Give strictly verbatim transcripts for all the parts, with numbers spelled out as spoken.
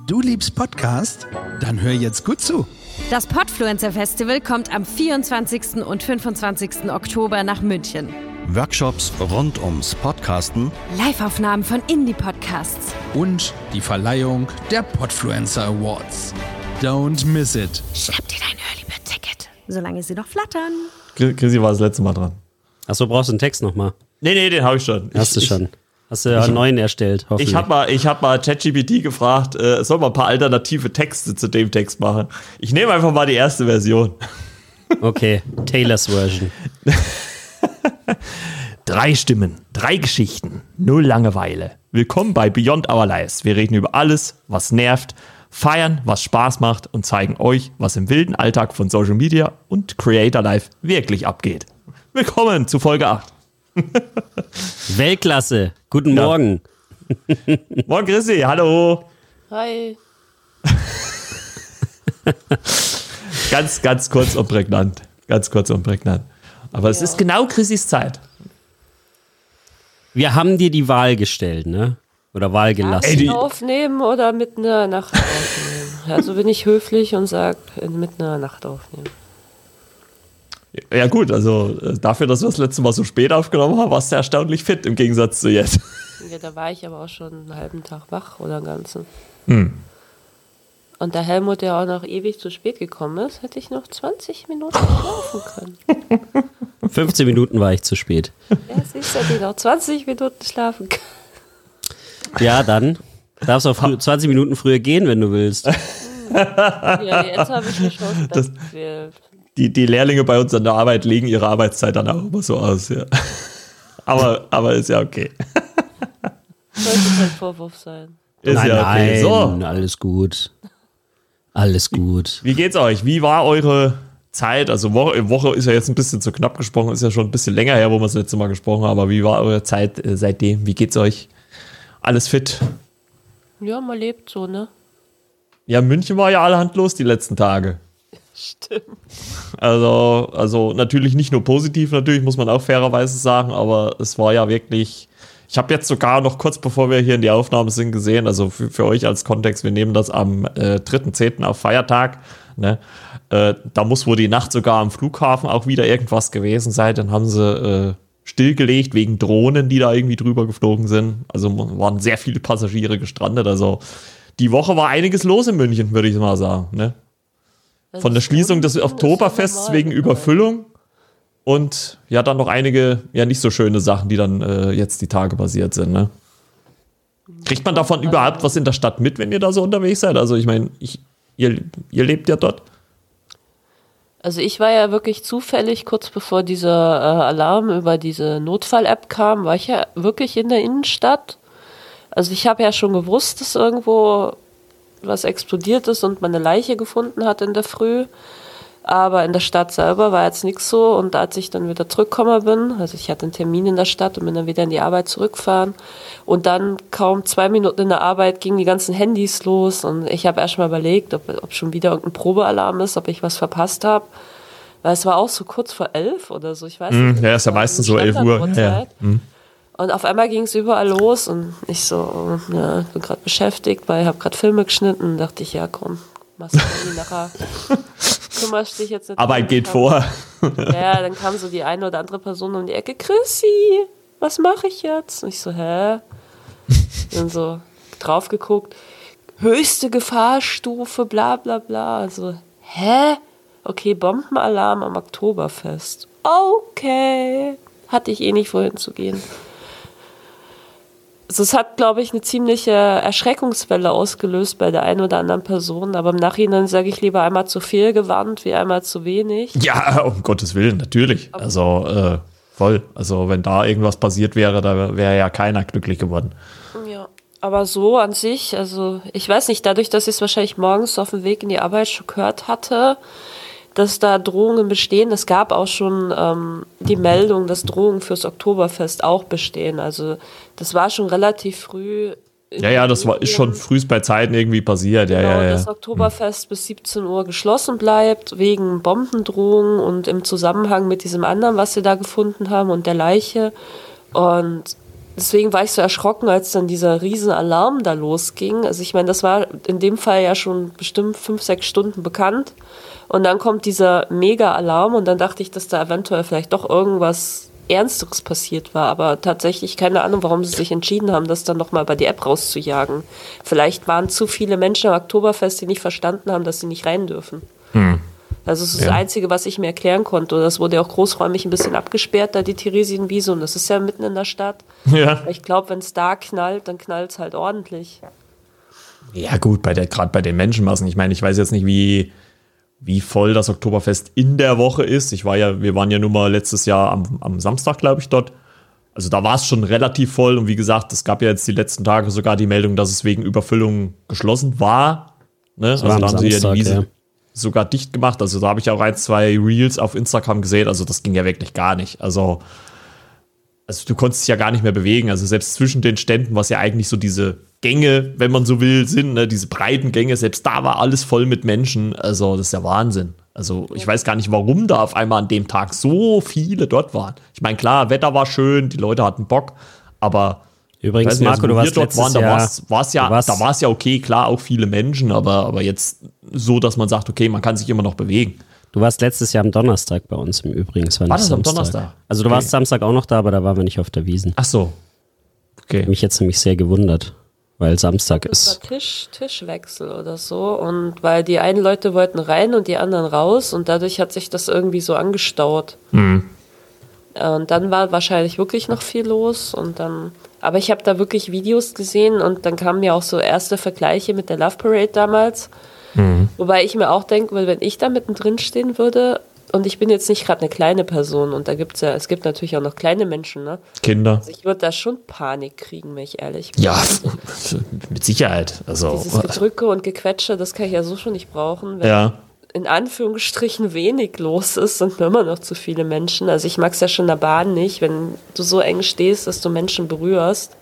Du liebst Podcast? Dann hör jetzt gut zu. Das Podfluencer Festival kommt am vierundzwanzigsten und fünfundzwanzigsten Oktober nach München. Workshops rund ums Podcasten, Live-Aufnahmen von Indie-Podcasts und die Verleihung der Podfluencer Awards. Don't miss it. Schnapp dir dein Early-Bird-Ticket, solange sie noch flattern. Chrissy war das letzte Mal dran. Achso, brauchst du einen Text nochmal? Nee, nee, den habe ich schon. Hast ich, du schon. Hast du ja einen neuen erstellt, hoffentlich. Ich habe mal, ich hab mal ChatGPT gefragt, äh, soll mal ein paar alternative Texte zu dem Text machen. Ich nehme einfach mal die erste Version. Okay, Taylors Version. Drei Stimmen, drei Geschichten, null Langeweile. Willkommen bei Beyond Our Lives. Wir reden über alles, was nervt, feiern, was Spaß macht und zeigen euch, was im wilden Alltag von Social Media und Creator Life wirklich abgeht. Willkommen zu Folge acht. Weltklasse. Guten Ja. Morgen. Moin Chrissy, hallo. Hi. Ganz, ganz kurz und prägnant. Ganz kurz und prägnant. Aber es Ja. ist genau Chrissys Zeit. Wir haben dir die Wahl gestellt, ne? Oder Wahl gelassen. Ey, die- Aufnehmen oder mit einer Nacht aufnehmen? Also bin ich höflich und sag mit einer Nacht aufnehmen. Ja gut, also äh, dafür, dass wir das letzte Mal so spät aufgenommen haben, warst du erstaunlich fit im Gegensatz zu jetzt. Ja, da war ich aber auch schon einen halben Tag wach oder einen ganzen. Hm. Und da Helmut ja auch noch ewig zu spät gekommen ist, hätte ich noch zwanzig Minuten schlafen können. fünfzehn Minuten war ich zu spät. Ja, siehst du, die noch zwanzig Minuten schlafen können. Ja, dann darfst du auch frü- zwanzig Minuten früher gehen, wenn du willst. Ja, jetzt habe ich mir schon das Das- gewählt. Die, die Lehrlinge bei uns an der Arbeit legen ihre Arbeitszeit dann auch immer so aus, ja. Aber, aber ist ja okay. Sollte kein Vorwurf sein. Ist nein, ja okay. nein, So, alles gut. Alles gut. wie geht's euch? Wie war eure Zeit? Also Woche, Woche ist ja jetzt ein bisschen zu knapp gesprochen, ist ja schon ein bisschen länger her, wo wir das letzte Mal gesprochen haben, aber wie war eure Zeit äh, seitdem? Wie geht's euch? Alles fit? Ja, man lebt so, ne? Ja, München war ja allerhand los die letzten Tage. Stimmt. Also, also natürlich nicht nur positiv, natürlich muss man auch fairerweise sagen, aber es war ja wirklich, ich habe jetzt sogar noch kurz bevor wir hier in die Aufnahme sind gesehen, also für, für euch als Kontext, wir nehmen das am äh, dritten zehnten auf Feiertag, ne? äh, da muss wohl die Nacht sogar am Flughafen auch wieder irgendwas gewesen sein, dann haben sie äh, stillgelegt wegen Drohnen, die da irgendwie drüber geflogen sind, also waren sehr viele Passagiere gestrandet, also die Woche war einiges los in München, würde ich mal sagen, ne? Von der Schließung des Oktoberfests wegen Überfüllung und ja, dann noch einige ja nicht so schöne Sachen, die dann äh, jetzt die Tage passiert sind. Ne? Kriegt man davon überhaupt was in der Stadt mit, wenn ihr da so unterwegs seid? Also ich meine, ich, ihr, ihr lebt ja dort. Also ich war ja wirklich zufällig, kurz bevor dieser äh, Alarm über diese Notfall-App kam, war ich ja wirklich in der Innenstadt. Also ich habe ja schon gewusst, dass irgendwo was explodiert ist und man eine Leiche gefunden hat in der Früh. Aber in der Stadt selber war jetzt nichts so. Und als ich dann wieder zurückgekommen bin, also ich hatte einen Termin in der Stadt und bin dann wieder in die Arbeit zurückgefahren. Und dann kaum zwei Minuten in der Arbeit gingen die ganzen Handys los. Und ich habe erst mal überlegt, ob, ob schon wieder irgendein Probealarm ist, ob ich was verpasst habe. Weil es war auch so kurz vor elf oder so. Ich weiß nicht. Ja, ist ja meistens so elf Uhr. Ja. Und auf einmal ging es überall los und ich so, ja, ich bin gerade beschäftigt, weil ich habe gerade Filme geschnitten und dachte ich, ja komm, machst du die nachher, kümmerst dich jetzt nicht. Arbeit drum. geht vor. Ja, dann kam so die eine oder andere Person um die Ecke, Chrissy, was mache ich jetzt? Und ich so, hä? Dann so drauf geguckt, höchste Gefahrstufe, bla bla bla. Also, hä? Okay, Bombenalarm am Oktoberfest. Okay. Hatte ich eh nicht vorhin zu gehen. Also es hat, glaube ich, eine ziemliche Erschreckungswelle ausgelöst bei der einen oder anderen Person, aber im Nachhinein sage ich lieber einmal zu viel gewarnt, wie einmal zu wenig. Ja, um Gottes Willen, natürlich. Also äh, voll. Also wenn da irgendwas passiert wäre, da wäre ja keiner glücklich geworden. Ja, aber so an sich, also ich weiß nicht, dadurch, dass ich es wahrscheinlich morgens auf dem Weg in die Arbeit schon gehört hatte, dass da Drohungen bestehen. Es gab auch schon ähm, die Meldung, dass Drohungen fürs Oktoberfest auch bestehen. Also das war schon relativ früh. Ja, ja, das war, ist schon frühst bei Zeiten irgendwie passiert. Ja, Genau, ja, ja. das Oktoberfest bis siebzehn Uhr geschlossen bleibt, wegen Bombendrohungen und im Zusammenhang mit diesem anderen, was sie da gefunden haben und der Leiche. Und deswegen war ich so erschrocken, als dann dieser riesen Alarm da losging. Also ich meine, das war in dem Fall ja schon bestimmt fünf, sechs Stunden bekannt. Und dann kommt dieser Mega-Alarm und dann dachte ich, dass da eventuell vielleicht doch irgendwas Ernsteres passiert war. Aber tatsächlich keine Ahnung, warum sie sich entschieden haben, das dann nochmal bei die App rauszujagen. Vielleicht waren zu viele Menschen am Oktoberfest, die nicht verstanden haben, dass sie nicht rein dürfen. Hm. Also das ist ja. das Einzige, was ich mir erklären konnte. Und das wurde ja auch großräumig ein bisschen abgesperrt, da die Theresienwiese. Und das ist ja mitten in der Stadt. Ja. Ich glaube, wenn es da knallt, dann knallt es halt ordentlich. Ja gut, bei der, gerade bei den Menschenmassen. Ich meine, ich weiß jetzt nicht, wie, wie voll das Oktoberfest in der Woche ist. Ich war ja, wir waren ja nun mal letztes Jahr am, am Samstag, glaube ich, dort. Also da war es schon relativ voll. Und wie gesagt, es gab ja jetzt die letzten Tage sogar die Meldung, dass es wegen Überfüllung geschlossen war. Ne? Also da haben Samstag, sie ja die Wiese... Ja. sogar dicht gemacht. Also da habe ich auch ein, zwei Reels auf Instagram gesehen. Also das ging ja wirklich gar nicht. Also, also du konntest dich ja gar nicht mehr bewegen. Also selbst zwischen den Ständen, was ja eigentlich so diese Gänge, wenn man so will, sind, ne, diese breiten Gänge, selbst da war alles voll mit Menschen. Also das ist ja Wahnsinn. Also ich weiß gar nicht, warum da auf einmal an dem Tag so viele dort waren. Ich meine, klar, Wetter war schön, die Leute hatten Bock, aber übrigens, nicht, Marco, also, du warst dort letztes waren, da Jahr... war's, war's ja, warst, da war es ja okay, klar, auch viele Menschen, aber, aber jetzt so, dass man sagt, okay, man kann sich immer noch bewegen. Du warst letztes Jahr am Donnerstag bei uns im Übrigen. Es war, war nicht das am Samstag. Donnerstag? Also du okay. warst Samstag auch noch da, aber da waren wir nicht auf der Wiesn. Ach so. Okay. Mich jetzt nämlich sehr gewundert, weil Samstag das ist... war Tisch, Tischwechsel oder so und weil die einen Leute wollten rein und die anderen raus und dadurch hat sich das irgendwie so angestaut. Mhm. Und dann war wahrscheinlich wirklich noch viel los und dann... Aber ich habe da wirklich Videos gesehen und dann kamen ja auch so erste Vergleiche mit der Love Parade damals. Mhm. Wobei ich mir auch denke, wenn ich da mittendrin stehen würde und ich bin jetzt nicht gerade eine kleine Person und da gibt's ja, es gibt natürlich auch noch kleine Menschen, ne? Kinder. Also ich würde da schon Panik kriegen, wenn ich ehrlich bin. Ja, mit Sicherheit. Also, dieses Gedrücke und Gequetsche, das kann ich ja so schon nicht brauchen. Wenn ja. in Anführungsstrichen wenig los ist, sind immer noch zu viele Menschen. Also ich mag es ja schon in der Bahn nicht, wenn du so eng stehst, dass du Menschen berührst.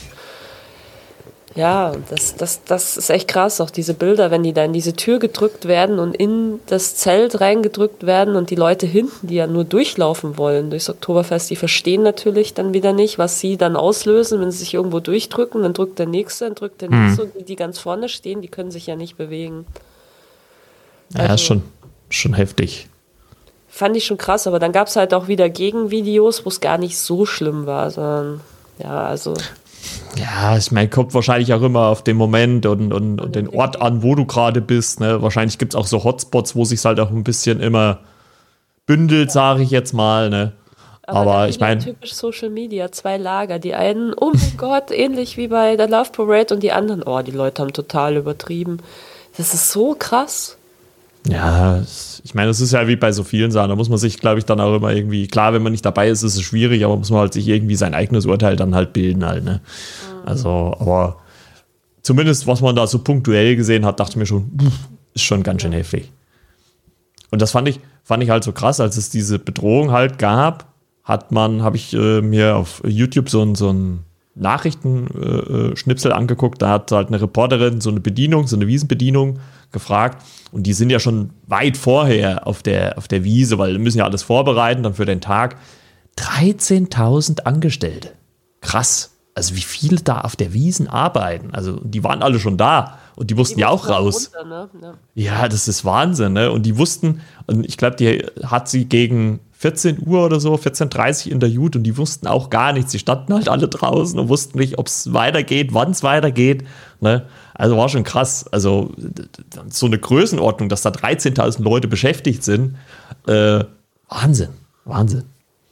Ja, das, das, das ist echt krass, auch diese Bilder, wenn die da in diese Tür gedrückt werden und in das Zelt reingedrückt werden und die Leute hinten, die ja nur durchlaufen wollen durchs Oktoberfest, die verstehen natürlich dann wieder nicht, was sie dann auslösen, wenn sie sich irgendwo durchdrücken, dann drückt der Nächste, dann drückt der Nächste und die, die ganz vorne stehen, die können sich ja nicht bewegen. Also, ja, ist schon, schon heftig. Fand ich schon krass, aber dann gab es halt auch wieder Gegenvideos, wo es gar nicht so schlimm war, sondern ja, also... Ja, ich meine, kommt wahrscheinlich auch immer auf den Moment und, und, und den Ort an, wo du gerade bist. Ne? Wahrscheinlich gibt es auch so Hotspots, wo sich halt auch ein bisschen immer bündelt, sage ich jetzt mal. Ne? Aber, Aber ich meine... typisch Social Media, zwei Lager. Die einen, oh mein Gott, ähnlich wie bei der Love Parade und die anderen, oh, die Leute haben total übertrieben. Das ist so krass. Ja, ich meine, das ist ja wie bei so vielen Sachen. Da muss man sich, glaube ich, dann auch immer irgendwie, klar, wenn man nicht dabei ist, ist es schwierig, aber muss man halt sich irgendwie sein eigenes Urteil dann halt bilden halt, ne? Mhm. Also, aber zumindest, was man da so punktuell gesehen hat, dachte ich mir schon, ist schon ganz schön heftig. Und das fand ich, fand ich halt so krass, als es diese Bedrohung halt gab, hat man, habe ich äh, mir auf YouTube so ein, so ein Nachrichtenschnipsel äh, angeguckt, da hat halt eine Reporterin so eine Bedienung, so eine Wiesenbedienung gefragt und die sind ja schon weit vorher auf der, auf der Wiese, weil die müssen ja alles vorbereiten dann für den Tag. dreizehntausend Angestellte. Krass. Also wie viele da auf der Wiesn arbeiten. Also die waren alle schon da und die mussten die ja auch raus. Runter, ne? Ja. ja, das ist Wahnsinn. Ne? Und die wussten, und ich glaube, die hat sie gegen vierzehn Uhr oder so, vierzehn Uhr dreißig interviewt und die wussten auch gar nichts. Die standen halt alle draußen und wussten nicht, ob es weitergeht, wann es weitergeht. Ne? Also war schon krass. Also so eine Größenordnung, dass da dreizehntausend Leute beschäftigt sind. Äh, Wahnsinn. Wahnsinn.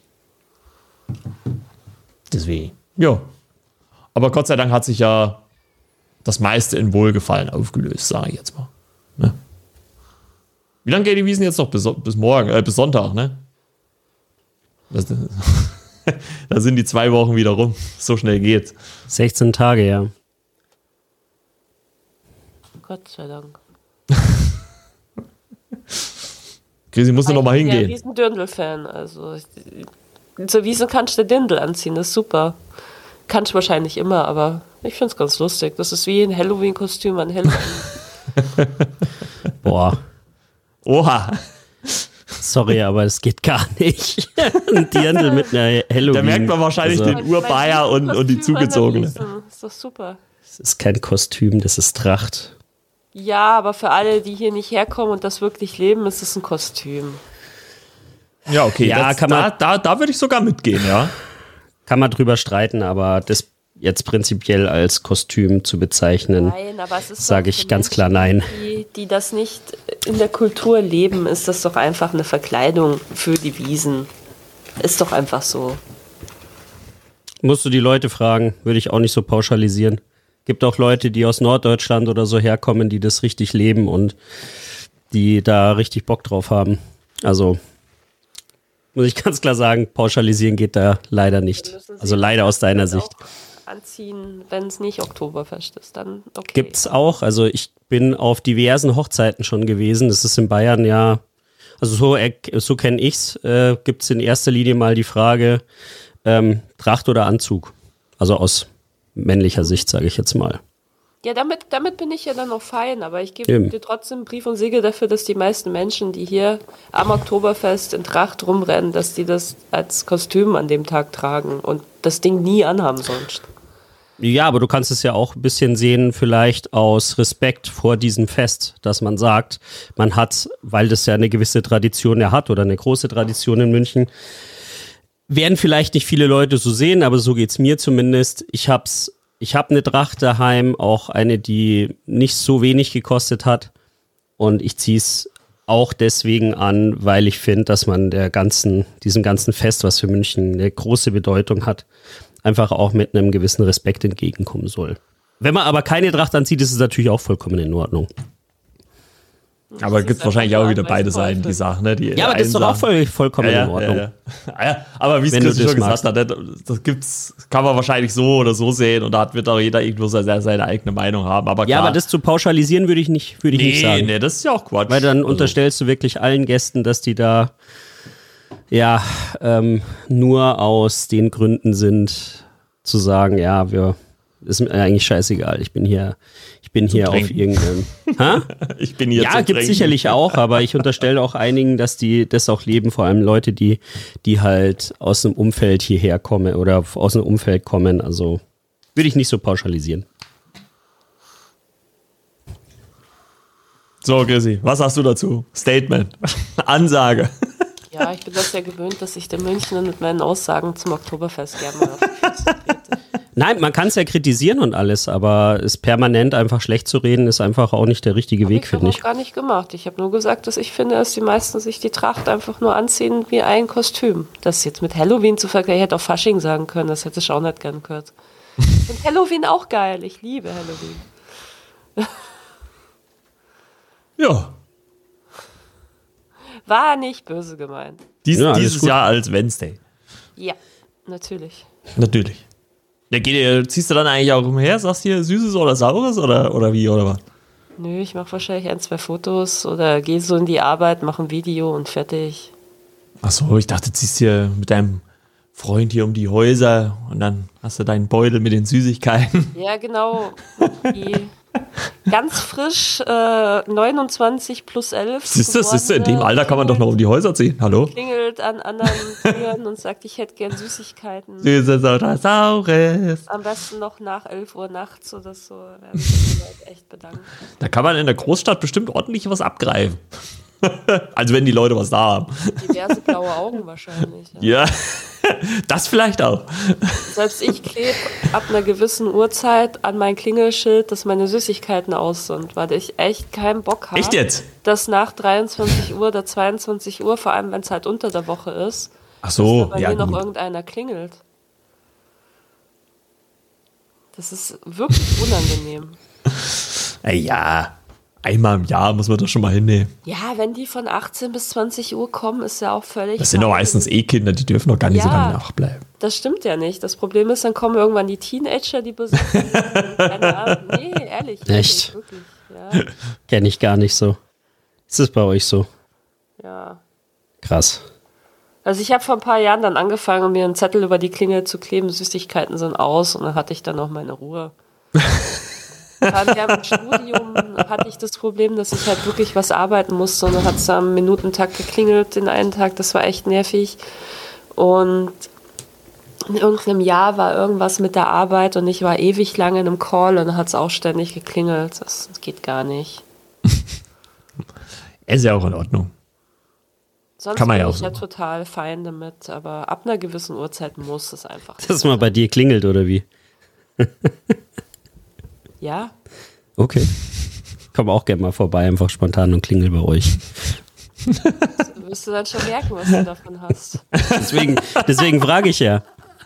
Deswegen, ja. Aber Gott sei Dank hat sich ja das meiste in Wohlgefallen aufgelöst, sage ich jetzt mal. Ne? Wie lange geht die Wiesn jetzt noch? Bis, bis morgen, äh, bis Sonntag, ne? Das, da sind die zwei Wochen wieder rum. So schnell geht's. sechzehn Tage, ja. Gott sei Dank. Chrissy, musst du noch mal hingehen. Ich bin ja ein riesen Dirndl-Fan. Also, zur Wiesn kannst du Dirndl anziehen, das ist super. Kannst du wahrscheinlich immer, aber ich finde es ganz lustig. Das ist wie ein Halloween-Kostüm an Halloween. Boah. Oha. sorry, aber es geht gar nicht. Ein Dirndl mit einer Halloween. Da merkt man wahrscheinlich also, den Urbayer und, und die Zugezogene. Ist doch super. Das ist kein Kostüm, das ist Tracht. Ja, aber für alle, die hier nicht herkommen und das wirklich leben, ist es ein Kostüm. Ja, okay, Ja, das, kann da, man- da, da würde ich sogar mitgehen, ja. Kann man drüber streiten, aber das jetzt prinzipiell als Kostüm zu bezeichnen, Nein, aber es ist sage doch ich für ganz Menschen, klar nein. Die, die das nicht in der Kultur leben, ist das doch einfach eine Verkleidung für die Wiesen. Ist doch einfach so. Musst du die Leute fragen, würde ich auch nicht so pauschalisieren. Gibt auch Leute, die aus Norddeutschland oder so herkommen, die das richtig leben und die da richtig Bock drauf haben. Also muss ich ganz klar sagen, pauschalisieren geht da leider nicht. Also leider aus deiner das Sicht. auch anziehen, wenn es nicht Oktoberfest ist, dann okay. Gibt's auch. Also ich bin auf diversen Hochzeiten schon gewesen. Das ist in Bayern ja, also so, er- so kenne ich's. Äh, Gibt es in erster Linie mal die Frage, ähm, Tracht oder Anzug? Also aus männlicher Sicht, sage ich jetzt mal. Ja, damit, damit bin ich ja dann auch fein, aber ich gebe Eben. dir trotzdem Brief und Siegel dafür, dass die meisten Menschen, die hier am Oktoberfest in Tracht rumrennen, dass die das als Kostüm an dem Tag tragen und das Ding nie anhaben sonst. Ja, aber du kannst es ja auch ein bisschen sehen, vielleicht aus Respekt vor diesem Fest, dass man sagt, man hat, weil das ja eine gewisse Tradition ja hat oder eine große Tradition in München, werden vielleicht nicht viele Leute so sehen, aber so geht's mir zumindest. Ich hab's, ich hab eine Tracht daheim, auch eine, die nicht so wenig gekostet hat, und ich zieh's auch deswegen an, weil ich finde, dass man der ganzen, diesem ganzen Fest, was für München eine große Bedeutung hat, einfach auch mit einem gewissen Respekt entgegenkommen soll. Wenn man aber keine Tracht anzieht, ist es natürlich auch vollkommen in Ordnung. Aber Das gibt ist wahrscheinlich einfach auch nur wieder ein beide weißes Seiten, die Teufel. Sachen, ne? Die Ja, aber das ist doch auch voll, vollkommen ja, in Ordnung. Ja, ja. Ah, ja, aber wie es Wenn du Christian schon das gesagt hat, ne, das gibt's, kann man wahrscheinlich so oder so sehen und da wird auch jeder irgendwo seine, seine eigene Meinung haben. Aber Ja, klar, aber das zu pauschalisieren würde ich nicht, würde ich nicht nee, sagen. nee, das ist ja auch Quatsch. Weil dann Also, unterstellst du wirklich allen Gästen, dass die da ja ähm, nur aus den Gründen sind, zu sagen, ja, wir ist mir eigentlich scheißegal. Ich bin hier, ich bin hier auf Trinken. irgendeinem. Hä? ich bin hier Ja, zum gibt Trinken. sicherlich auch, aber ich unterstelle auch einigen, dass die das auch leben, vor allem Leute, die, die halt aus einem Umfeld hierher kommen oder aus einem Umfeld kommen. Also würde ich nicht so pauschalisieren. So, Chrissy, was hast du dazu? Statement. Ansage. Ja, ich bin das ja gewöhnt, dass ich den Münchnern mit meinen Aussagen zum Oktoberfest gerne mal auf die Füße trete. Nein, man kann es ja kritisieren und alles, aber es permanent einfach schlecht zu reden, ist einfach auch nicht der richtige Weg, Ich finde habe ich. auch gar nicht gemacht. Ich habe nur gesagt, dass ich finde, dass die meisten sich die Tracht einfach nur anziehen wie ein Kostüm. Das jetzt mit Halloween zu vergleichen, ich hätte auch Fasching sagen können, das hätte ich auch nicht gern gehört. Ich finde Halloween auch geil, ich liebe Halloween. Ja. War nicht böse gemeint. Dies, Ja, alles dieses gut. Jahr als Wednesday. Ja, natürlich. Natürlich. Ja, geht ihr, ziehst du dann eigentlich auch umher, sagst hier Süßes oder Saures oder, oder wie, oder was? Nö, ich mache wahrscheinlich ein, zwei Fotos oder gehe so in die Arbeit, mache ein Video und fertig. Ach so, ich dachte, ziehst hier mit deinem Freund hier um die Häuser und dann hast du deinen Beutel mit den Süßigkeiten. Ja, genau. Die ganz frisch äh, neunundzwanzig plus elf. Siehst du, siehst du, in dem Alter kann man doch noch um die Häuser ziehen. Hallo? Klingelt an anderen Türen und sagt, ich hätte gern Süßigkeiten. Süßes oder Saures. Am besten noch nach elf Uhr nachts oder so. Da werden sich die Leute echt bedanken. Da kann man in der Großstadt bestimmt ordentlich was abgreifen. Also wenn die Leute was da haben. Diverse blaue Augen wahrscheinlich. Ja. Ja, das vielleicht auch. Selbst ich klebe ab einer gewissen Uhrzeit an mein Klingelschild, dass meine Süßigkeiten aus sind, weil ich echt keinen Bock habe. Echt jetzt? Dass nach dreiundzwanzig Uhr oder zweiundzwanzig Uhr, vor allem wenn es halt unter der Woche ist, Ach so, dass da bei ja mir noch gut. irgendeiner klingelt. Das ist wirklich unangenehm. Ey, ja, einmal im Jahr muss man das schon mal hinnehmen. Ja, wenn die von achtzehn bis zwanzig Uhr kommen, ist ja auch völlig... Das sind doch fein. meistens eh Kinder, die dürfen doch gar nicht so Ja. lange nachbleiben. Das stimmt ja nicht. Das Problem ist, dann kommen irgendwann die Teenager, die besuchen. Keine Ahnung. Nee, ehrlich. Echt? Wirklich, wirklich. Ja, Kenne ich gar nicht so. Ist es bei euch so? ja. Krass. Also ich habe vor ein paar Jahren dann angefangen, mir einen Zettel über die Klingel zu kleben, Süßigkeiten sind aus und dann hatte ich dann auch meine Ruhe. Vor allem während dem Studium hatte ich das Problem, dass ich halt wirklich was arbeiten musste und dann hat es am Minutentakt geklingelt den einen Tag, das war echt nervig. Und in irgendeinem Jahr war irgendwas mit der Arbeit und ich war ewig lange in einem Call und dann hat es auch ständig geklingelt. Das, das geht gar nicht. Ist ja auch in Ordnung. Sonst Kann man bin ja auch ich so ja machen. total fein damit, aber ab einer gewissen Uhrzeit muss es einfach. Dass mal bei dir klingelt, oder wie? Ja, Okay. Komm auch gerne mal vorbei, einfach spontan und klingel bei euch. das wirst du dann schon merken, was du davon hast. Deswegen, deswegen frage ich ja.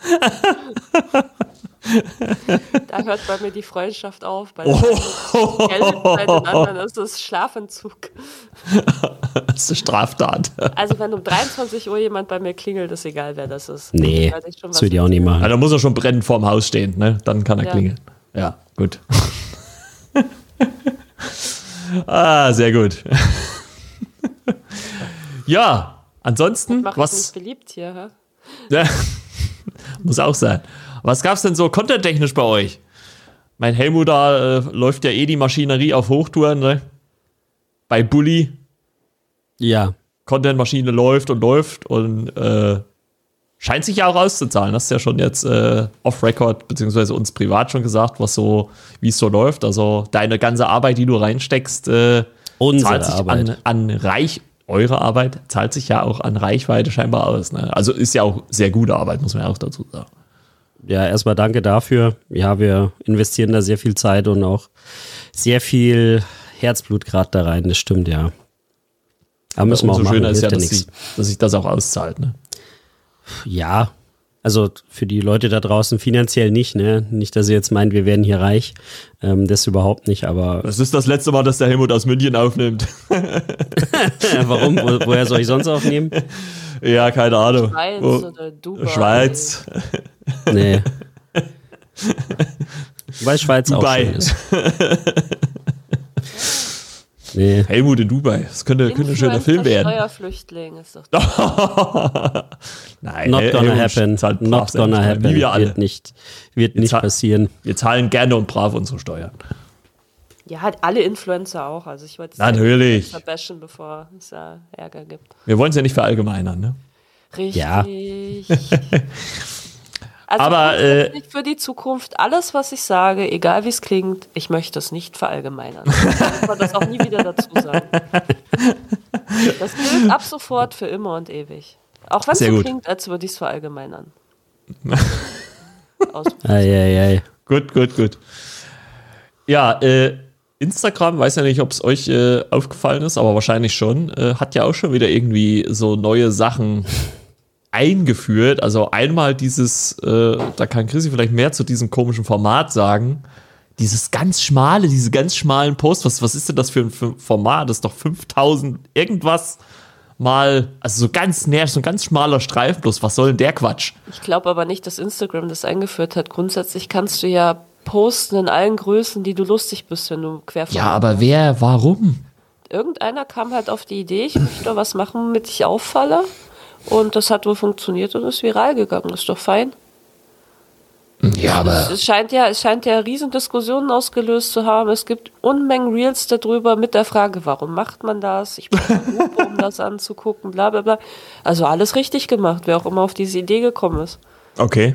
Da hört bei mir die Freundschaft auf. Bei dem einen bei den anderen ist es Schlafentzug. Das ist eine Straftat. Also wenn um dreiundzwanzig Uhr jemand bei mir klingelt, ist egal, wer das ist. Nee, Weiß ich schon, das was würde ich auch nicht Ja, machen. da muss er schon brennend vorm Haus stehen, ne? Dann kann er Ja. klingeln. Ja, gut. Ah, sehr gut. Ja, ansonsten, Mach ich was nicht beliebt hier, hä? Ja, muss auch sein. Was gab's denn so content-technisch bei euch? Mein Helmut, da äh, läuft ja eh die Maschinerie auf Hochtouren, ne? Bei Bully. Ja, Content-Maschine läuft und läuft und äh, scheint sich ja auch auszuzahlen. Hast ja schon jetzt äh, off-Record, beziehungsweise uns privat schon gesagt, was so, wie es so läuft. Also deine ganze Arbeit, die du reinsteckst, äh, unsere zahlt sich Arbeit. an, an Reich, eure Arbeit zahlt sich ja auch an Reichweite scheinbar aus. Ne? Also ist ja auch sehr gute Arbeit, muss man ja auch dazu sagen. Ja, erstmal danke dafür. Ja, wir investieren da sehr viel Zeit und auch sehr viel Herzblut gerade da rein, das stimmt, ja. Aber müssen wir auch Umso machen, schöner ist ja, hilft dass, nichts. sich, dass sich das auch auszahlt. Ne? Ja, also für die Leute da draußen finanziell nicht, ne? Nicht, dass ihr jetzt meint, wir werden hier reich. Ähm, das überhaupt nicht, aber Das ist das letzte Mal, dass der Helmut aus München aufnimmt. warum? Wo, woher soll ich sonst aufnehmen? Ja, keine Ahnung. Schweiz Wo- oder Dubai. Schweiz. Nee. Weil Schweiz auch Dubai. schön ist. Nee. Helmut in Dubai. Das könnte, könnte ein schöner Film werden. Steuerflüchtling ist doch. Nein, Not Hel- gonna Helmut happen. zahlt brav Not seine gonna Steuern. happen. Wie wir alle. Wird nicht, wird nicht zahl- passieren. Wir zahlen gerne und brav unsere Steuern. Ja, halt alle Influencer auch. Also ich wollte es Natürlich. verbashen, bevor es da Ärger gibt. Wir wollen es ja nicht verallgemeinern, ne? Richtig. Ja. Also Aber, äh, grundsätzlich für die Zukunft, alles, was ich sage, egal wie es klingt, ich möchte es nicht verallgemeinern. Ich will das auch nie wieder dazu sagen. Das gilt ab sofort für immer und ewig. Auch wenn es Sehr so gut. klingt, als würde ich es verallgemeinern. Aus Eieiei. Gut, gut, gut. Ja, äh, Instagram, weiß ja nicht, ob es euch äh, aufgefallen ist, aber wahrscheinlich schon, äh, hat ja auch schon wieder irgendwie so neue Sachen eingeführt. Also einmal dieses, äh, da kann Chrissy vielleicht mehr zu diesem komischen Format sagen, dieses ganz schmale, diese ganz schmalen Posts, was, was ist denn das für ein für ein Format? Das ist doch fünftausend irgendwas mal, also so ganz näher, so ein ganz schmaler Streifen, bloß was soll denn der Quatsch? Ich glaube aber nicht, dass Instagram das eingeführt hat. Grundsätzlich kannst du ja posten in allen Größen, die du lustig bist, wenn du quer Ja, aber wer, warum? Irgendeiner kam halt auf die Idee, ich möchte doch was machen, damit ich auffalle. Und das hat wohl funktioniert und ist viral gegangen. Ist doch fein. Ja, aber Es scheint ja, es scheint ja Riesendiskussionen ausgelöst zu haben. Es gibt Unmengen Reels darüber mit der Frage, warum macht man das? Ich brauche eine Lupe, um das anzugucken, bla bla bla. Also alles richtig gemacht, wer auch immer auf diese Idee gekommen ist. okay.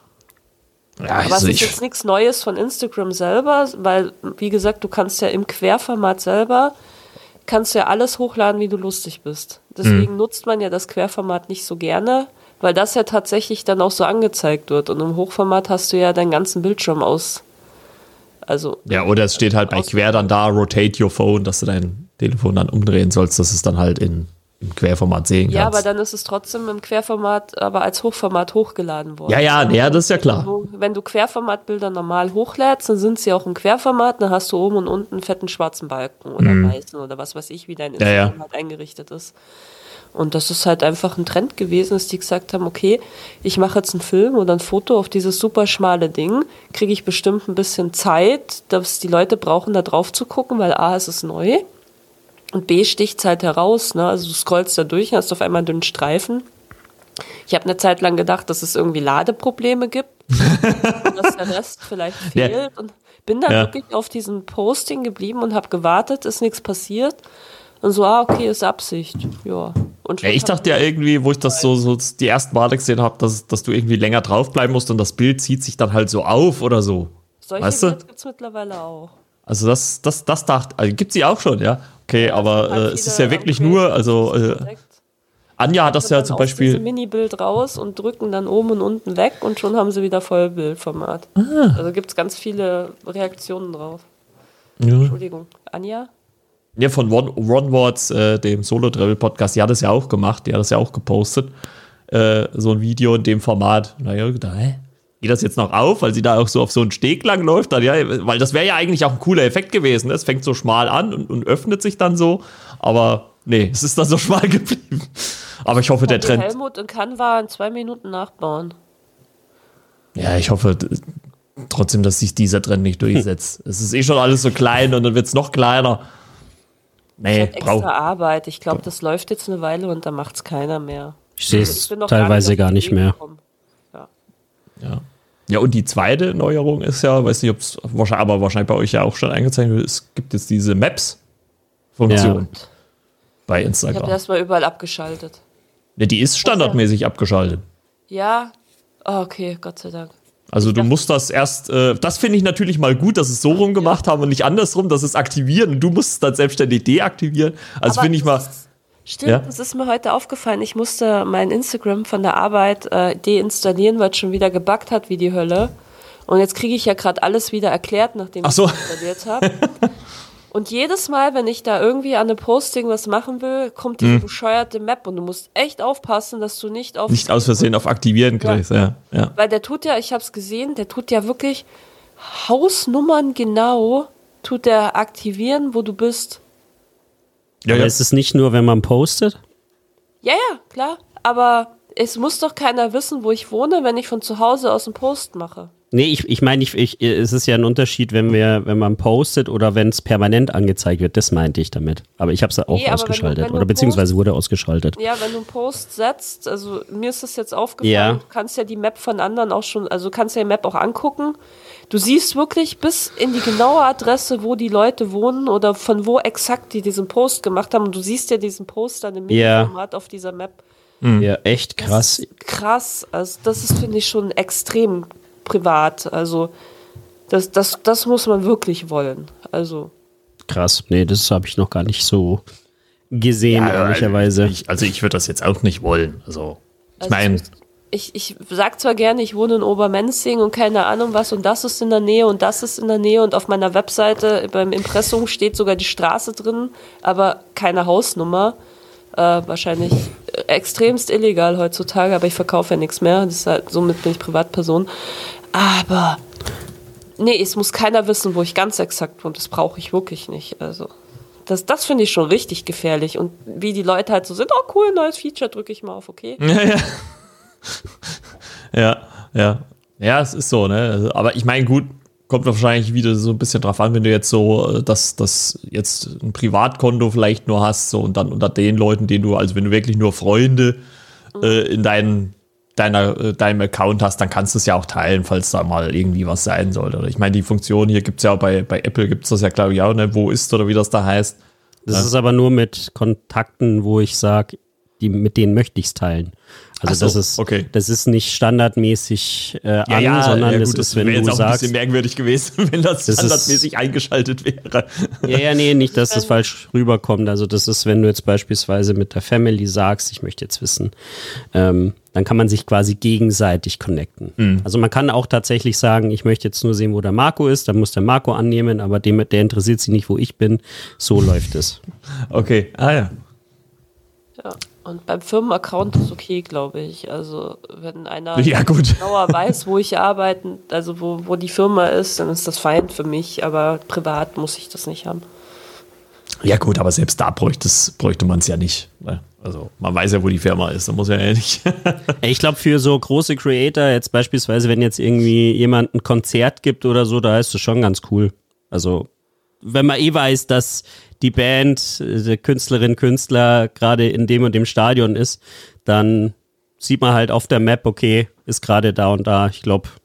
Ja, Aber also es ist ich, jetzt nichts Neues von Instagram selber, weil, wie gesagt, du kannst ja im Querformat selber, kannst du ja alles hochladen, wie du lustig bist. Deswegen nutzt man ja das Querformat nicht so gerne, weil das ja tatsächlich dann auch so angezeigt wird. Und im Hochformat hast du ja deinen ganzen Bildschirm aus. Also, ja, oder es steht halt bei Quer dann da, rotate your phone, dass du dein Telefon dann umdrehen sollst, dass es dann halt in, im Querformat sehen kannst. ja, aber dann ist es trotzdem im Querformat, aber als Hochformat hochgeladen worden. ja, ja, ja, das ist ja klar. So, wenn du Querformatbilder normal hochlädst, dann sind sie auch im Querformat, dann hast du oben und unten einen fetten schwarzen Balken oder weißen oder was weiß ich, wie dein Ja, ja. Instagram halt eingerichtet ist. Und das ist halt einfach ein Trend gewesen, dass die gesagt haben, okay, ich mache jetzt einen Film oder ein Foto auf dieses super schmale Ding, kriege ich bestimmt ein bisschen Zeit, dass die Leute brauchen, da drauf zu gucken, weil A, es ist neu und B, sticht es halt heraus. Ne? Also du scrollst da durch und hast auf einmal einen dünnen Streifen. Ich habe eine Zeit lang gedacht, dass es irgendwie Ladeprobleme gibt und dass der Rest vielleicht Ja. fehlt. Und Bin dann Ja. wirklich auf diesem Posting geblieben und habe gewartet, ist nichts passiert. Und so, ah, okay, ist Absicht. Ja. Und schon Ja, ich hab- dachte ja irgendwie, wo ich das so, so die ersten Male gesehen habe, dass, dass du irgendwie länger draufbleiben musst und das Bild zieht sich dann halt so auf oder so. Solche weißt du? Videos gibt es mittlerweile auch. Also das, das, das dachte, also gibt sie auch schon, ja. Okay, aber Halt äh, es ist ja wirklich nur, also äh, Anja hat das ja zum Aus diesem Beispiel, Mini-Bild raus und drücken dann oben und unten weg und schon haben sie wieder Vollbildformat. Ah. Also gibt es ganz viele Reaktionen drauf. ja, Entschuldigung, Anja? ja von One, OneWords, äh, dem Solo-Travel-Podcast, die hat das ja auch gemacht, die hat das ja auch gepostet, äh, so ein Video in dem Format. Naja, da, hä? Geht das jetzt noch auf, weil sie da auch so auf so einen Steg lang läuft? Dann, ja, weil das wäre ja eigentlich auch ein cooler Effekt gewesen. Ne? Es fängt so schmal an und, und öffnet sich dann so, aber nee, es ist dann so schmal geblieben. Aber ich hoffe, der Kann Trend. Helmut in Canva in zwei Minuten nachbauen. Ja, ich hoffe d- trotzdem, dass sich dieser Trend nicht durchsetzt. Es ist eh schon alles so klein und dann wird es noch kleiner. Nee, Extra braucht. Arbeit. Ich glaube, das läuft jetzt eine Weile und dann macht es keiner mehr. Ich sehe Ich es bin noch teilweise auf gar die nicht Idee mehr. gekommen. Ja. Ja. Ja, und die zweite Neuerung ist ja, weiß nicht, ob es wahrscheinlich, aber wahrscheinlich bei euch ja auch schon eingezeichnet wird, es gibt jetzt diese Maps-Funktion bei Ich habe Instagram. das mal überall abgeschaltet. Ja, die ist standardmäßig abgeschaltet. Ja? Oh, okay, Gott sei Dank. Also du musst das erst, äh, das finde ich natürlich mal gut, dass es so rum gemacht haben und nicht andersrum, dass es aktivieren und du musst es dann selbstständig deaktivieren. Also Aber finde ich mal, das- Stimmt, Ja? das ist mir heute aufgefallen. Ich musste mein Instagram von der Arbeit äh, deinstallieren, weil es schon wieder gebuggt hat wie die Hölle. Und jetzt kriege ich ja gerade alles wieder erklärt, nachdem Ach ich so. es installiert habe. Und jedes Mal, wenn ich da irgendwie an einem Posting was machen will, kommt Mhm. diese bescheuerte Map und du musst echt aufpassen, dass du nicht auf... nicht aus Versehen auf aktivieren kriegst. Ja. Ja. Weil der tut ja, ich habe es gesehen, der tut ja wirklich Hausnummern genau, tut der aktivieren, wo du bist. Ja, Aber ja. ist es nicht nur, wenn man postet? Ja, ja, klar. Aber es muss doch keiner wissen, wo ich wohne, wenn ich von zu Hause aus einen Post mache. Nee, ich, ich meine, ich, ich, es ist ja ein Unterschied, wenn wir, wenn man postet oder wenn es permanent angezeigt wird. Das meinte ich damit. Aber ich habe es auch Nee, aber wenn du- ausgeschaltet. wenn du oder beziehungsweise post- wurde ausgeschaltet. Ja, wenn du einen Post setzt, also mir ist das jetzt aufgefallen, Ja. du kannst ja die Map von anderen auch schon, also du kannst ja die Map auch angucken. Du siehst wirklich bis in die genaue Adresse, wo die Leute wohnen oder von wo exakt die diesen Post gemacht haben. Und du siehst ja diesen Post dann im Ja. Mini-Format auf dieser Map. Ja, echt Das krass. ist krass. Also das ist, finde ich, schon extrem privat. Also das, das, das muss man wirklich wollen. Also Krass. Nee, das habe ich noch gar nicht so gesehen, Ja, ehrlicherweise. Ich, also ich würde das jetzt auch nicht wollen. Also ich Also meine, ich, ich sag zwar gerne, ich wohne in Obermenzing und keine Ahnung was und das ist in der Nähe und das ist in der Nähe und auf meiner Webseite beim Impressum steht sogar die Straße drin, aber keine Hausnummer. Äh, wahrscheinlich extremst illegal heutzutage, aber ich verkaufe ja nichts mehr. Das ist halt, somit bin ich Privatperson. Aber nee, es muss keiner wissen, wo ich ganz exakt wohne. Das brauche ich wirklich nicht. Also das, das finde ich schon richtig gefährlich. Und wie die Leute halt so sind, oh cool, neues Feature, drücke ich mal auf okay. ja, ja. Ja, es ist so, ne? Also, aber ich meine, gut, kommt wahrscheinlich wieder so ein bisschen drauf an, wenn du jetzt so, dass das jetzt ein Privatkonto vielleicht nur hast, so und dann unter den Leuten, denen du, also wenn du wirklich nur Freunde äh, in deinen, deiner, äh, deinem Account hast, dann kannst du es ja auch teilen, falls da mal irgendwie was sein sollte. Oder ich meine, die Funktion hier gibt es ja auch bei, bei Apple, gibt es das ja, glaube ich, auch, ne? Wo ist oder wie das da heißt. Das Ja. ist aber nur mit Kontakten, wo ich sage, die, mit denen möchte ich es teilen. Also Ach so, das ist okay. das ist nicht standardmäßig äh, an, sondern ja, das gut, ist, wenn wäre du jetzt auch ein sagst, bisschen merkwürdig gewesen, wenn das, Das ist- standardmäßig eingeschaltet wäre. ja, ja, nee, nicht, dass das falsch rüberkommt. Also das ist, wenn du jetzt beispielsweise mit der Family sagst, ich möchte jetzt wissen, ähm, dann kann man sich quasi gegenseitig connecten. Mhm. Also man kann auch tatsächlich sagen, ich möchte jetzt nur sehen, wo der Marco ist, dann muss der Marco annehmen, aber dem, der interessiert sich nicht, wo ich bin. So läuft es. Okay, ah ja. Ja. Und beim Firmenaccount ist okay, glaube ich. Also wenn einer Ja, gut. genauer weiß, wo ich arbeite, also wo, wo die Firma ist, dann ist das fein für mich, aber privat muss ich das nicht haben. Ja gut, aber selbst da bräuchte, es- bräuchte man es ja nicht. Ne? Also man weiß ja, wo die Firma ist, da muss ja ja nicht. Ich glaube, für so große Creator, jetzt beispielsweise, wenn jetzt irgendwie jemand ein Konzert gibt oder so, da ist das schon ganz cool. Also, wenn man eh weiß, dass die Band, äh, der Künstlerin, Künstler gerade in dem und dem Stadion ist, dann sieht man halt auf der Map, okay, ist gerade da und da. Ich glaube,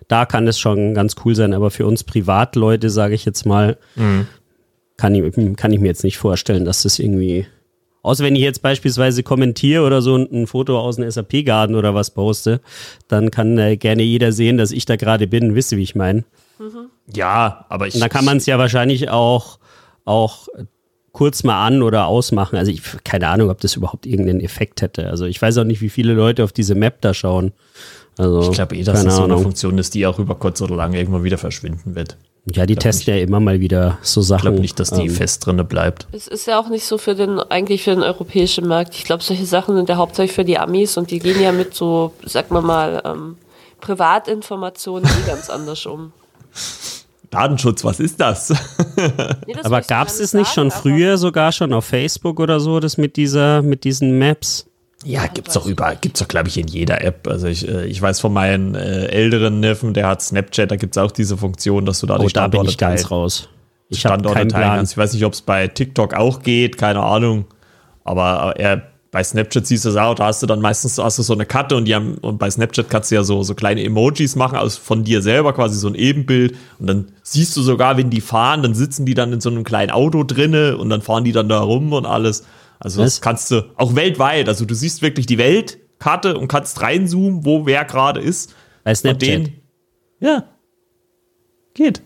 da kann es schon ganz cool sein, aber für uns Privatleute, sage ich jetzt mal, mhm. kann, ich, kann ich mir jetzt nicht vorstellen, dass das irgendwie, außer wenn ich jetzt beispielsweise kommentiere oder so ein Foto aus einem S A P-Garten oder was poste, dann kann äh, gerne jeder sehen, dass ich da gerade bin, wisst ihr, wie ich meine? Mhm. Ja, aber ich... Und da kann man es ja wahrscheinlich auch, auch kurz mal an- oder ausmachen. Also ich keine Ahnung, ob das überhaupt irgendeinen Effekt hätte. Also ich weiß auch nicht, wie viele Leute auf diese Map da schauen. Also, ich glaube eh, dass das so eine Funktion ist, die auch über kurz oder lang irgendwann wieder verschwinden wird. Ja, die testen nicht. ja immer mal wieder so Sachen. Ich glaube nicht, dass die ähm, fest drinne bleibt. Es ist ja auch nicht so für den, eigentlich für den europäischen Markt. Ich glaube, solche Sachen sind ja hauptsächlich für die Amis und die gehen ja mit so, sagen wir mal, ähm, Privatinformationen eh ganz anders um. Datenschutz, was ist das? Nee, das aber gab es es nicht schon früher sogar schon auf Facebook oder so, das mit dieser, mit diesen Maps? Ja, gibt's doch überall, gibt's doch, glaube ich, in jeder App. Also ich, ich weiß von meinen äh, älteren Neffen, der hat Snapchat, da gibt's auch diese Funktion, dass du da oh, die Standorte da bin ich ganz teilen, raus. Ich habe keinen teilen Plan. kannst. Ich weiß nicht, ob es bei TikTok auch geht, keine Ahnung. Aber er, bei Snapchat siehst du es auch, da hast du dann meistens hast du so eine Karte und die haben, und bei Snapchat kannst du ja so, so kleine Emojis machen aus von dir selber, quasi so ein Ebenbild. Und dann siehst du sogar, wenn die fahren, dann sitzen die dann in so einem kleinen Auto drinne und dann fahren die dann da rum und alles. Also das kannst du auch weltweit, also du siehst wirklich die Weltkarte und kannst reinzoomen, wo wer gerade ist. Bei Snapchat? Den, ja, geht.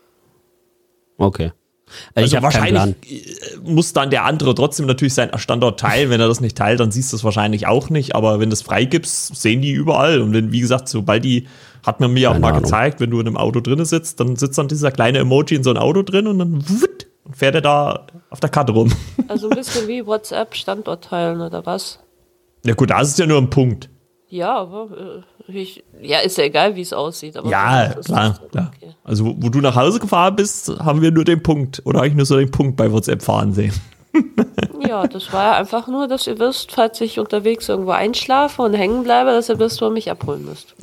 Okay. Also ich habe keinen Plan. Muss dann der andere trotzdem natürlich seinen Standort teilen. Wenn er das nicht teilt, dann siehst du es wahrscheinlich auch nicht. Aber wenn du es freigibst, sehen die überall. Und wenn, wie gesagt, sobald die, hat man mir auch mal gezeigt, wenn du in einem Auto drin sitzt, dann sitzt dann dieser kleine Emoji in so einem Auto drin und dann wutt, fährt er da auf der Karte rum. Also ein bisschen wie WhatsApp Standort teilen oder was? Ja gut, da ist es ja nur ein Punkt. Ja, aber äh, ich, ja, ist ja egal, wie es aussieht. Aber ja, klar, klar. Okay. Also wo, wo du nach Hause gefahren bist, haben wir nur den Punkt oder eigentlich nur so den Punkt bei WhatsApp fahren sehen. Ja, das war ja einfach nur, dass ihr wisst, falls ich unterwegs irgendwo einschlafe und hängen bleibe, dass ihr wisst, wo ihr mich abholen müsst.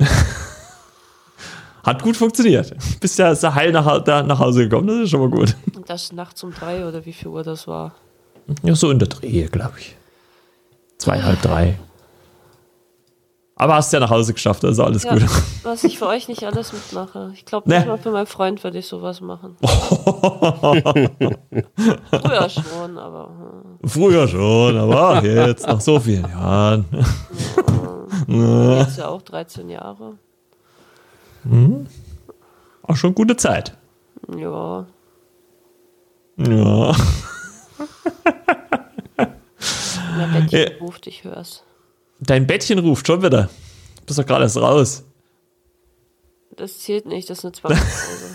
Hat gut funktioniert. Bist ja sehr heil nach, da, nach Hause gekommen, das ist schon mal gut. Und das nachts um drei oder wie viel Uhr das war? Ja, so in der Dreh, glaube ich. Zwei, halb drei. Aber hast ja nach Hause geschafft, also alles ja, gut. Was ich für euch nicht alles mitmache. Ich glaube, nicht nee. mal für meinen Freund würde ich sowas machen. Früher schon, aber... Hm. Früher schon, aber jetzt, nach so vielen Jahren. Ja, jetzt ja auch dreizehn Jahre. Mhm. Auch schon gute Zeit. Ja. Ja. Mein Bettchen ja. ruft, ich hör's. Dein Bettchen ruft schon wieder. Du bist doch gerade erst raus. Das zählt nicht, das ist eine Zwangspause.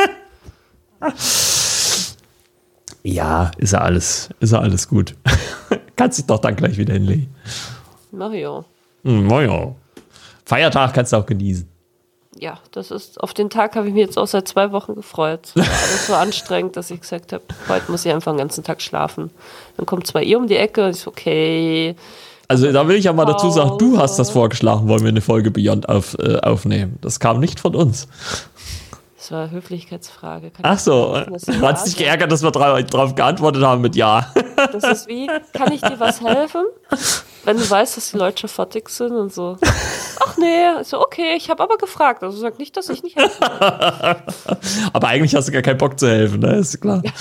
Ja, ist ja alles, ist ja alles gut. Kannst dich doch dann gleich wieder hinlegen. Mach ja. Hm, na ja. Feiertag kannst du auch genießen. Ja, das ist, auf den Tag habe ich mich jetzt auch seit zwei Wochen gefreut. Es war alles so anstrengend, dass ich gesagt habe, heute muss ich einfach den ganzen Tag schlafen. Dann kommt zwar ihr um die Ecke und ich so, okay. Also da will ich ja mal dazu sagen, du hast das vorgeschlagen, wollen wir eine Folge Beyond auf, äh, aufnehmen. Das kam nicht von uns. Das war eine Höflichkeitsfrage. Kann Ach so, du hast dich geärgert, dass wir darauf geantwortet haben mit Ja. Das ist wie, kann ich dir was helfen? Wenn du weißt, dass die Leute schon fertig sind und so. Ach nee, so okay, ich habe aber gefragt. Also sag nicht, dass ich nicht helfen kann. Aber eigentlich hast du gar keinen Bock zu helfen, ne? Ist klar. Ja.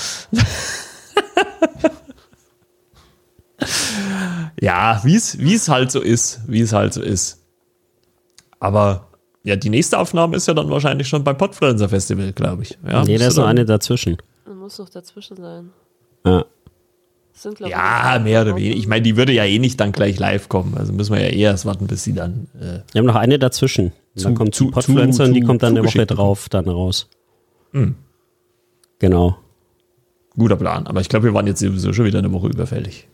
Ja, wie es halt so ist, wie es halt so ist. Aber ja, die nächste Aufnahme ist ja dann wahrscheinlich schon beim Podfluencer Festival, glaube ich. Ja, nee, da ist noch eine dazwischen. Da muss noch dazwischen sein. Ja. Sind, ja, mehr oder weniger. Ich meine, die würde ja eh nicht dann gleich live kommen. Also müssen wir ja eher erst warten, bis sie dann. Äh, wir haben noch eine dazwischen. Zu, dann kommt zu, die Podfluencer und die kommt dann eine Woche bekommen. drauf dann raus. Mhm. Genau. Guter Plan. Aber ich glaube, wir waren jetzt sowieso schon wieder eine Woche überfällig.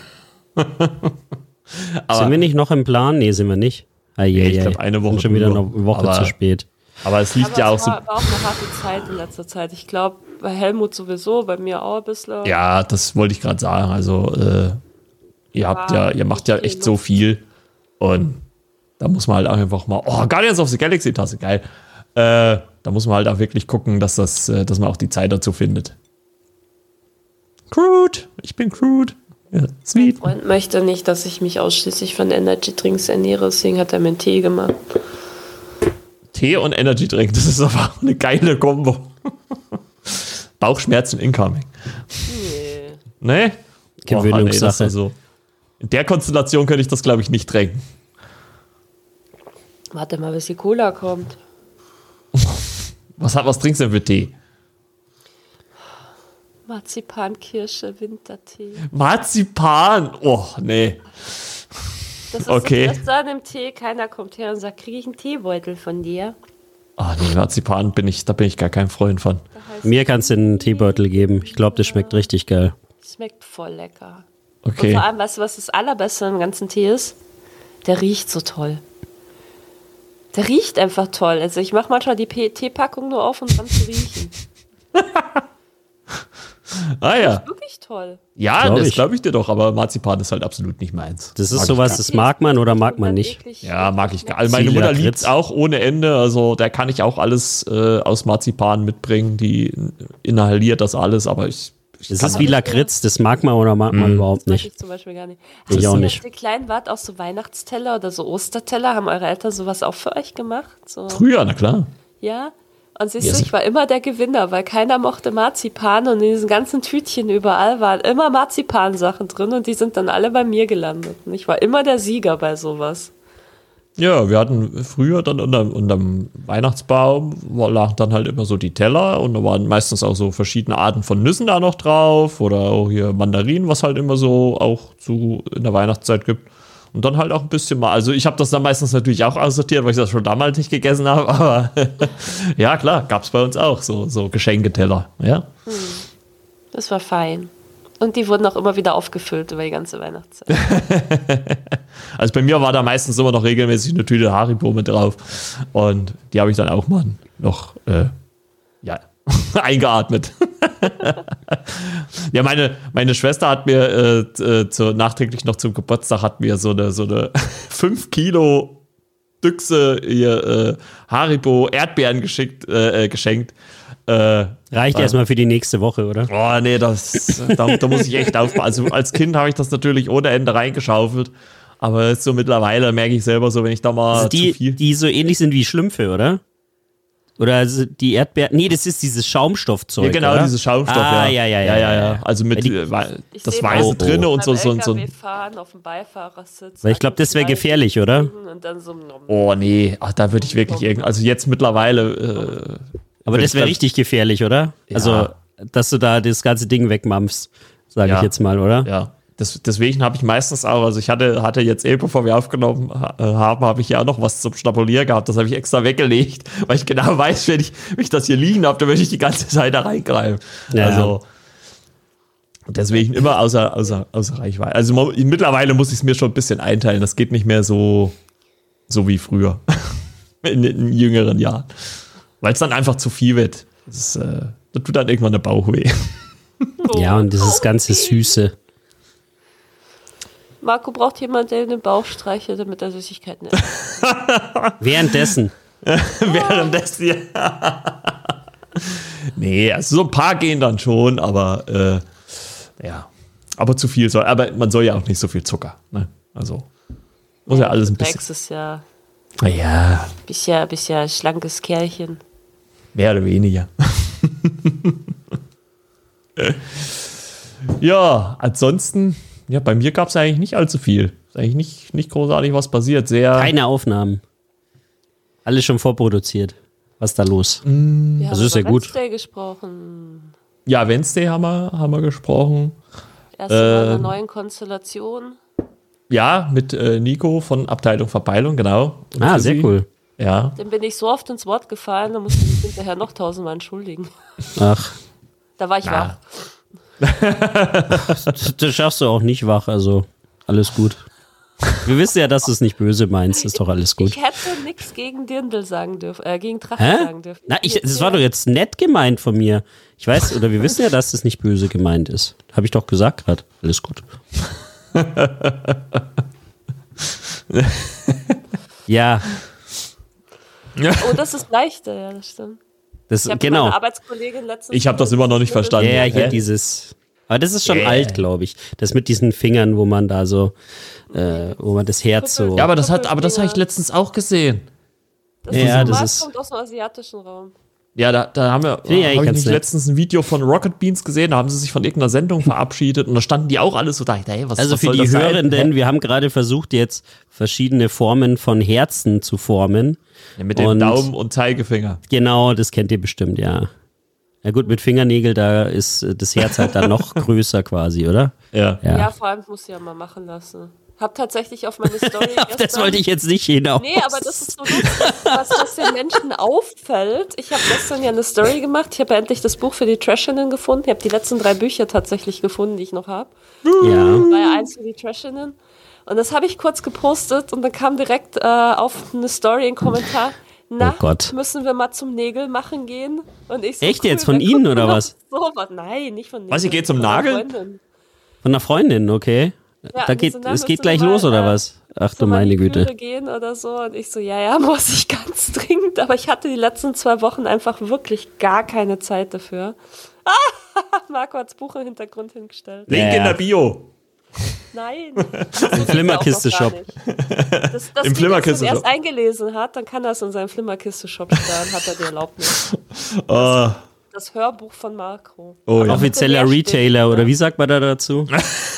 Aber sind wir nicht noch im Plan? Nee, sind wir nicht. Ah, je, nee, ich je. glaube, eine Woche. Sind schon wieder eine Woche aber, zu spät. Aber es liegt aber ja es auch war, so. war auch eine harte Zeit in letzter Zeit. Ich glaube, bei Helmut sowieso, bei mir auch ein bisschen. Ja, das wollte ich gerade sagen. Also, äh, ihr habt ja, ihr macht ja echt so viel. Und da muss man halt auch einfach mal. Oh, Guardians of the Galaxy Tasse, geil. Äh, da muss man halt auch wirklich gucken, dass, das, dass man auch die Zeit dazu findet. Crude, ich bin Crude. Ja, sweet. Mein Freund möchte nicht, dass ich mich ausschließlich von Energy Drinks ernähre, deswegen hat er mir einen Tee gemacht. Tee und Energy-Drink, das ist aber auch eine geile Kombo. Bauchschmerzen incoming. Nee? Nee? Gewöhnungssache. Nee, also, in der Konstellation könnte ich das, glaube ich, nicht trinken. Warte mal, bis die Cola kommt. Was, was trinkst du denn für Tee? Marzipankirsche, Wintertee. Marzipan? Oh, nee. Das ist Okay. das Beste an dem Tee. Keiner kommt her und sagt, kriege ich einen Teebeutel von dir? Ah, nee, Marzipan bin ich, da bin ich gar kein Freund von. Da heißt Mir kannst du einen Teebeutel geben. Ich glaube, das schmeckt richtig geil. schmeckt voll lecker. Okay. Und vor allem, weißt du, was das Allerbeste am ganzen Tee ist? Der riecht so toll. Der riecht einfach toll. Also ich mache manchmal die P- Teepackung nur auf, um dran zu riechen. Ah ja. Wirklich toll. Ja, Glaub das ich. glaube ich dir doch, aber Marzipan ist halt absolut nicht meins. Das ist Mag sowas, ich das mag man oder mag man nicht. Wirklich- Ja, mag ich gar nicht. Also meine Ziele, Mutter Lakritz. liebt es auch ohne Ende. Also da kann ich auch alles äh, aus Marzipan mitbringen. Die inhaliert das alles, aber ich, ich Das kann ist wie Lakritz, das mag man oder mag man überhaupt Das mag nicht. ich zum Beispiel gar nicht. Ich Habt auch ihr, nicht. Als ihr klein wart, auch so Weihnachtsteller oder so Osterteller? Haben eure Eltern sowas auch für euch gemacht? So, Früher, na klar. ja? Und siehst Ja, du, so- ich war immer der Gewinner, weil keiner mochte Marzipan und in diesen ganzen Tütchen überall waren immer Marzipansachen drin und die sind dann alle bei mir gelandet. Und ich war immer der Sieger bei sowas. Ja, wir hatten früher dann unterm, unterm Weihnachtsbaum war- lagen dann halt immer so die Teller und da waren meistens auch so verschiedene Arten von Nüssen da noch drauf oder auch hier Mandarinen, was halt immer so auch zu in der Weihnachtszeit gibt. Und dann halt auch ein bisschen mal, also ich habe das dann meistens natürlich auch aussortiert, weil ich das schon damals nicht gegessen habe, aber ja klar, gab es bei uns auch so, so Geschenketeller, ja. Das war fein. Und die wurden auch immer wieder aufgefüllt über die ganze Weihnachtszeit. Also bei mir war da meistens immer noch regelmäßig eine Tüte Haribo mit drauf und die habe ich dann auch mal noch, äh, ja, eingeatmet. Ja, meine, meine Schwester hat mir äh, äh, zu, nachträglich noch zum Geburtstag hat mir so eine, so eine fünf Kilo Düchse ihr, äh, Haribo Erdbeeren geschickt, äh, geschenkt. Äh, Reicht erstmal für die nächste Woche, oder? oh nee, das, da, da muss ich echt aufpassen. Also als Kind habe ich das natürlich ohne Ende reingeschaufelt. Aber jetzt so mittlerweile merke ich selber so, wenn ich da mal Also die, zu viel... die so ähnlich sind wie Schlümpfe, oder? Oder also die Erdbeeren. Nee, das ist dieses Schaumstoffzeug. Ja, genau, oder? dieses Schaumstoff, ah, ja. ja, ja, ja, ja. Also mit Weil die- äh, wei- Ich das seh Weiße mal, drinne und so, beim so, so L K W ein. fahren auf dem Beifahrersitz. Weil ich glaube, das wäre gefährlich, oder? Und dann so nom, Oh nee, ach, da würde ich wirklich irgend. Also jetzt mittlerweile. Äh, Aber würd das ich wäre dann- richtig gefährlich, oder? Ja. Also, dass du da das ganze Ding wegmampfst, sage Ja. ich jetzt mal, oder? Ja. Das, deswegen habe ich meistens auch, also ich hatte, hatte jetzt eh, bevor wir aufgenommen ha- äh, haben, habe ich ja auch noch was zum Schnabulieren gehabt. Das habe ich extra weggelegt, weil ich genau weiß, wenn ich, wenn ich das hier liegen habe, dann würde ich die ganze Zeit da reingreifen. Ja. Also deswegen immer außer, außer, außer Reichweite. Also mo- mittlerweile muss ich es mir schon ein bisschen einteilen. Das geht nicht mehr so, so wie früher. in, in jüngeren Jahren. Weil es dann einfach zu viel wird. Das, ist, äh, das tut dann irgendwann der Bauch weh. Ja, und dieses ganze Süße. Marco braucht jemanden, der den Bauch streichelt, damit er Süßigkeiten isst. Währenddessen. Währenddessen, ja. Nee, also so ein paar gehen dann schon, aber äh, ja. Aber zu viel soll, aber man soll ja auch nicht so viel Zucker. Ne? Also muss ja alles ein bisschen. Rex ist ja Naja, bisher, bisher schlankes Kerlchen. mehr oder weniger. Ja, ansonsten, ja, bei mir gab es eigentlich nicht allzu viel. Ist eigentlich nicht, nicht großartig was passiert. Sehr. Keine Aufnahmen. Alles schon vorproduziert. Was ist da los? Wir Also haben ist ja über gut. Wednesday gesprochen. Ja, Wednesday haben wir, haben wir gesprochen. Erst in einer Ähm. neuen Konstellation. Ja, mit äh, Nico von Abteilung Verpeilung, genau. Und Ah, Chrissy. sehr cool. Ja. Dann bin ich so oft ins Wort gefallen, da musste ich mich hinterher noch tausendmal entschuldigen. Ach, Da war ich wach. das, das schaffst du auch nicht wach, also alles gut. Wir wissen ja, dass du es nicht böse meinst, ist doch alles gut. Ich hätte nichts gegen Dirndl sagen dürfen, äh, gegen Drache Hä? sagen dürfen. Na, ich, das war doch jetzt nett gemeint von mir. Ich weiß, oder wir wissen ja, dass das nicht böse gemeint ist. Habe ich doch gesagt gerade. Alles gut. Ja, Oh, das ist leichter, ja, das stimmt. das Ich habe genau. meine Arbeitskollegin letztens. Ich habe das immer noch nicht verstanden. Ja, ja, hier Hä? dieses. Aber das ist schon Yeah. alt, glaube ich. Das mit diesen Fingern, wo man da so, äh, wo man das Herz so. Ja, aber das hat, aber das habe ich letztens auch gesehen. Das Ja, ist das normal, ist- kommt aus dem asiatischen Raum. Ja, da, da haben wir, Ja, hab ja, ich ich kann's nicht nicht. letztens ein Video von Rocket Beans gesehen, da haben sie sich von irgendeiner Sendung verabschiedet und da standen die auch alle so da, hey, was, Also was für soll die das sein? Hörenden, Hä? wir haben gerade versucht, jetzt verschiedene Formen von Herzen zu formen. Ja, mit dem und- Daumen und Zeigefinger. Genau, das kennt ihr bestimmt, ja. Ja gut, mit Fingernägel, da ist äh, das Herz halt dann noch größer quasi, oder? Ja. Ja. Ja, vor allem muss ich ja mal machen lassen. Hab tatsächlich auf meine Story Auf das gestern- wollte ich jetzt nicht hinaus. Nee, aber das ist so lustig, was das den Menschen auffällt. Ich habe gestern ja eine Story gemacht. Ich habe ja endlich das Buch für die Trashinnen gefunden. Ich habe die letzten drei Bücher tatsächlich gefunden, die ich noch habe. Ja. War ja eins für die Trashinnen. Und das habe ich kurz gepostet und dann kam direkt äh, auf eine Story ein Kommentar. Na, Oh Gott. müssen wir mal zum Nägel machen gehen? Und ich so, Echt cool, jetzt? Von wir Ihnen gucken oder noch was? So was. Nein, nicht von Nägeln. Was, ihr geht zum von einer Nageln? Freundin. Von einer Freundin, okay. Ja, da und geht, so, na, es geht müssen gleich wir los, mal, oder äh, was? Ach du so meine Maniküre Güte. gehen oder so. Und ich so, ja, ja, muss ich ganz dringend. Aber ich hatte die letzten zwei Wochen einfach wirklich gar keine Zeit dafür. Marco hat das Buch im Hintergrund hingestellt. Link Ja. in der Bio. Nein. Im Flimmerkiste-Shop. Das, das Im Im Flimmerkiste-Shop. Wenn er es eingelesen hat, dann kann er es in seinem Flimmerkiste-Shop stellen, hat er die Erlaubnis. Oh, Das Hörbuch von Marco. oh ja. Offizieller Bitte Retailer, oder wie sagt man da dazu?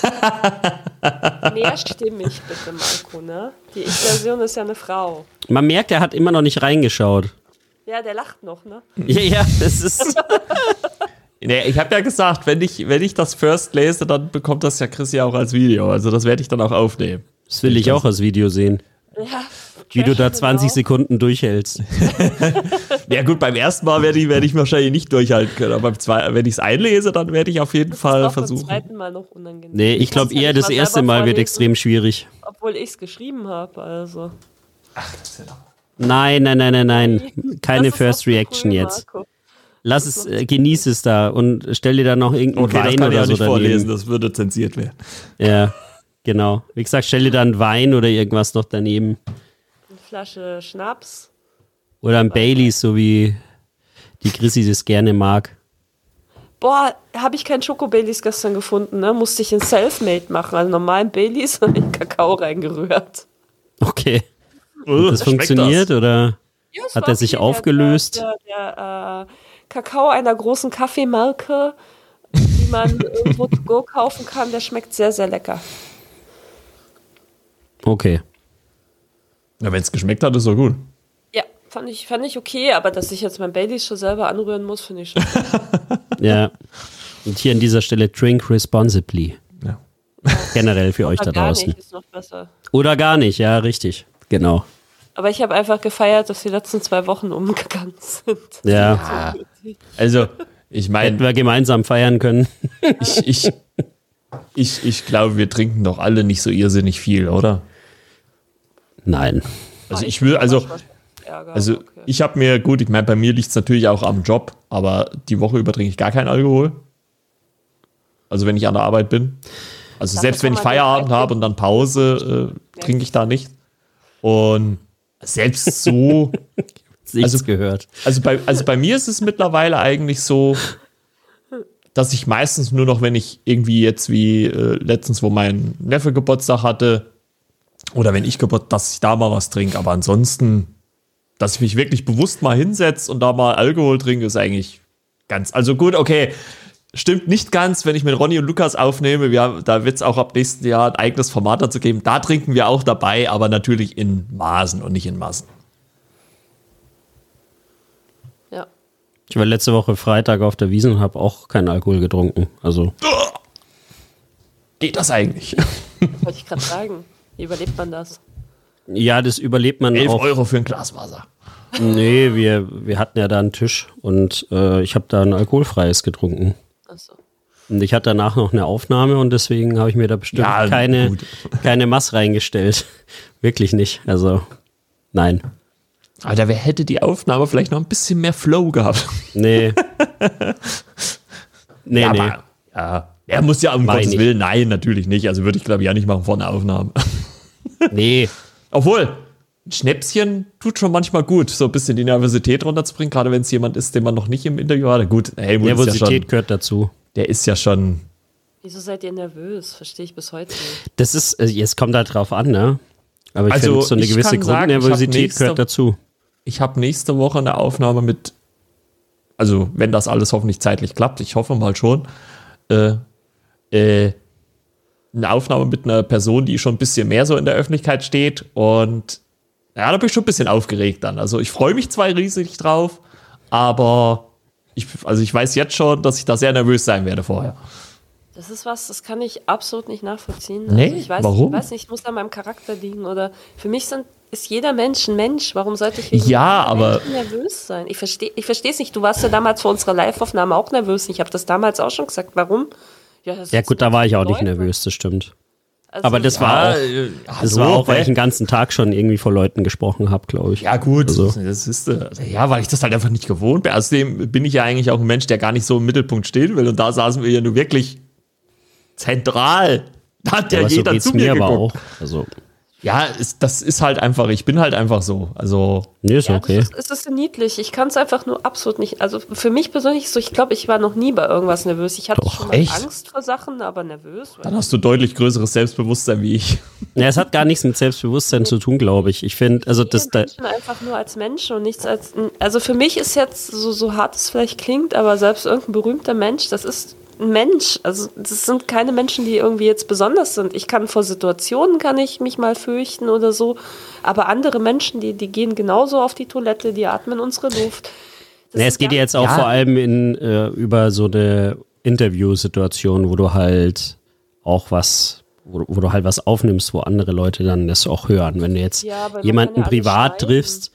Mehrstimmig bitte, Marco, ne? Die Ich-Version ist ja eine Frau. Man merkt, er hat immer noch nicht reingeschaut. Ja, der lacht noch, ne? Ja, ja, das ist. Nee, ich habe ja gesagt, wenn ich, wenn ich das First lese, dann bekommt das ja Chris ja auch als Video. Also das werde ich dann auch aufnehmen. Das will ich auch als Video sehen. Ja, Wie du da Trash zwanzig genau. Sekunden durchhältst. Ja gut, beim ersten Mal werde ich, werde ich wahrscheinlich nicht durchhalten können. Aber beim zweiten, wenn ich es einlese, dann werde ich auf jeden Das Fall ist auch beim versuchen. zweiten Mal noch unangenehm. Nee, ich glaube kann's ja eher, nicht das mal erste selber Mal wird vorlesen, extrem schwierig. Obwohl ich es geschrieben habe, also. Nein, nein, nein, nein, nein. Keine Das ist First auch so Reaction cool, jetzt. Marco. Lass es, äh, genieß es da und stell dir da noch irgendeinen Okay, das Wein kann ich oder ja so nicht vorlesen, daneben. das würde zensiert werden. Ja, genau. Wie gesagt, stell dir da einen Wein oder irgendwas noch daneben. Eine Flasche Schnaps. Oder ein Baileys, so wie die Chrissy das gerne mag. Boah, habe ich keinen Schoko-Baileys gestern gefunden, ne? Musste ich in Selfmade machen. Also normalen Baileys und in Kakao reingerührt. Okay. Uh, Das schmeckt funktioniert oder Ja, es hat war er sich okay. aufgelöst? Der, der, der äh, Kakao einer großen Kaffeemarke, die man irgendwo to go kaufen kann, der schmeckt sehr, sehr lecker. Okay. Ja, wenn es geschmeckt hat, ist doch gut. Ja, fand ich, fand ich okay, aber dass ich jetzt mein Baileys schon selber anrühren muss, finde ich schon. Ja. Und hier an dieser Stelle drink responsibly. Ja. Generell für euch da Aber gar draußen. nicht, ist noch besser. Oder gar nicht, ja, richtig. Genau. Aber ich habe einfach gefeiert, dass die letzten zwei Wochen umgegangen sind. Ja. Also, ich Hätten meine, wir gemeinsam feiern können. ich, ich, ich, ich glaube, wir trinken doch alle nicht so irrsinnig viel, oder? Nein. Also ich will, also, Ärger, also okay. ich habe mir, gut, ich meine, bei mir liegt es natürlich auch am Job, aber die Woche über trinke ich gar keinen Alkohol. Also wenn ich an der Arbeit bin. Also Dafür selbst wenn kann ich man den Feierabend Zeit habe und dann Pause, äh, trinke ich da nicht. Und selbst so, Nichts Also- gehört. also bei, also bei mir ist es mittlerweile eigentlich so, dass ich meistens nur noch, wenn ich irgendwie jetzt wie äh, letztens, wo mein Neffe Geburtstag hatte, oder wenn ich Geburt, dass ich da mal was trinke. Aber ansonsten, dass ich mich wirklich bewusst mal hinsetze und da mal Alkohol trinke, ist eigentlich ganz, also gut, okay. Stimmt nicht ganz, wenn ich mit Ronny und Lukas aufnehme. Wir haben, da wird es auch ab nächsten Jahr ein eigenes Format dazu geben. Da trinken wir auch dabei, aber natürlich in Maßen und nicht in Massen. Ja. Ich war letzte Woche Freitag auf der Wiesn und habe auch keinen Alkohol getrunken. Also, Geht das eigentlich? Wollte ich gerade sagen. Wie überlebt man das? ja, das überlebt man elf auch. Euro für ein Glas Wasser. Nee, wir, wir hatten ja da einen Tisch und äh, ich habe da ein alkoholfreies getrunken. Achso. Und ich hatte danach noch eine Aufnahme und deswegen habe ich mir da bestimmt Ja, keine, gut. keine Mass reingestellt. Wirklich nicht. Also, nein. Aber da wär- hätte die Aufnahme vielleicht noch ein bisschen mehr Flow gehabt. Nee. Nee, ja, nee. aber, ja. Er muss ja um Meine Gottes ich. Willen, nein, natürlich nicht. Also würde ich glaube ich ja nicht machen vor einer Aufnahme. Nee. Obwohl, ein Schnäpschen tut schon manchmal gut, so ein bisschen die Nervosität runterzubringen, gerade wenn es jemand ist, den man noch nicht im Interview hatte. Gut, Helmut ist ja Nervosität schon, gehört dazu. der ist ja schon, Wieso seid ihr nervös? Verstehe ich bis heute nicht. Das ist, äh, es kommt halt drauf an, ne? Aber ich Also, finde, so eine ich gewisse kann sagen, ich hab Grundnervosität nächste- gehört dazu. ich habe nächste Woche eine Aufnahme mit, also wenn das alles hoffentlich zeitlich klappt, ich hoffe mal schon, äh, äh, eine Aufnahme mit einer Person, die schon ein bisschen mehr so in der Öffentlichkeit steht und ja, da bin ich schon ein bisschen aufgeregt dann. Also ich freue mich zwar riesig drauf, aber ich, also ich weiß jetzt schon, dass ich da sehr nervös sein werde vorher. Das ist was, das kann ich absolut nicht nachvollziehen. Nee, also ich weiß, warum? Ich weiß nicht, muss an meinem Charakter liegen oder für mich sind, ist jeder Mensch ein Mensch. Warum sollte ich wegen ja, aber nervös sein? Ich verstehe ich verstehe es nicht. Du warst ja damals vor unserer Live-Aufnahme auch nervös. Ich habe das damals auch schon gesagt. Warum? Ja, ja gut, da war ich auch nicht nervös, das stimmt. Also, aber das ja, war auch, äh, das hallo, war auch, weil ich den ganzen Tag schon irgendwie vor Leuten gesprochen habe, glaube ich. Ja gut, also. das ist äh, ja, weil ich das halt einfach nicht gewohnt bin. Außerdem bin ich ja eigentlich auch ein Mensch, der gar nicht so im Mittelpunkt stehen will. Und da saßen wir ja nur wirklich zentral. Da hat ja, ja jeder so zu mir, mir geguckt. Auch. Also. Ja, ist, das ist halt einfach, ich bin halt einfach so. Also, nee, ist ja, okay. Es ist, ist so niedlich. Ich kann es einfach nur absolut nicht. Also für mich persönlich ist so, ich glaube, ich war noch nie bei irgendwas nervös. Ich hatte Doch, schon mal echt? Angst vor Sachen, aber nervös. Dann hast du deutlich größeres Selbstbewusstsein wie ich. Ja, es hat gar nichts mit Selbstbewusstsein zu tun, glaube ich. Ich finde, also das da einfach nur als Mensch und nichts als. Also für mich ist jetzt so, so hart es vielleicht klingt, aber selbst irgendein berühmter Mensch, das ist ein Mensch. Also das sind keine Menschen, die irgendwie jetzt besonders sind. Ich kann vor Situationen kann ich mich mal fürchten oder so, aber andere Menschen, die, die gehen genauso auf die Toilette, die atmen unsere Luft. Nee, es geht ja jetzt auch ja. vor allem in, äh, über so eine Interviewsituation, wo du halt auch was, wo, wo du halt was aufnimmst, wo andere Leute dann das auch hören. Wenn du jetzt ja, jemanden ja privat triffst.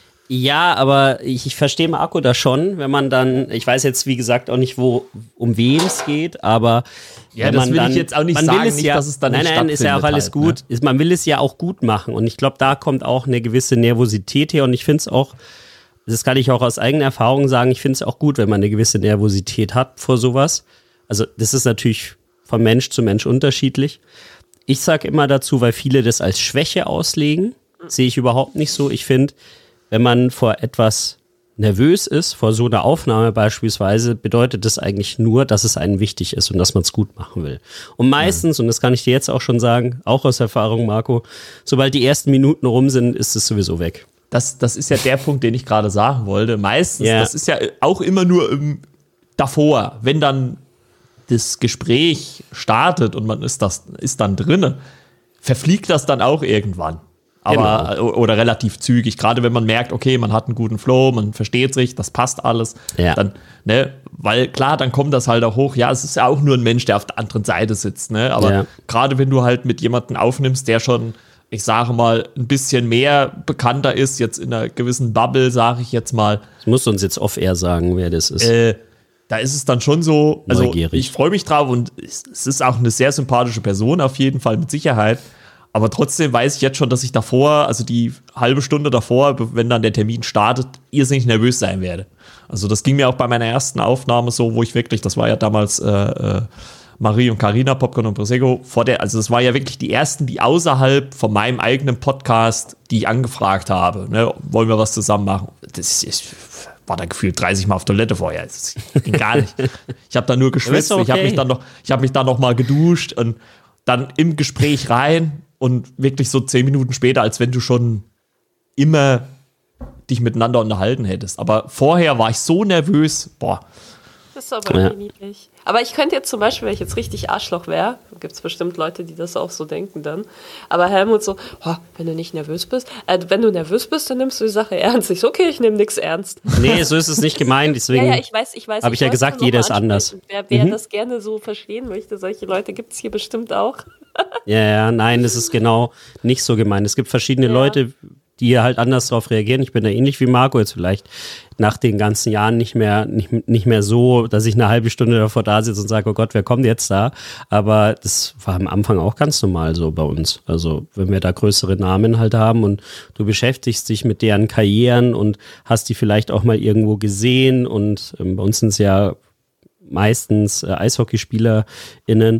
Ja, aber ich, ich verstehe Marco da schon, wenn man dann, ich weiß jetzt wie gesagt auch nicht, wo um wen es geht, aber ja, wenn das man will dann, ich jetzt auch nicht man sagen, will es nicht, ja, dass es dann nein, nicht nein, ist ja auch alles halt, gut. Ne? Man will es ja auch gut machen und ich glaube, da kommt auch eine gewisse Nervosität her und ich finde es auch, das kann ich auch aus eigener Erfahrung sagen, ich finde es auch gut, wenn man eine gewisse Nervosität hat vor sowas. Also das ist natürlich von Mensch zu Mensch unterschiedlich. Ich sage immer dazu, weil viele das als Schwäche auslegen, sehe ich überhaupt nicht so. Ich finde, wenn man vor etwas nervös ist, vor so einer Aufnahme beispielsweise, bedeutet das eigentlich nur, dass es einem wichtig ist und dass man es gut machen will. Und meistens, ja. und das kann ich dir jetzt auch schon sagen, auch aus Erfahrung, Marco, sobald die ersten Minuten rum sind, ist es sowieso weg. Das, das ist ja der Punkt, den ich gerade sagen wollte. Meistens, ja. das ist ja auch immer nur im, davor, wenn dann das Gespräch startet und man ist, das, ist dann drinne, verfliegt das dann auch irgendwann. Aber, genau. Oder relativ zügig, gerade wenn man merkt, okay, man hat einen guten Flow, man versteht sich, das passt alles. Ja. Dann, ne, weil klar, dann kommt das halt auch hoch. Ja, es ist ja auch nur ein Mensch, der auf der anderen Seite sitzt, ne? Aber ja. gerade wenn du halt mit jemandem aufnimmst, der schon, ich sage mal, ein bisschen mehr bekannter ist, jetzt in einer gewissen Bubble, sage ich jetzt mal. Das musst du uns jetzt off-air sagen, wer das ist. Äh, da ist es dann schon so, also neugierig. Ich freue mich drauf und es, es ist auch eine sehr sympathische Person, auf jeden Fall mit Sicherheit. Aber trotzdem weiß ich jetzt schon, dass ich davor, also die halbe Stunde davor, wenn dann der Termin startet, irrsinnig nervös sein werde. Also das ging mir auch bei meiner ersten Aufnahme so, wo ich wirklich, das war ja damals äh, äh, Marie und Carina, Popcorn und Prosecco, vor der, also das war ja wirklich die ersten, die außerhalb von meinem eigenen Podcast, die ich angefragt habe, ne, wollen wir was zusammen machen. Das ist, war da gefühlt dreißig Mal auf Toilette vorher. Das ging gar nicht. Ich habe da nur geschwitzt, okay. ich habe mich dann noch, ich habe mich dann noch mal geduscht und dann im Gespräch rein. Und wirklich so zehn Minuten später, als wenn du schon immer dich miteinander unterhalten hättest. Aber vorher war ich so nervös. Boah. Das ist aber ja. niedlich. Aber ich könnte jetzt zum Beispiel, wenn ich jetzt richtig Arschloch wäre, gibt es bestimmt Leute, die das auch so denken dann. Aber Helmut so, oh, wenn du nicht nervös bist, äh, wenn du nervös bist, dann nimmst du die Sache ernst. Ich so, okay, ich nehme nichts ernst. Nee, so ist es nicht gemeint. Deswegen ja, ja, ich weiß, ich weiß. Habe ich ja gesagt, jeder ist anders. Wer, wer mhm. das gerne so verstehen möchte, solche Leute gibt es hier bestimmt auch. Ja, ja, nein, das ist genau nicht so gemeint. Es gibt verschiedene ja. Leute, die halt anders darauf reagieren. Ich bin da ähnlich wie Marco jetzt vielleicht nach den ganzen Jahren nicht mehr, nicht, nicht mehr so, dass ich eine halbe Stunde davor da sitze und sage, oh Gott, wer kommt jetzt da? Aber das war am Anfang auch ganz normal so bei uns. Also wenn wir da größere Namen halt haben und du beschäftigst dich mit deren Karrieren und hast die vielleicht auch mal irgendwo gesehen und ähm, bei uns sind es ja meistens äh, EishockeyspielerInnen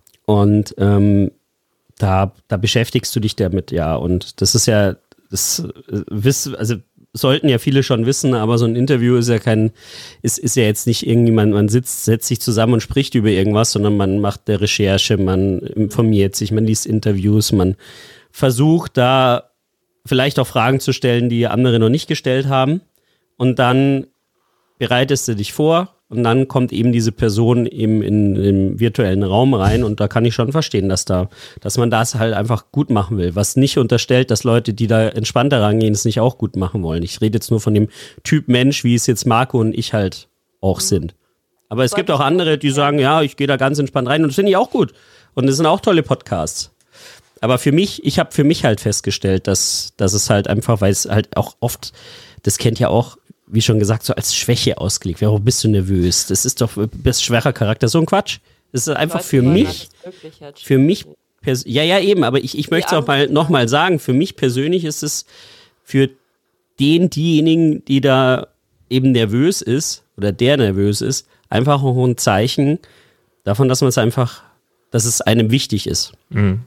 und ähm, da, da beschäftigst du dich damit, ja. Und das ist ja, das wissen, also sollten ja viele schon wissen, aber so ein Interview ist ja kein, ist, ist ja jetzt nicht irgendwie, man, man sitzt, setzt sich zusammen und spricht über irgendwas, sondern man macht eine Recherche, man informiert sich, man liest Interviews, man versucht da vielleicht auch Fragen zu stellen, die andere noch nicht gestellt haben. Und dann bereitest du dich vor und dann kommt eben diese Person eben in den virtuellen Raum rein und da kann ich schon verstehen, dass da, dass man das halt einfach gut machen will. Was nicht unterstellt, dass Leute, die da entspannter rangehen, es nicht auch gut machen wollen. Ich rede jetzt nur von dem Typ Mensch, wie es jetzt Marco und ich halt auch sind. Aber es gibt auch andere, die sagen, ja, ich gehe da ganz entspannt rein und das finde ich auch gut. Und das sind auch tolle Podcasts. Aber für mich, ich habe für mich halt festgestellt, dass, dass es halt einfach, weil es halt auch oft, das kennt ja auch, wie schon gesagt, so als Schwäche ausgelegt. Warum bist du nervös? Das ist doch, bist schwerer Charakter. So ein Quatsch. Das ist einfach für mich, für mich, pers- ja, ja, eben, aber ich, ich möchte es auch mal nochmal sagen, für mich persönlich ist es für den, diejenigen, die da eben nervös ist, oder der nervös ist, einfach auch ein Zeichen davon, dass man es einfach, dass es einem wichtig ist. Mhm.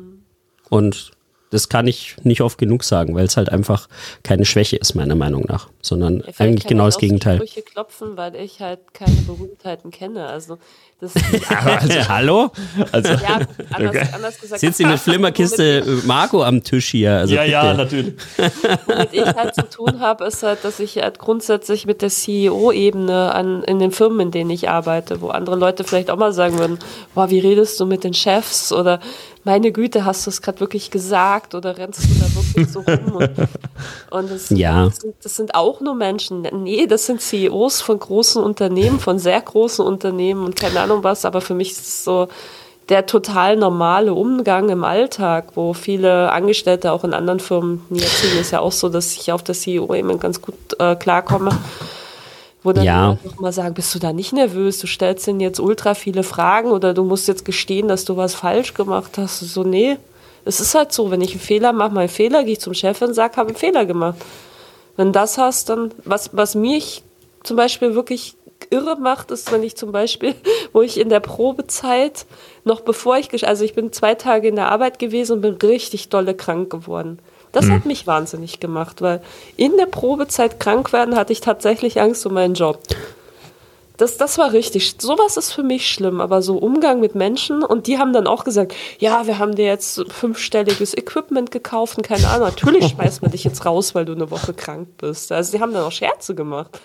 Und das kann ich nicht oft genug sagen, weil es halt einfach keine Schwäche ist, meiner Meinung nach, sondern Ja, eigentlich genau das Gegenteil. Ich kann klopfen, weil ich halt keine Berühmtheiten kenne. Also das also, hallo? Also, ja, anders, okay. anders gesagt. Sitzt ihr mit Flimmerkiste Marco am Tisch hier? Also ja, bitte. ja, natürlich. Womit ich halt zu tun habe, ist halt, dass ich halt grundsätzlich mit der C E O-Ebene an in den Firmen, in denen ich arbeite, wo andere Leute vielleicht auch mal sagen würden, boah, wie redest du mit den Chefs? Oder meine Güte, hast du es gerade wirklich gesagt? Oder rennst du da wirklich so rum? Und, und das, Ja. das, sind, das sind auch nur Menschen. Nee, das sind C E Os von großen Unternehmen, von sehr großen Unternehmen und keine Ahnung was, aber für mich ist es so der total normale Umgang im Alltag, wo viele Angestellte auch in anderen Firmen nie erzählen, ist ja auch so, dass ich auf der C E O eben ganz gut äh, klarkomme. Wo dann Ja. noch mal sagen, bist du da nicht nervös? Du stellst denen jetzt ultra viele Fragen oder du musst jetzt gestehen, dass du was falsch gemacht hast. So, nee, es ist halt so, wenn ich einen Fehler mache, mal einen Fehler, gehe ich zum Chef und sage, habe einen Fehler gemacht. Wenn das hast, dann, was, was mich zum Beispiel wirklich irre macht, ist, wenn ich zum Beispiel, wo ich in der Probezeit, noch bevor ich, also ich bin zwei Tage in der Arbeit gewesen und bin richtig dolle krank geworden. Das mhm. hat mich wahnsinnig gemacht, weil in der Probezeit krank werden hatte ich tatsächlich Angst um meinen Job. Das, das war richtig. Sowas ist für mich schlimm, aber so Umgang mit Menschen und die haben dann auch gesagt, ja, wir haben dir jetzt fünfstelliges Equipment gekauft und keine Ahnung, natürlich schmeißen wir dich jetzt raus, weil du eine Woche krank bist. Also die haben dann auch Scherze gemacht.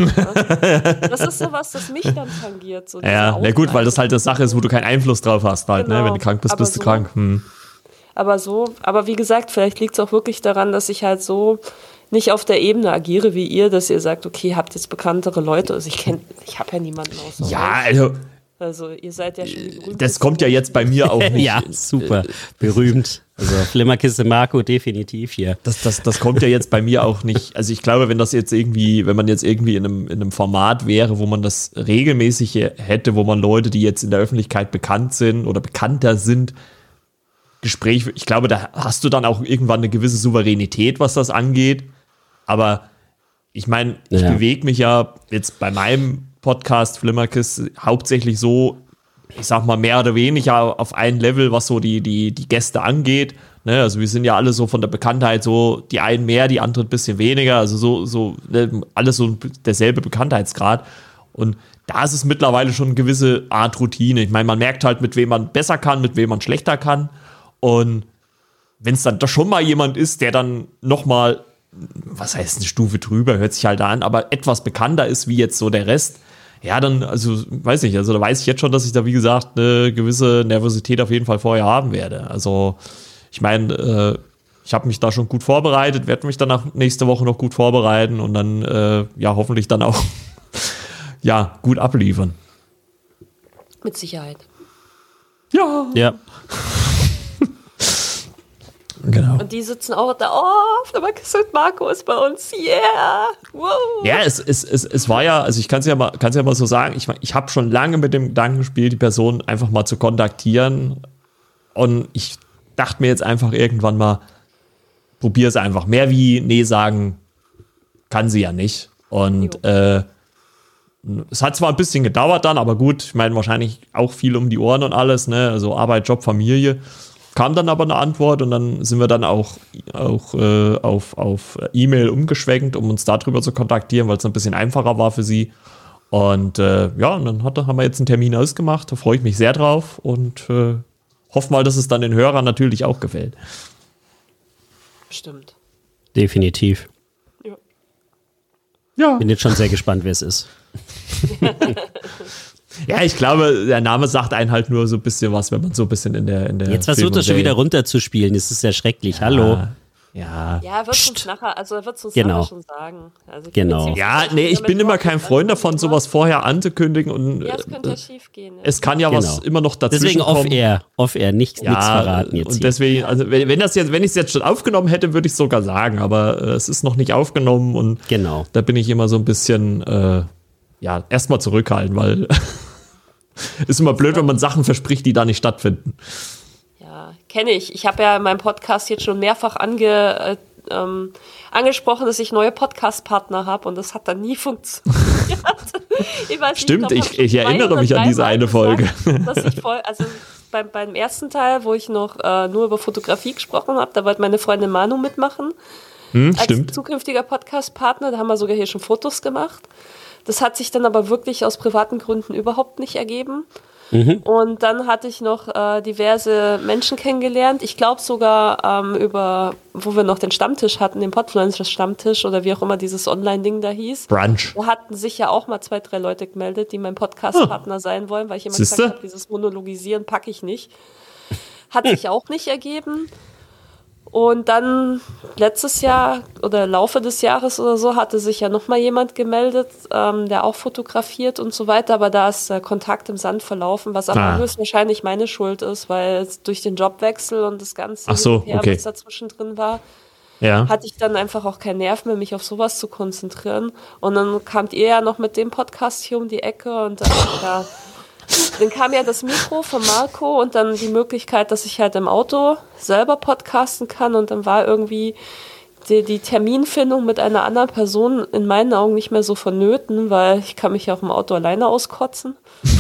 Das ist sowas, das mich dann tangiert. So ja, na gut, weil das halt eine Sache ist, wo du keinen Einfluss drauf hast halt, genau. ne? Wenn du krank bist, Aber bist du so, krank. Hm. Aber so, aber wie gesagt, vielleicht liegt es auch wirklich daran, dass ich halt so nicht auf der Ebene agiere wie ihr, dass ihr sagt, okay, habt jetzt bekanntere Leute. Also ich kenne, ich habe ja niemanden außer Ja, euch. also Also ihr seid ja schon die berühmtesten. das kommt ja jetzt bei mir auch nicht. Ja, super. Berühmt. Also Flimmerkiste Marco definitiv hier. Das, das, das kommt ja jetzt bei mir auch nicht. Also ich glaube, wenn das jetzt irgendwie, wenn man jetzt irgendwie in einem, in einem Format wäre, wo man das regelmäßig hätte, wo man Leute, die jetzt in der Öffentlichkeit bekannt sind oder bekannter sind, Gespräch, ich glaube, da hast du dann auch irgendwann eine gewisse Souveränität, was das angeht. Aber ich meine, ich Ja. bewege mich ja jetzt bei meinem Podcast Flimmerkiste hauptsächlich so, ich sag mal, mehr oder weniger auf ein Level, was so die, die, die Gäste angeht. Ne? Also wir sind ja alle so von der Bekanntheit so, die einen mehr, die anderen ein bisschen weniger. Also so, so ne? alles so derselbe Bekanntheitsgrad. Und da ist es mittlerweile schon eine gewisse Art Routine. Ich meine, man merkt halt, mit wem man besser kann, mit wem man schlechter kann. Und wenn es dann doch schon mal jemand ist, der dann noch mal, was heißt eine Stufe drüber, hört sich halt an, aber etwas bekannter ist wie jetzt so der Rest, ja, dann, also, weiß nicht, also da weiß ich jetzt schon, dass ich da, wie gesagt, eine gewisse Nervosität auf jeden Fall vorher haben werde. Also, ich meine, äh, ich habe mich da schon gut vorbereitet, werde mich dann auch nächste Woche noch gut vorbereiten und dann, äh, ja, hoffentlich dann auch, ja, gut abliefern. Mit Sicherheit. Ja. Ja. Genau. Und die sitzen auch da, oh, Flimmerkiste mit Marco ist bei uns, yeah, wow. Ja, es, es, es, es war ja, also ich kann es ja mal, kann's ja mal so sagen, ich, ich habe schon lange mit dem Gedanken gespielt, die Person einfach mal zu kontaktieren und ich dachte mir jetzt einfach irgendwann mal, probier es einfach. Mehr wie nee sagen kann sie ja nicht. Und äh, es hat zwar ein bisschen gedauert dann, aber gut, ich meine wahrscheinlich auch viel um die Ohren und alles, ne, also Arbeit, Job, Familie. Kam dann aber eine Antwort und dann sind wir dann auch, auch äh, auf, auf E-Mail umgeschwenkt, um uns darüber zu kontaktieren, weil es ein bisschen einfacher war für sie. Und äh, ja, und dann hat, haben wir jetzt einen Termin ausgemacht, da freue ich mich sehr drauf und äh, hoffe mal, dass es dann den Hörern natürlich auch gefällt. Bestimmt. Definitiv. Ja. Ja. Bin jetzt schon sehr gespannt, wer es ist. Ja, ich glaube, der Name sagt einen halt nur so ein bisschen was, wenn man so ein bisschen in der in der Jetzt versucht er schon wieder runterzuspielen, das ist ja schrecklich. Ja. Hallo. Ja. Ja, er wird uns nachher, also er wird uns Genau. nachher schon sagen. Also ich Genau. bin mir Ja, ziemlich nee, sicher, ich bin damit immer Rocky kein dann Freund davon, macht. sowas vorher anzukündigen und Ja, es könnte äh, ja schief gehen. Ja. es kann ja was Genau. immer noch dazwischen Deswegen kommen. off-air, off-air, nichts, nichts verraten jetzt und hier. deswegen, also wenn, wenn das jetzt, wenn ich es jetzt schon aufgenommen hätte, würde ich sogar sagen, aber äh, es ist noch nicht aufgenommen und Genau. da bin ich immer so ein bisschen, äh, ja, erstmal zurückhalten, weil ist immer blöd, wenn man Sachen verspricht, die da nicht stattfinden. Ja, kenne ich. Ich habe ja in meinem Podcast jetzt schon mehrfach ange, äh, ähm, angesprochen, dass ich neue Podcast-Partner habe und das hat dann nie funktioniert. ich weiß nicht, Stimmt, glaub, ich, hab schon ich zwei erinnere oder mich an diese dreimal eine gesagt, Folge. dass ich voll, also beim, beim ersten Teil, wo ich noch äh, nur über Fotografie gesprochen habe, da wollte meine Freundin Manu mitmachen. Hm, Als stimmt. zukünftiger Podcast-Partner, da haben wir sogar hier schon Fotos gemacht. Das hat sich dann aber wirklich aus privaten Gründen überhaupt nicht ergeben. Mhm. Und dann hatte ich noch äh, diverse Menschen kennengelernt. Ich glaube sogar ähm, über, wo wir noch den Stammtisch hatten, den Podfluencer-Stammtisch oder wie auch immer dieses Online-Ding da hieß. Brunch. Da hatten sich ja auch mal zwei, drei Leute gemeldet, die mein Podcast-Partner Hm. sein wollen, weil ich immer Siehste? gesagt habe, dieses Monologisieren packe ich nicht. Hat sich auch nicht ergeben. Und dann letztes Jahr oder Laufe des Jahres oder so hatte sich ja nochmal jemand gemeldet, ähm, der auch fotografiert und so weiter, aber da ist der Kontakt im Sand verlaufen, was aber Ah. höchstwahrscheinlich meine Schuld ist, weil es durch den Jobwechsel und das Ganze, Ach so, her, okay. was dazwischen drin war, Ja. hatte ich dann einfach auch keinen Nerv mehr, mich auf sowas zu konzentrieren. Und dann kamt ihr ja noch mit dem Podcast hier um die Ecke und dann, ja, dann kam ja das Mikro von Marco und dann die Möglichkeit, dass ich halt im Auto selber podcasten kann und dann war irgendwie die, die Terminfindung mit einer anderen Person in meinen Augen nicht mehr so vonnöten, weil ich kann mich ja auch im Auto alleine auskotzen.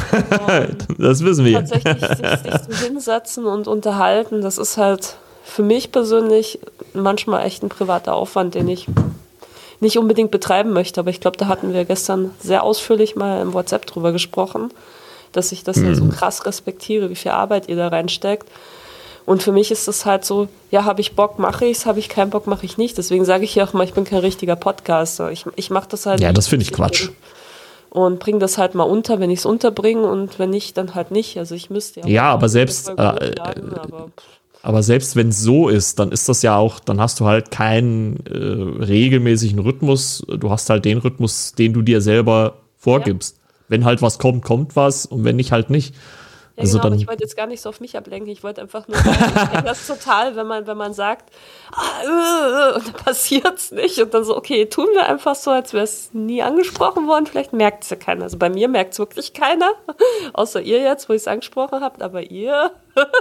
Das wissen wir. Tatsächlich sich, sich so hinsetzen und unterhalten, das ist halt für mich persönlich manchmal echt ein privater Aufwand, den ich nicht unbedingt betreiben möchte. Aber ich glaube, da hatten wir gestern sehr ausführlich mal im WhatsApp drüber gesprochen, dass ich das ja so krass respektiere, wie viel Arbeit ihr da reinsteckt. Und für mich ist das halt so, ja, habe ich Bock, mache ich es, habe ich keinen Bock, mache ich nicht. Deswegen sage ich ja auch mal, ich bin kein richtiger Podcaster. Ich, ich mache das halt. Ja, das finde ich Quatsch. Und bringe das halt mal unter, wenn ich es unterbringe und wenn nicht, dann halt nicht. Also ich müsste ja. Ja, auch aber eine selbst, Folge äh, hochladen, aber Aber selbst wenn es so ist, dann ist das ja auch, dann hast du halt keinen äh, regelmäßigen Rhythmus. Du hast halt den Rhythmus, den du dir selber vorgibst. Wenn halt was kommt, kommt was und wenn nicht, halt nicht. Ja, Also genau, aber dann, ich wollte jetzt gar nicht so auf mich ablenken. Ich wollte einfach nur sagen, ich kenne das total, wenn man, wenn man sagt, ah, äh, und dann passiert's nicht. Und dann so, okay, tun wir einfach so, als wäre es nie angesprochen worden. Vielleicht merkt es ja keiner. Also bei mir merkt es wirklich keiner. Außer ihr jetzt, wo ich es angesprochen habt. Aber ihr.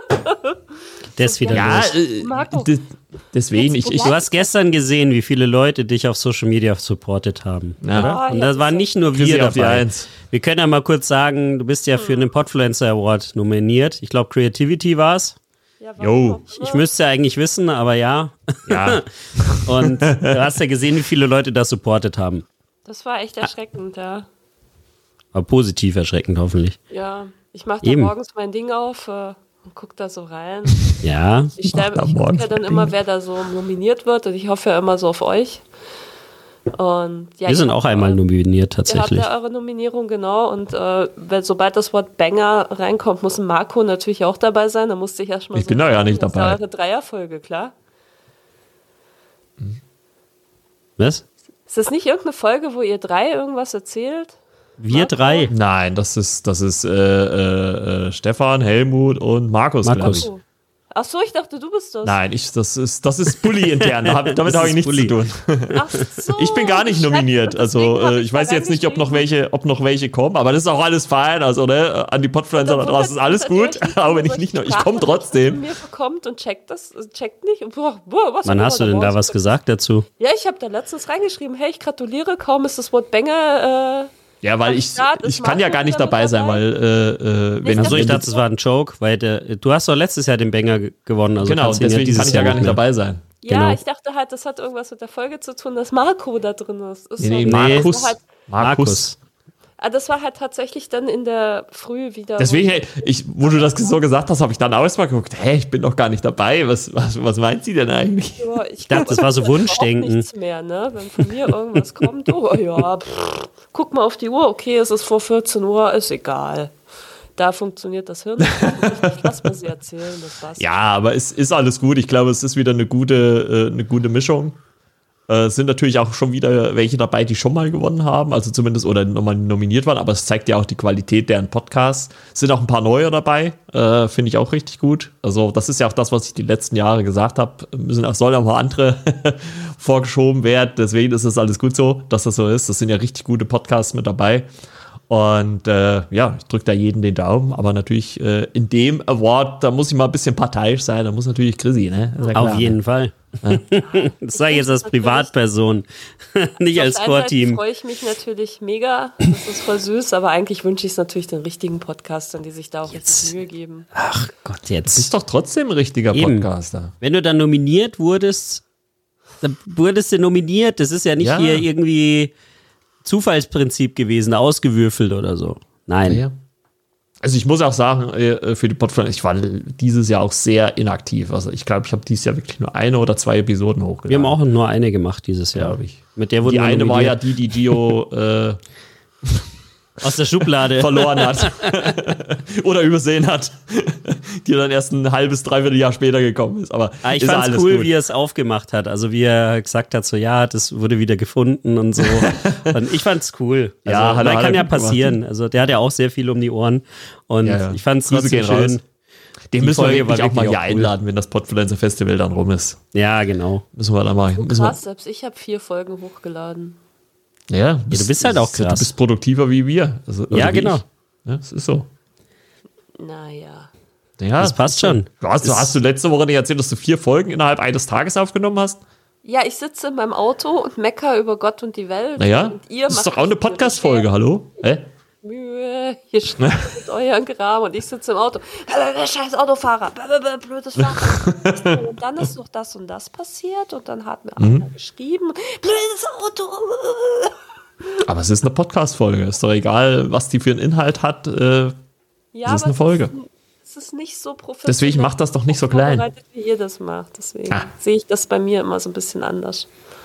Der ist wieder ja, los. äh, Marco. d- deswegen, ich, ich, Du hast gestern gesehen, wie viele Leute dich auf Social Media supportet haben. Ja. Oder? Ah, Und ja, das waren das nicht nur Chrissy wir auf die dabei. Eins. Wir können ja mal kurz sagen, du bist ja für den Podfluencer Award nominiert. Ich glaube, Creativity war es. Ja, Jo. Ich müsste ja eigentlich wissen, aber ja. ja, Und du hast ja gesehen, wie viele Leute das supportet haben. Das war echt erschreckend, ja. Aber positiv erschreckend, hoffentlich. Ja, ich mache da Eben. morgens mein Ding auf äh, und gucke da so rein. Ja. Ich, stell- da ich gucke morgens ja dann mein immer, Ding. wer da so nominiert wird und ich hoffe ja immer so auf euch. Und, ja, Wir sind ich auch hab, einmal äh, nominiert, Ihr habt tatsächlich. ja eure Nominierung, genau. Und äh, wenn, sobald das Wort Banger reinkommt, muss ein Marco natürlich auch dabei sein. Da musste ich erstmal Ich bin da ja nicht das ist dabei. eure Dreierfolge, klar. Was? Ist das nicht irgendeine Folge, wo ihr drei irgendwas erzählt? Wir Marco? drei. nein, das ist, das ist äh, äh, äh, Stefan, Helmut und Markus, Markus. glaube ich. Oh. Ach so, ich dachte, du bist das. Nein, ich, das ist, das ist Bully intern. Da hab, damit Das habe ich ist nichts Bully. zu tun. Ach so, Ich bin gar nicht Scheiße, nominiert. Also deswegen hab äh, ich da weiß jetzt nicht, ob noch reingeschrieben. welche, ob noch welche kommen, aber das ist auch alles fein. Also ne, an die Podfluencer da Dann draußen ist alles gut. wundert mich, Aber wenn ich solche nicht noch, ich komme Sprachnachrichten trotzdem. von mir bekommt und checkt das, checkt nicht. Und boah, boah, was Wann auch hast du immer denn da raus- was gesagt dazu? Ja, ich habe da letztens reingeschrieben, hey, ich gratuliere, kaum ist das Wort Banger. Äh, Ja, weil ich, Kandidat ist ich kann ja Marco gar nicht wieder mit dabei sein, dabei? weil äh, äh, wenn Achso, ich wenn dachte, es war ein Joke, weil der, du hast doch letztes Jahr den Banger ge- gewonnen. Also genau, kannst du ihn deswegen dieses kann ich ja Jahr gar nicht mehr. dabei sein. ja, Genau. ich dachte halt, das hat irgendwas mit der Folge zu tun, dass Marco da drin ist. ist Nee, nee, so- Markus. Halt, Markus. Ah, das war halt tatsächlich dann in der Früh wieder. Deswegen, hey, ich, wo du das so gesagt hast, habe ich dann auch erstmal geguckt, hey, ich bin doch gar nicht dabei. Was, was, was meint sie denn eigentlich? Ja, ich Ich dachte, das war so Wunschdenken. nichts mehr, ne? Wenn von mir irgendwas kommt, oh ja, pff, guck mal auf die Uhr, okay, es ist vor vierzehn Uhr, ist egal. Da funktioniert das Hirn nicht. Lass mal sie erzählen, das passt. Ja, aber es ist alles gut. Ich glaube, es ist wieder eine gute, äh, eine gute Mischung. Äh, es sind natürlich auch schon wieder welche dabei, die schon mal gewonnen haben, also zumindest oder nochmal nominiert waren, aber es zeigt ja auch die Qualität deren Podcasts. Es sind auch ein paar neue dabei, äh, finde ich auch richtig gut. Also das ist ja auch das, was ich die letzten Jahre gesagt habe. Müssen auch, sollen auch mal andere vorgeschoben werden. Deswegen ist es alles gut so, dass das so ist. Das sind ja richtig gute Podcasts mit dabei. Und äh, ja, ich drücke da jeden den Daumen, aber natürlich äh, in dem Award, da muss ich mal ein bisschen parteiisch sein, da muss natürlich Chrissy, ne? Ist ja klar, Auf jeden ne? Fall. Ja. Das sage ich jetzt als Privatperson, nicht als Core-Team. Da freue ich mich natürlich mega, das ist voll süß, aber eigentlich wünsche ich es natürlich den richtigen Podcastern, die sich da auch jetzt Mühe geben. Ach Gott, Du jetzt. bist doch trotzdem ein richtiger Eben. Podcaster. Wenn du dann nominiert wurdest, dann wurdest du nominiert. Das ist ja nicht Ja. hier irgendwie Zufallsprinzip gewesen, ausgewürfelt oder so. Nein. Ja. Also ich muss auch sagen, äh, für die Podfluencer, ich war dieses Jahr auch sehr inaktiv. Also ich glaube, ich habe dieses Jahr wirklich nur eine oder zwei Episoden hochgeladen. Wir haben auch nur eine gemacht dieses Jahr. Glaube ich. Mit der wurden Die wir eine war ja nominiert. die, die Gio äh, Aus der Schublade. verloren hat. Oder übersehen hat. Die dann erst ein halbes, dreiviertel Jahr später gekommen ist. Aber Ah, ich ist ja fand's alles cool, gut. wie er es aufgemacht hat. Also wie er gesagt hat, so ja, das wurde wieder gefunden und so. Und ich fand's cool. Also, Ja, hat er- nein, hat kann er ja gut gemacht. passieren. Also der hat ja auch sehr viel um die Ohren. Und Ja, ja. ich fand's Grüße trotzdem gehen schön. raus. Den Die müssen wir Folge war wirklich auch mal wirklich hier auch cool. einladen, wenn das Podfluencer Festival dann rum ist. Ja, genau. Müssen wir da mal. So Müssen wir, krass, selbst ich habe vier Folgen hochgeladen. ja, du bist halt auch krass. Du bist produktiver wie wir. Also, Ja, also wie genau. ich. Ja, das ist so. Naja. Ja, Das passt schon. Du hast, du hast du letzte Woche nicht erzählt, dass du vier Folgen innerhalb eines Tages aufgenommen hast? Ja, ich sitze in meinem Auto und mecker über Gott und die Welt. Naja, und ihr das ist macht doch auch eine euch Podcast-Folge, hallo? Hä? Mühe, hier steht mit euren Kram und ich sitze im Auto. Scheiß Autofahrer, blödes Fahrrad. Und dann ist noch das und das passiert und dann hat mir Mhm. einer geschrieben, blödes Auto. Aber es ist eine Podcast-Folge. Ist doch egal, was die für einen Inhalt hat. Äh, Ja, Das ist aber eine Folge. Es ist, es ist nicht so professionell. Deswegen macht das doch nicht so klein. vorbereitet, wie ihr das macht. Deswegen Ah. sehe ich das bei mir immer so ein bisschen anders.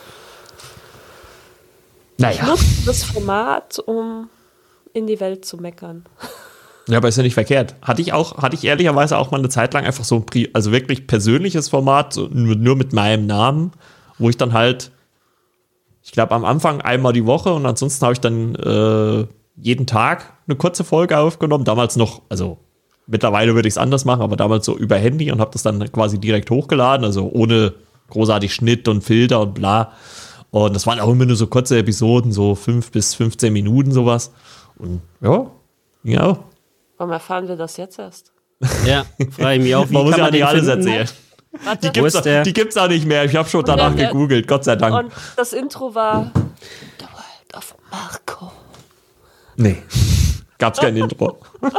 Ich naja. nutze das Format, um in die Welt zu meckern. Ja, aber ist ja nicht verkehrt. Hatte ich auch, hatte ich ehrlicherweise auch mal eine Zeit lang einfach so ein, Pri- also wirklich persönliches Format, so nur nur mit meinem Namen, wo ich dann halt, ich glaube am Anfang einmal die Woche und ansonsten habe ich dann äh, jeden Tag eine kurze Folge aufgenommen. Damals noch, also mittlerweile würde ich es anders machen, aber damals so über Handy und habe das dann quasi direkt hochgeladen, also ohne großartig Schnitt und Filter und bla. Und das waren auch immer nur so kurze Episoden, so fünf bis fünfzehn Minuten sowas. Und ja, ging auch. Warum erfahren wir das jetzt erst? Ja, frage ich mich auch, wie Man muss kann ja man nicht den alles finden? erzählen. Warte. Die Wo gibt's, ist der? die gibt's auch nicht mehr. Ich habe schon danach dann der- gegoogelt, Gott sei Dank. Und das Intro war The World of Marco. Nee, gab's kein Intro.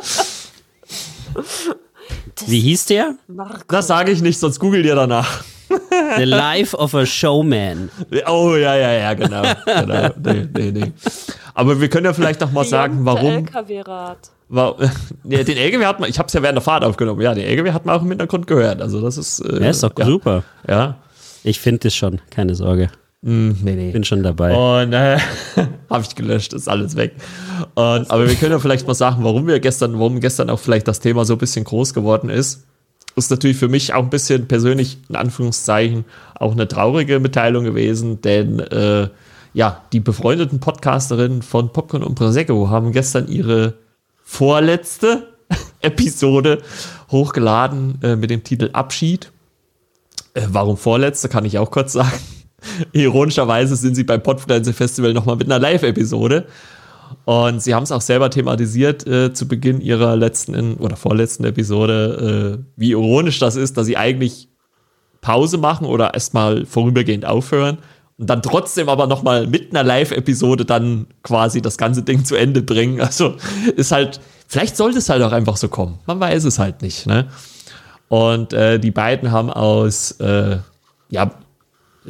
Wie hieß der? Marco. Das sage ich nicht, sonst googelt ihr danach. The Life of a Showman. Oh, ja, ja, ja, genau. genau. Nee, nee, nee. Aber wir können ja vielleicht noch mal sagen, Beyond the warum. L K W-Rad. War, ja, den L K W hat man, ich habe es ja während der Fahrt aufgenommen. Ja, den L K W hat man auch im Hintergrund gehört. Also, das ist. Äh, Ja, ist doch ja, super. Ja. Ich finde es schon, keine Sorge. Mm, nee, nee. Bin schon dabei. Und äh, habe ich gelöscht, ist alles weg. Und, aber wir können ja vielleicht mal sagen, warum wir gestern, warum gestern auch vielleicht das Thema so ein bisschen groß geworden ist. Ist natürlich für mich auch ein bisschen persönlich, in Anführungszeichen, auch eine traurige Mitteilung gewesen, denn äh, ja, die befreundeten Podcasterinnen von Popcorn und Prosecco haben gestern ihre vorletzte Episode hochgeladen äh, mit dem Titel Abschied. Äh, warum vorletzte, kann ich auch kurz sagen. Ironischerweise sind sie beim Podfluencer Festival nochmal mit einer Live-Episode. Und sie haben es auch selber thematisiert äh, zu Beginn ihrer letzten in, oder vorletzten Episode, äh, wie ironisch das ist, dass sie eigentlich Pause machen oder erstmal vorübergehend aufhören und dann trotzdem aber nochmal mit einer Live-Episode dann quasi das ganze Ding zu Ende bringen. Also ist halt, vielleicht sollte es halt auch einfach so kommen. Man weiß es halt nicht, ne? Und äh, die beiden haben aus äh, ja,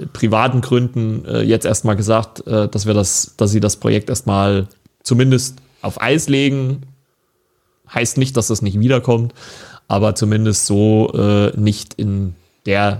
privaten Gründen äh, jetzt erstmal gesagt, äh, dass wir das, dass sie das Projekt erstmal zumindest auf Eis legen heißt nicht, dass das nicht wiederkommt, aber zumindest so äh, nicht in der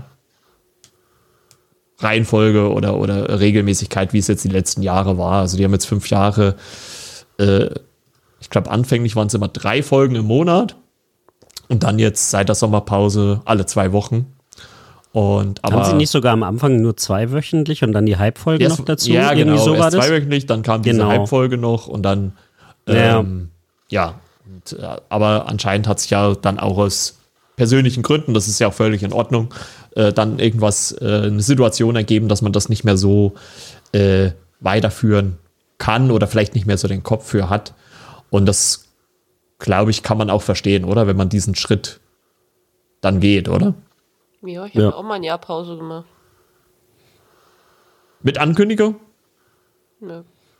Reihenfolge oder, oder Regelmäßigkeit, wie es jetzt die letzten Jahre war. Also die haben jetzt fünf Jahre, äh, ich glaube anfänglich waren es immer drei Folgen im Monat und dann jetzt seit der Sommerpause alle zwei Wochen. Und, aber haben sie nicht sogar am Anfang nur zweiwöchentlich und dann die Halbfolge erst, noch dazu? Ja, Irgendwie genau, so war erst das? zweiwöchentlich, dann kam diese Genau. Halbfolge noch und dann ähm, ja, ja. Und, äh, aber anscheinend hat sich ja dann auch aus persönlichen Gründen, das ist ja auch völlig in Ordnung, äh, dann irgendwas, äh, eine Situation ergeben, dass man das nicht mehr so äh, weiterführen kann oder vielleicht nicht mehr so den Kopf für hat. Und das, glaube ich, kann man auch verstehen, oder? Wenn man diesen Schritt dann geht, oder? Ja, ich habe Ja. auch mal ein Jahr Pause gemacht. Mit Ankündigung? Nö.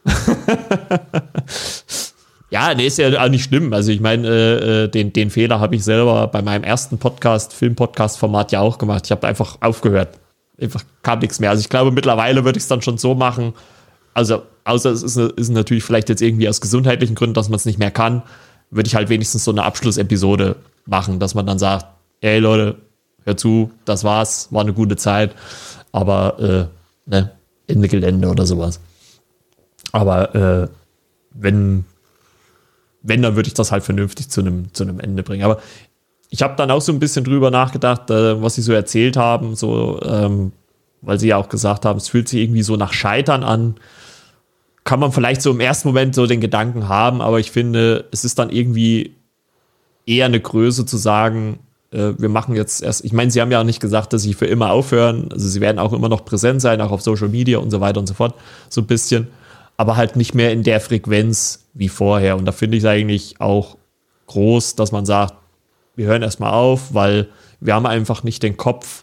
Ja, nee, ist ja auch nicht schlimm. Also ich meine, äh, den, den Fehler habe ich selber bei meinem ersten Podcast, Film-Podcast-Format ja auch gemacht. Ich habe einfach aufgehört. Einfach kam nichts mehr. Also ich glaube, mittlerweile würde ich es dann schon so machen, also außer es ist, ist natürlich vielleicht jetzt irgendwie aus gesundheitlichen Gründen, dass man es nicht mehr kann, würde ich halt wenigstens so eine Abschlussepisode machen, dass man dann sagt, ey Leute, hör zu, das war's, war eine gute Zeit, aber äh, ne, Ende Gelände oder sowas. Aber äh, wenn Wenn, dann würde ich das halt vernünftig zu einem zu einem Ende bringen. Aber ich habe dann auch so ein bisschen drüber nachgedacht, äh, was sie so erzählt haben, so, ähm, weil sie ja auch gesagt haben, es fühlt sich irgendwie so nach Scheitern an. Kann man vielleicht so im ersten Moment so den Gedanken haben, aber ich finde, es ist dann irgendwie eher eine Größe zu sagen, äh, wir machen jetzt erst, ich meine, sie haben ja auch nicht gesagt, dass sie für immer aufhören, also sie werden auch immer noch präsent sein, auch auf Social Media und so weiter und so fort, so ein bisschen, aber halt nicht mehr in der Frequenz wie vorher. Und da finde ich es eigentlich auch groß, dass man sagt, wir hören erstmal auf, weil wir haben einfach nicht den Kopf,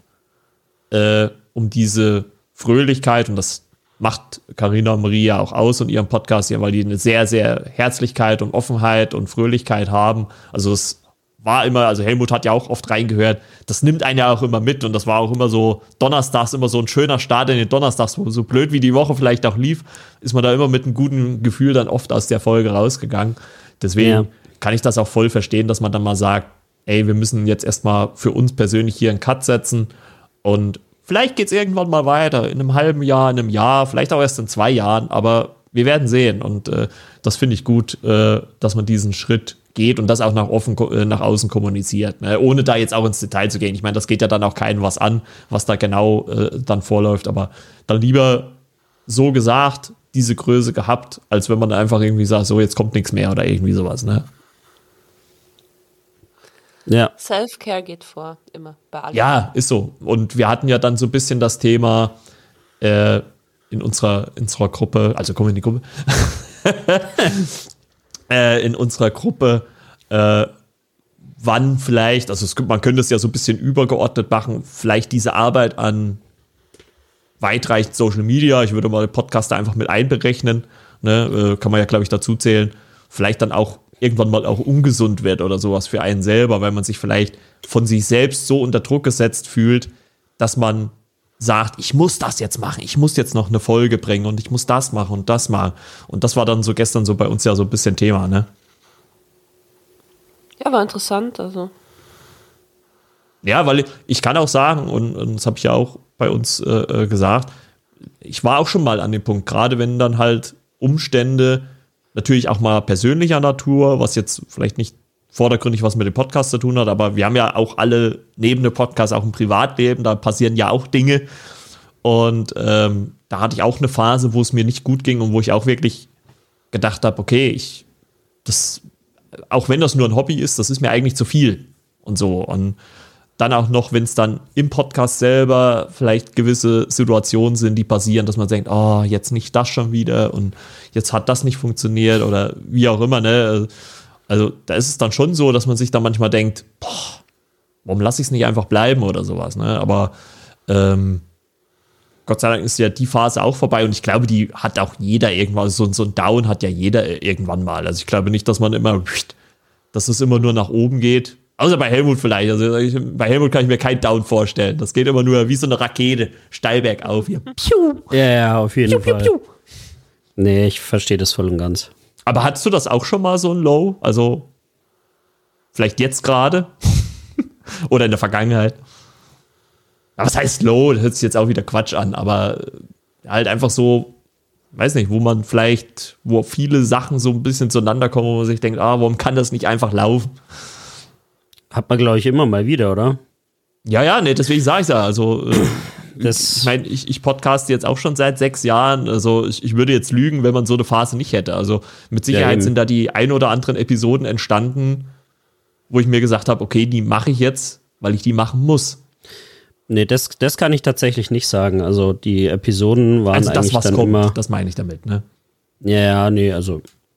äh, um diese Fröhlichkeit, und das macht Carina und Maria auch aus und ihren Podcast, ja, weil die eine sehr, sehr Herzlichkeit und Offenheit und Fröhlichkeit haben. Also es war immer, also Helmut hat ja auch oft reingehört, das nimmt einen ja auch immer mit und das war auch immer so, donnerstags immer so ein schöner Start in den Donnerstags, wo so blöd wie die Woche vielleicht auch lief, ist man da immer mit einem guten Gefühl dann oft aus der Folge rausgegangen. Deswegen Ja. kann ich das auch voll verstehen, dass man dann mal sagt, ey, wir müssen jetzt erstmal für uns persönlich hier einen Cut setzen und vielleicht geht es irgendwann mal weiter, in einem halben Jahr, in einem Jahr, vielleicht auch erst in zwei Jahren, aber wir werden sehen und äh, das finde ich gut, äh, dass man diesen Schritt geht und das auch nach, offen, äh, nach außen kommuniziert, ne? Ohne da jetzt auch ins Detail zu gehen. Ich meine, das geht ja dann auch keinem was an, was da genau äh, dann vorläuft, aber dann lieber so gesagt, diese Größe gehabt, als wenn man einfach irgendwie sagt, so jetzt kommt nichts mehr oder irgendwie sowas, ne? Ja. Self-Care geht vor, immer, bei allem. Ja, ist so. Und wir hatten ja dann so ein bisschen das Thema äh, in unserer, in unserer Gruppe, also kommen wir in die Gruppe, äh, in unserer Gruppe, äh, wann vielleicht, also es, man könnte es ja so ein bisschen übergeordnet machen, vielleicht diese Arbeit an weitreichend Social Media, ich würde mal Podcaster einfach mit einberechnen, ne, äh, kann man ja, glaube ich, dazu zählen, vielleicht dann auch irgendwann mal auch ungesund wird oder sowas für einen selber, weil man sich vielleicht von sich selbst so unter Druck gesetzt fühlt, dass man sagt, ich muss das jetzt machen, ich muss jetzt noch eine Folge bringen und ich muss das machen und das machen. Und das war dann so gestern so bei uns ja so ein bisschen Thema, ne? Ja, war interessant, also. Ja, weil ich kann auch sagen, und, und das habe ich ja auch bei uns äh, gesagt, ich war auch schon mal an dem Punkt, gerade wenn dann halt Umstände natürlich auch mal persönlicher Natur, was jetzt vielleicht nicht vordergründig was mit dem Podcast zu tun hat, aber wir haben ja auch alle neben dem Podcast auch ein Privatleben, da passieren ja auch Dinge und ähm, da hatte ich auch eine Phase, wo es mir nicht gut ging und wo ich auch wirklich gedacht habe, okay, ich, das, auch wenn das nur ein Hobby ist, das ist mir eigentlich zu viel und so und dann auch noch, wenn es dann im Podcast selber vielleicht gewisse Situationen sind, die passieren, dass man denkt, oh, jetzt nicht das schon wieder und jetzt hat das nicht funktioniert oder wie auch immer, ne? Also da ist es dann schon so, dass man sich dann manchmal denkt, boah, warum lasse ich es nicht einfach bleiben oder sowas, ne? Aber ähm, Gott sei Dank ist ja die Phase auch vorbei und ich glaube, die hat auch jeder irgendwann, so, so ein Down hat ja jeder irgendwann mal. Also ich glaube nicht, dass man immer, dass es immer nur nach oben geht. Außer bei Helmut vielleicht. Also ich, bei Helmut kann ich mir keinen Down vorstellen. Das geht immer nur wie so eine Rakete steil bergauf hier. Ja, ja, auf jeden piu, Fall. Piu, piu. Nee, ich verstehe das voll und ganz. Aber hattest du das auch schon mal, so ein Low? Also vielleicht jetzt gerade? Oder in der Vergangenheit? Aber was heißt Low? Das hört sich jetzt auch wieder Quatsch an, aber halt einfach so, weiß nicht, wo man vielleicht, wo viele Sachen so ein bisschen zueinander kommen, wo man sich denkt, ah, warum kann das nicht einfach laufen? Hat man, glaube ich, immer mal wieder, oder? Ja, ja, nee, deswegen sage ich ja. Also, äh, Das- ich meine, ich, ich podcaste jetzt auch schon seit sechs Jahren. Also, ich, ich würde jetzt lügen, wenn man so eine Phase nicht hätte. Also, mit Ja, Sicherheit eben. sind da die ein oder anderen Episoden entstanden, wo ich mir gesagt habe, okay, die mache ich jetzt, weil ich die machen muss. Nee, das, das kann ich tatsächlich nicht sagen. Also die Episoden waren Also, das, eigentlich was dann kommt, immer. das meine ich damit, ne? Ja, ja, nee, also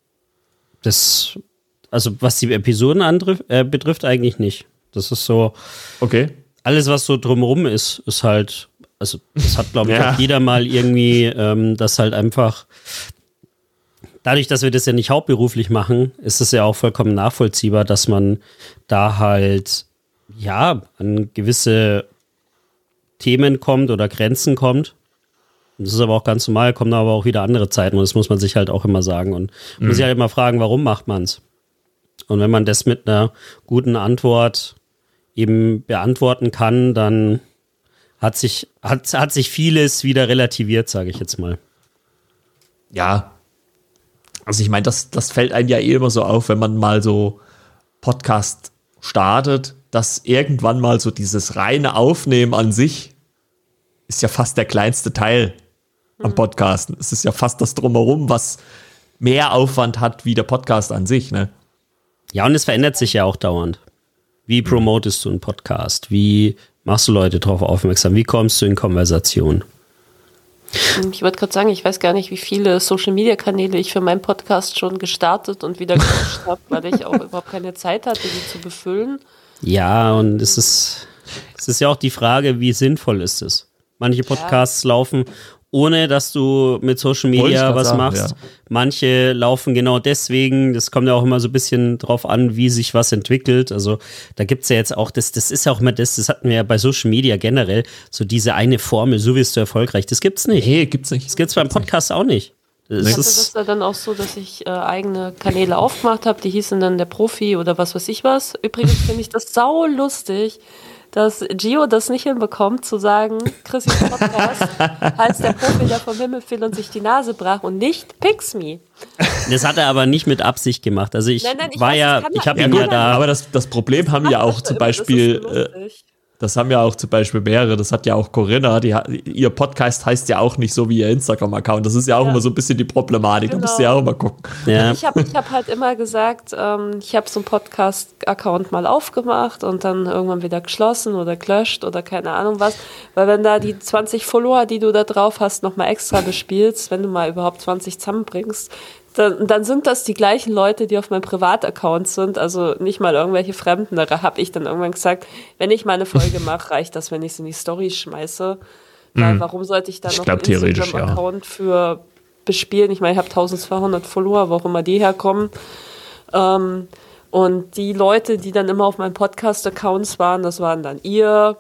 das, also was die Episoden andrif- äh, betrifft, eigentlich nicht. Das ist so, Okay. alles, was so drumherum ist, ist halt, also das hat, glaube ich, Ja. auch jeder mal irgendwie, ähm, das halt einfach, dadurch, dass wir das ja nicht hauptberuflich machen, ist es ja auch vollkommen nachvollziehbar, dass man da halt, ja, an gewisse Themen kommt oder Grenzen kommt. Das ist aber auch ganz normal, kommen aber auch wieder andere Zeiten und das muss man sich halt auch immer sagen und man muss sich halt immer fragen, warum macht man es? Und wenn man das mit einer guten Antwort eben beantworten kann, dann hat sich, hat, hat sich vieles wieder relativiert, sage ich jetzt mal. Ja. Also, ich meine, das, das fällt einem ja eh immer so auf, wenn man mal so Podcast startet, dass irgendwann mal so dieses reine Aufnehmen an sich ist ja fast der kleinste Teil am Podcasten. Es ist ja fast das Drumherum, was mehr Aufwand hat wie der Podcast an sich, ne? Ja, und es verändert sich ja auch dauernd. Wie promotest du einen Podcast? Wie machst du Leute darauf aufmerksam? Wie kommst du in Konversation? Ich wollte gerade sagen, ich weiß gar nicht, wie viele Social-Media-Kanäle ich für meinen Podcast schon gestartet und wieder gelöscht habe, weil ich auch überhaupt keine Zeit hatte, die zu befüllen. Ja, und es ist, es ist ja auch die Frage, wie sinnvoll ist es? Manche Podcasts ja. laufen, ohne dass du mit Social Media was sagen, machst. Ja. Manche laufen genau deswegen. Das kommt ja auch immer so ein bisschen drauf an, wie sich was entwickelt. Also da gibt es ja jetzt auch, das, das ist ja auch immer das, das hatten wir ja bei Social Media generell, so diese eine Formel, so wirst du erfolgreich. Das gibt's nicht. Nee, gibt's nicht. Das gibt's beim Podcast nicht. auch nicht. Das ich hatte ist das ja dann auch so, dass ich äh, eigene Kanäle aufgemacht habe, die hießen dann der Profi oder was weiß ich was. Übrigens finde ich das sau lustig, dass Gio das nicht hinbekommt, zu sagen, Chrissy Podcast heißt der Profi, der vom Himmel fiel und sich die Nase brach und nicht Pixme. Das hat er aber nicht mit Absicht gemacht. Also ich, nein, nein, ich war weiß, ja, ich habe ja, ihn gut, ja da. Aber das, das Problem haben ja auch zum Beispiel, äh, das haben ja auch zum Beispiel mehrere, das hat ja auch Corinna, die, ihr Podcast heißt ja auch nicht so wie ihr Instagram-Account. Das ist ja auch ja. immer so ein bisschen die Problematik, genau. Da musst du ja auch mal gucken. Ja. Ich habe ich hab halt immer gesagt, ähm, ich habe so einen Podcast-Account mal aufgemacht und dann irgendwann wieder geschlossen oder gelöscht oder keine Ahnung was, weil wenn da die zwanzig Follower, die du da drauf hast, nochmal extra bespielst, wenn du mal überhaupt zwanzig zusammenbringst, Dann, dann sind das die gleichen Leute, die auf meinem Privataccount sind, also nicht mal irgendwelche Fremden. Da habe ich dann irgendwann gesagt, wenn ich mal eine Folge mache, reicht das, wenn ich es in die Story schmeiße. Weil mm. warum sollte ich dann noch einen Instagram-Account ja. für bespielen? Ich meine, ich habe eintausendzweihundert Follower, wo auch immer die herkommen. Ähm, und die Leute, die dann immer auf meinen Podcast-Accounts waren, das waren dann ihr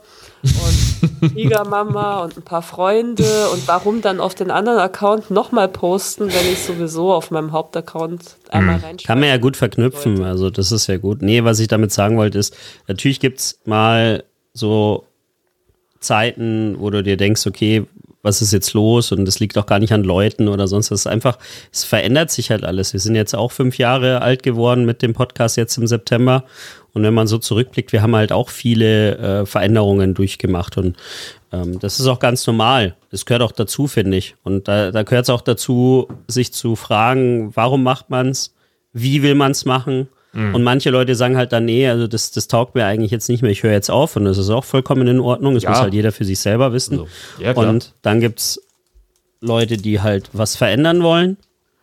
und Schwiegermama und ein paar Freunde. Und warum dann auf den anderen Account nochmal posten, wenn ich sowieso auf meinem Hauptaccount einmal reinschreibe? Kann man ja gut verknüpfen, also das ist ja gut. Nee, was ich damit sagen wollte ist, natürlich gibt es mal so Zeiten, wo du dir denkst, okay, was ist jetzt los? Und das liegt auch gar nicht an Leuten oder sonst was. Es ist einfach, es verändert sich halt alles. Wir sind jetzt auch fünf Jahre alt geworden mit dem Podcast jetzt im September. Und wenn man so zurückblickt, wir haben halt auch viele äh, Veränderungen durchgemacht. Und ähm, das ist auch ganz normal. Das gehört auch dazu, finde ich. Und da, da gehört es auch dazu, sich zu fragen, warum macht man es? Wie will man es machen? Und manche Leute sagen halt dann, nee, also das, das taugt mir eigentlich jetzt nicht mehr, ich höre jetzt auf und das ist auch vollkommen in Ordnung, das ja. muss halt jeder für sich selber wissen. Also, ja, und dann gibt es Leute, die halt was verändern wollen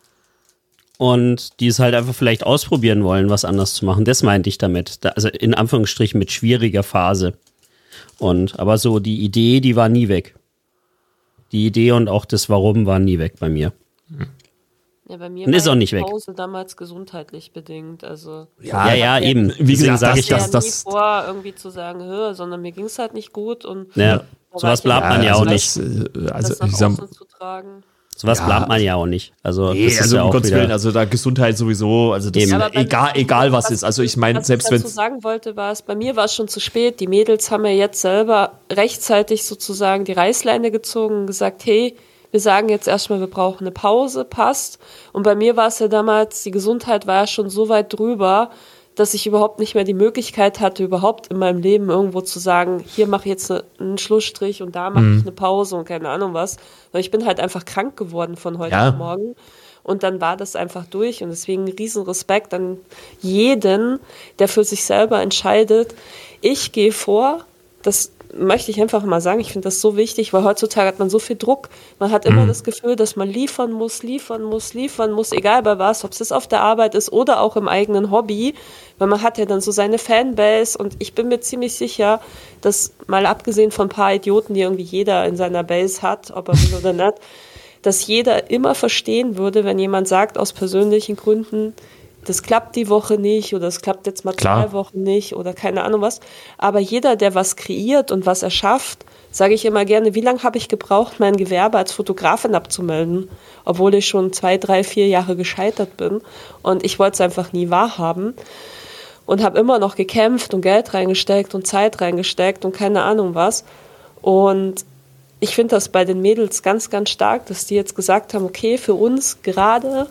und die es halt einfach vielleicht ausprobieren wollen, was anders zu machen. Das meinte ich damit. Da, also in Anführungsstrichen mit schwieriger Phase. Und aber so die Idee, die war nie weg. Die Idee und auch das Warum war nie weg bei mir. Mhm. Ja, bei mir und war ist auch nicht die weg. Pause damals gesundheitlich bedingt. Also ja, ja, ja eben. Wie gesagt, sage ich das, das. nie vor, irgendwie zu sagen, hör, sondern mir ging es halt nicht gut. Und ja, sowas bleibt man ja, ja auch also nicht. Das, also das nach ich sag, außen zu tragen. Sowas Ja. plant man ja auch nicht. Also, Nee, das ist also ja um auch Gottes wieder, Willen, also da Gesundheit sowieso, also das Eben. ist Aber bei egal, mir- egal was ist. Also ich meine, was selbst ich wenn dazu sagen wollte, war es, bei mir war es schon zu spät. Die Mädels haben ja jetzt selber rechtzeitig sozusagen die Reißleine gezogen und gesagt, hey, wir sagen jetzt erstmal, wir brauchen eine Pause, passt. Und bei mir war es ja damals, die Gesundheit war ja schon so weit drüber, dass ich überhaupt nicht mehr die Möglichkeit hatte, überhaupt in meinem Leben irgendwo zu sagen, hier mache ich jetzt ne, einen Schlussstrich und da mache ich eine Pause und keine Ahnung was. Weil ich bin halt einfach krank geworden von heute Ja. auf morgen. Und dann war das einfach durch. Und deswegen riesen Respekt an jeden, der für sich selber entscheidet. Ich gehe vor, das möchte ich einfach mal sagen, ich finde das so wichtig, weil heutzutage hat man so viel Druck. Man hat immer das Gefühl, dass man liefern muss, liefern muss, liefern muss, egal bei was, ob es jetzt auf der Arbeit ist oder auch im eigenen Hobby, weil man hat ja dann so seine Fanbase und ich bin mir ziemlich sicher, dass mal abgesehen von ein paar Idioten, die irgendwie jeder in seiner Base hat, ob er will oder nicht, dass jeder immer verstehen würde, wenn jemand sagt, aus persönlichen Gründen, das klappt die Woche nicht oder es klappt jetzt mal Klar. zwei Wochen nicht oder keine Ahnung was. Aber jeder, der was kreiert und was erschafft, sage ich immer gerne, wie lange habe ich gebraucht, mein Gewerbe als Fotografin abzumelden, obwohl ich schon zwei, drei, vier Jahre gescheitert bin und ich wollte es einfach nie wahrhaben und habe immer noch gekämpft und Geld reingesteckt und Zeit reingesteckt und keine Ahnung was. Und ich finde das bei den Mädels ganz, ganz stark, dass die jetzt gesagt haben, okay, für uns gerade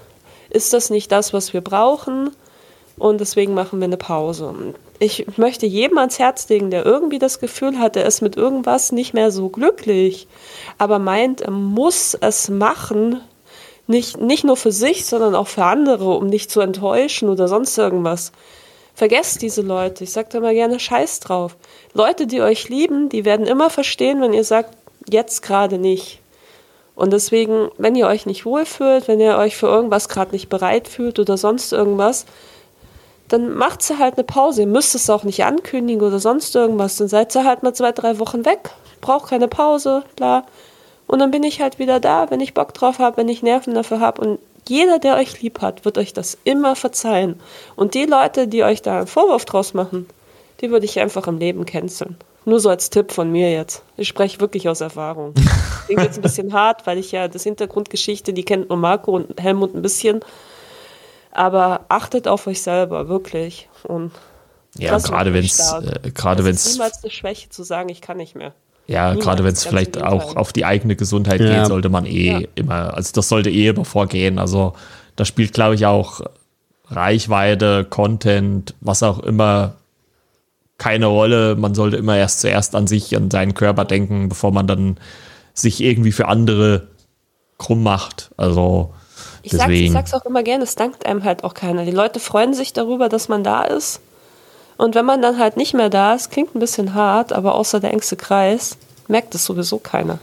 ist das nicht das, was wir brauchen und deswegen machen wir eine Pause. Und ich möchte jedem ans Herz legen, der irgendwie das Gefühl hat, er ist mit irgendwas nicht mehr so glücklich, aber meint, er muss es machen, nicht, nicht nur für sich, sondern auch für andere, um nicht zu enttäuschen oder sonst irgendwas. Vergesst diese Leute. Ich sage da mal gerne Scheiß drauf. Leute, die euch lieben, die werden immer verstehen, wenn ihr sagt, jetzt gerade nicht. Und deswegen, wenn ihr euch nicht wohlfühlt, wenn ihr euch für irgendwas gerade nicht bereit fühlt oder sonst irgendwas, dann macht sie halt eine Pause. Ihr müsst es auch nicht ankündigen oder sonst irgendwas. Dann seid ihr halt mal zwei, drei Wochen weg. Braucht keine Pause, klar. Und dann bin ich halt wieder da, wenn ich Bock drauf habe, wenn ich Nerven dafür habe. Und jeder, der euch lieb hat, wird euch das immer verzeihen. Und die Leute, die euch da einen Vorwurf draus machen, die würde ich einfach im Leben canceln. Nur so als Tipp von mir jetzt. Ich spreche wirklich aus Erfahrung. Klingt jetzt ein bisschen hart, weil ich ja das Hintergrundgeschichte, die kennt nur Marco und Helmut ein bisschen. Aber achtet auf euch selber, wirklich. Und ja, das gerade macht wenn mich es stark. äh, gerade Es wenn ist es niemals eine Schwäche zu sagen, ich kann nicht mehr. ja, Niemals, gerade wenn es ganz vielleicht im auch Gegenteil. auf die eigene Gesundheit Ja. geht, sollte man eh Ja. immer, also das sollte eh immer vorgehen. Also da spielt, glaube ich, auch Reichweite, Content, was auch immer, keine Rolle. Man sollte immer erst zuerst an sich, an seinen Körper denken, bevor man dann sich irgendwie für andere krumm macht. Also Ich, sag's, ich deswegen. sag's auch immer gerne, es dankt einem halt auch keiner. Die Leute freuen sich darüber, dass man da ist. Und wenn man dann halt nicht mehr da ist, klingt ein bisschen hart, aber außer der engste Kreis, merkt es sowieso keiner.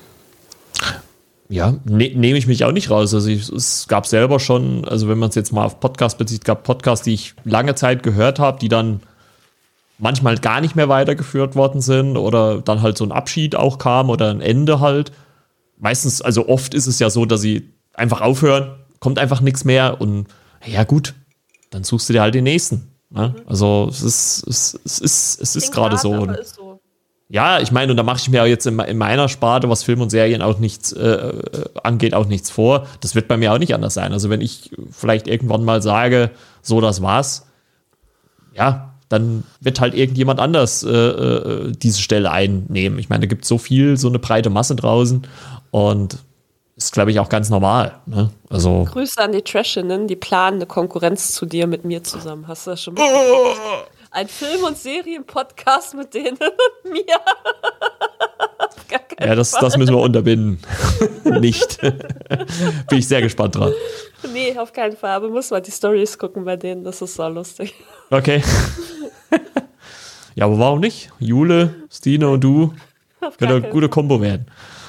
Ja, ne, nehme ich mich auch nicht raus. Also ich, es gab selber schon, also wenn man es jetzt mal auf Podcast bezieht, gab Podcasts, die ich lange Zeit gehört habe, die dann manchmal gar nicht mehr weitergeführt worden sind oder dann halt so ein Abschied auch kam oder ein Ende halt. Meistens, also oft ist es ja so, dass sie einfach aufhören, kommt einfach nichts mehr und ja gut, dann suchst du dir halt den nächsten. Ne? Also es ist, es, es ist, es ist Klingt gerade hart, so. aber ist so. Ja, ich meine, und da mache ich mir auch jetzt in, in meiner Sparte, was Film und Serien auch nichts äh, angeht, auch nichts vor. Das wird bei mir auch nicht anders sein. Also wenn ich vielleicht irgendwann mal sage, so, das war's, ja, dann wird halt irgendjemand anders äh, äh, diese Stelle einnehmen. Ich meine, da gibt es so viel, so eine breite Masse draußen und ist, glaube ich, auch ganz normal. Ne? Also Grüße an die Trashinnen, die planen eine Konkurrenz zu dir mit mir zusammen. Hast du das schon mitbekommen? Ein Film- und Serien-Podcast mit denen und mir. Gar keinen ja, das, Fall. das müssen wir unterbinden. Nicht. Bin ich sehr gespannt dran. Nee, auf keinen Fall. Aber muss mal die Stories gucken bei denen. Das ist so lustig. Okay. Ja, aber warum nicht? Jule, Stine und du Auf können gar eine keinen gute Kombo werden.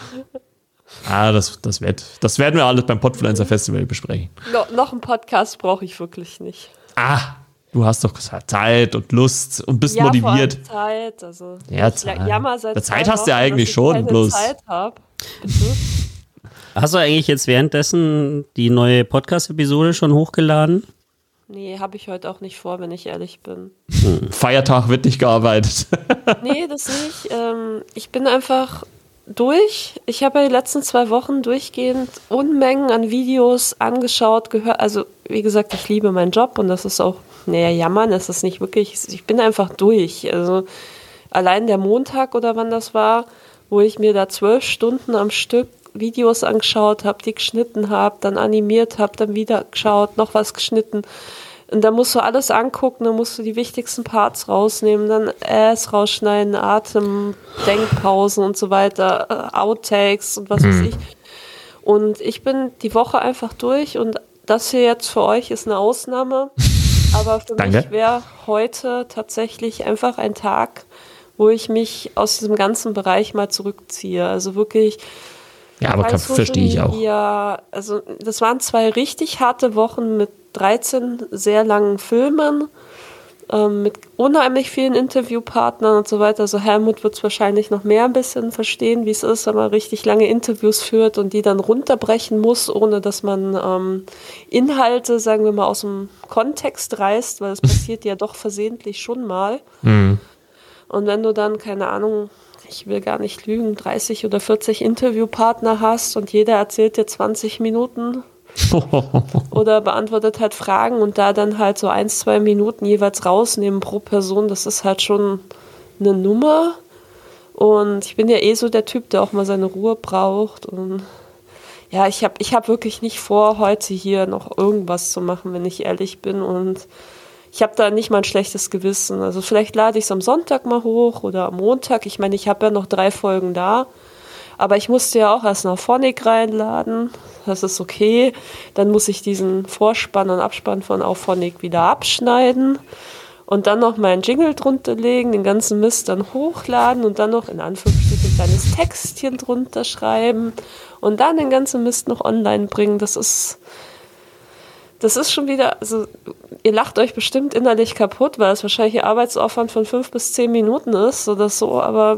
Ah, das, das, wird, das werden wir alles beim Podfluencer Festival besprechen. No, noch einen Podcast brauche ich wirklich nicht. Ah, du hast doch Zeit und Lust und bist Ja, vor motiviert. allem Zeit. Also, Ja, ich Zeit. jammer seit Ja, Zeit zwei hast du ja Wochen, eigentlich dass ich schon, keine bloß- Zeit hab. Bitte? Hast du eigentlich jetzt währenddessen die neue Podcast-Episode schon hochgeladen? Nee, habe ich heute auch nicht vor, wenn ich ehrlich bin. Feiertag wird nicht gearbeitet. Nee, das nicht. Ähm, ich bin einfach durch. Ich habe ja die letzten zwei Wochen durchgehend Unmengen an Videos angeschaut, gehört. Also, wie gesagt, ich liebe meinen Job und das ist auch, naja, jammern, es ist nicht wirklich, ich bin einfach durch. Also, allein der Montag oder wann das war, wo ich mir da zwölf Stunden am Stück Videos angeschaut habe, die geschnitten habe, dann animiert habe, dann wieder geschaut, noch was geschnitten. Und da musst du alles angucken, dann musst du die wichtigsten Parts rausnehmen, dann Ass rausschneiden, Atem, Denkpausen und so weiter, Outtakes und was weiß ich. Und ich bin die Woche einfach durch und das hier jetzt für euch ist eine Ausnahme. Aber für Danke. mich wäre heute tatsächlich einfach ein Tag, wo ich mich aus diesem ganzen Bereich mal zurückziehe. Also wirklich. Ja, aber verstehe ich auch. Ja, also das waren zwei richtig harte Wochen mit dreizehn sehr langen Filmen, ähm, mit unheimlich vielen Interviewpartnern und so weiter. Also Helmut wird es wahrscheinlich noch mehr ein bisschen verstehen, wie es ist, wenn man richtig lange Interviews führt und die dann runterbrechen muss, ohne dass man ähm, Inhalte, sagen wir mal, aus dem Kontext reißt, weil es passiert ja doch versehentlich schon mal. Mhm. Und wenn du dann, keine Ahnung, ich will gar nicht lügen, dreißig oder vierzig Interviewpartner hast und jeder erzählt dir zwanzig Minuten oder beantwortet halt Fragen und da dann halt so ein, zwei Minuten jeweils rausnehmen pro Person, das ist halt schon eine Nummer. Und ich bin ja eh so der Typ, der auch mal seine Ruhe braucht. Und ja, ich habe ich hab wirklich nicht vor, heute hier noch irgendwas zu machen, wenn ich ehrlich bin. Und ich habe da nicht mal ein schlechtes Gewissen. Also vielleicht lade ich es am Sonntag mal hoch oder am Montag. Ich meine, ich habe ja noch drei Folgen da. Aber ich musste ja auch erst noch Auphonic reinladen. Das ist okay. Dann muss ich diesen Vorspann und Abspann von Auphonic wieder abschneiden. Und dann noch meinen Jingle drunter legen, den ganzen Mist dann hochladen und dann noch in Anführungsstrichen ein kleines Textchen drunter schreiben. Und dann den ganzen Mist noch online bringen. Das ist... Das ist schon wieder, also ihr lacht euch bestimmt innerlich kaputt, weil es wahrscheinlich ein Arbeitsaufwand von fünf bis zehn Minuten ist oder so, aber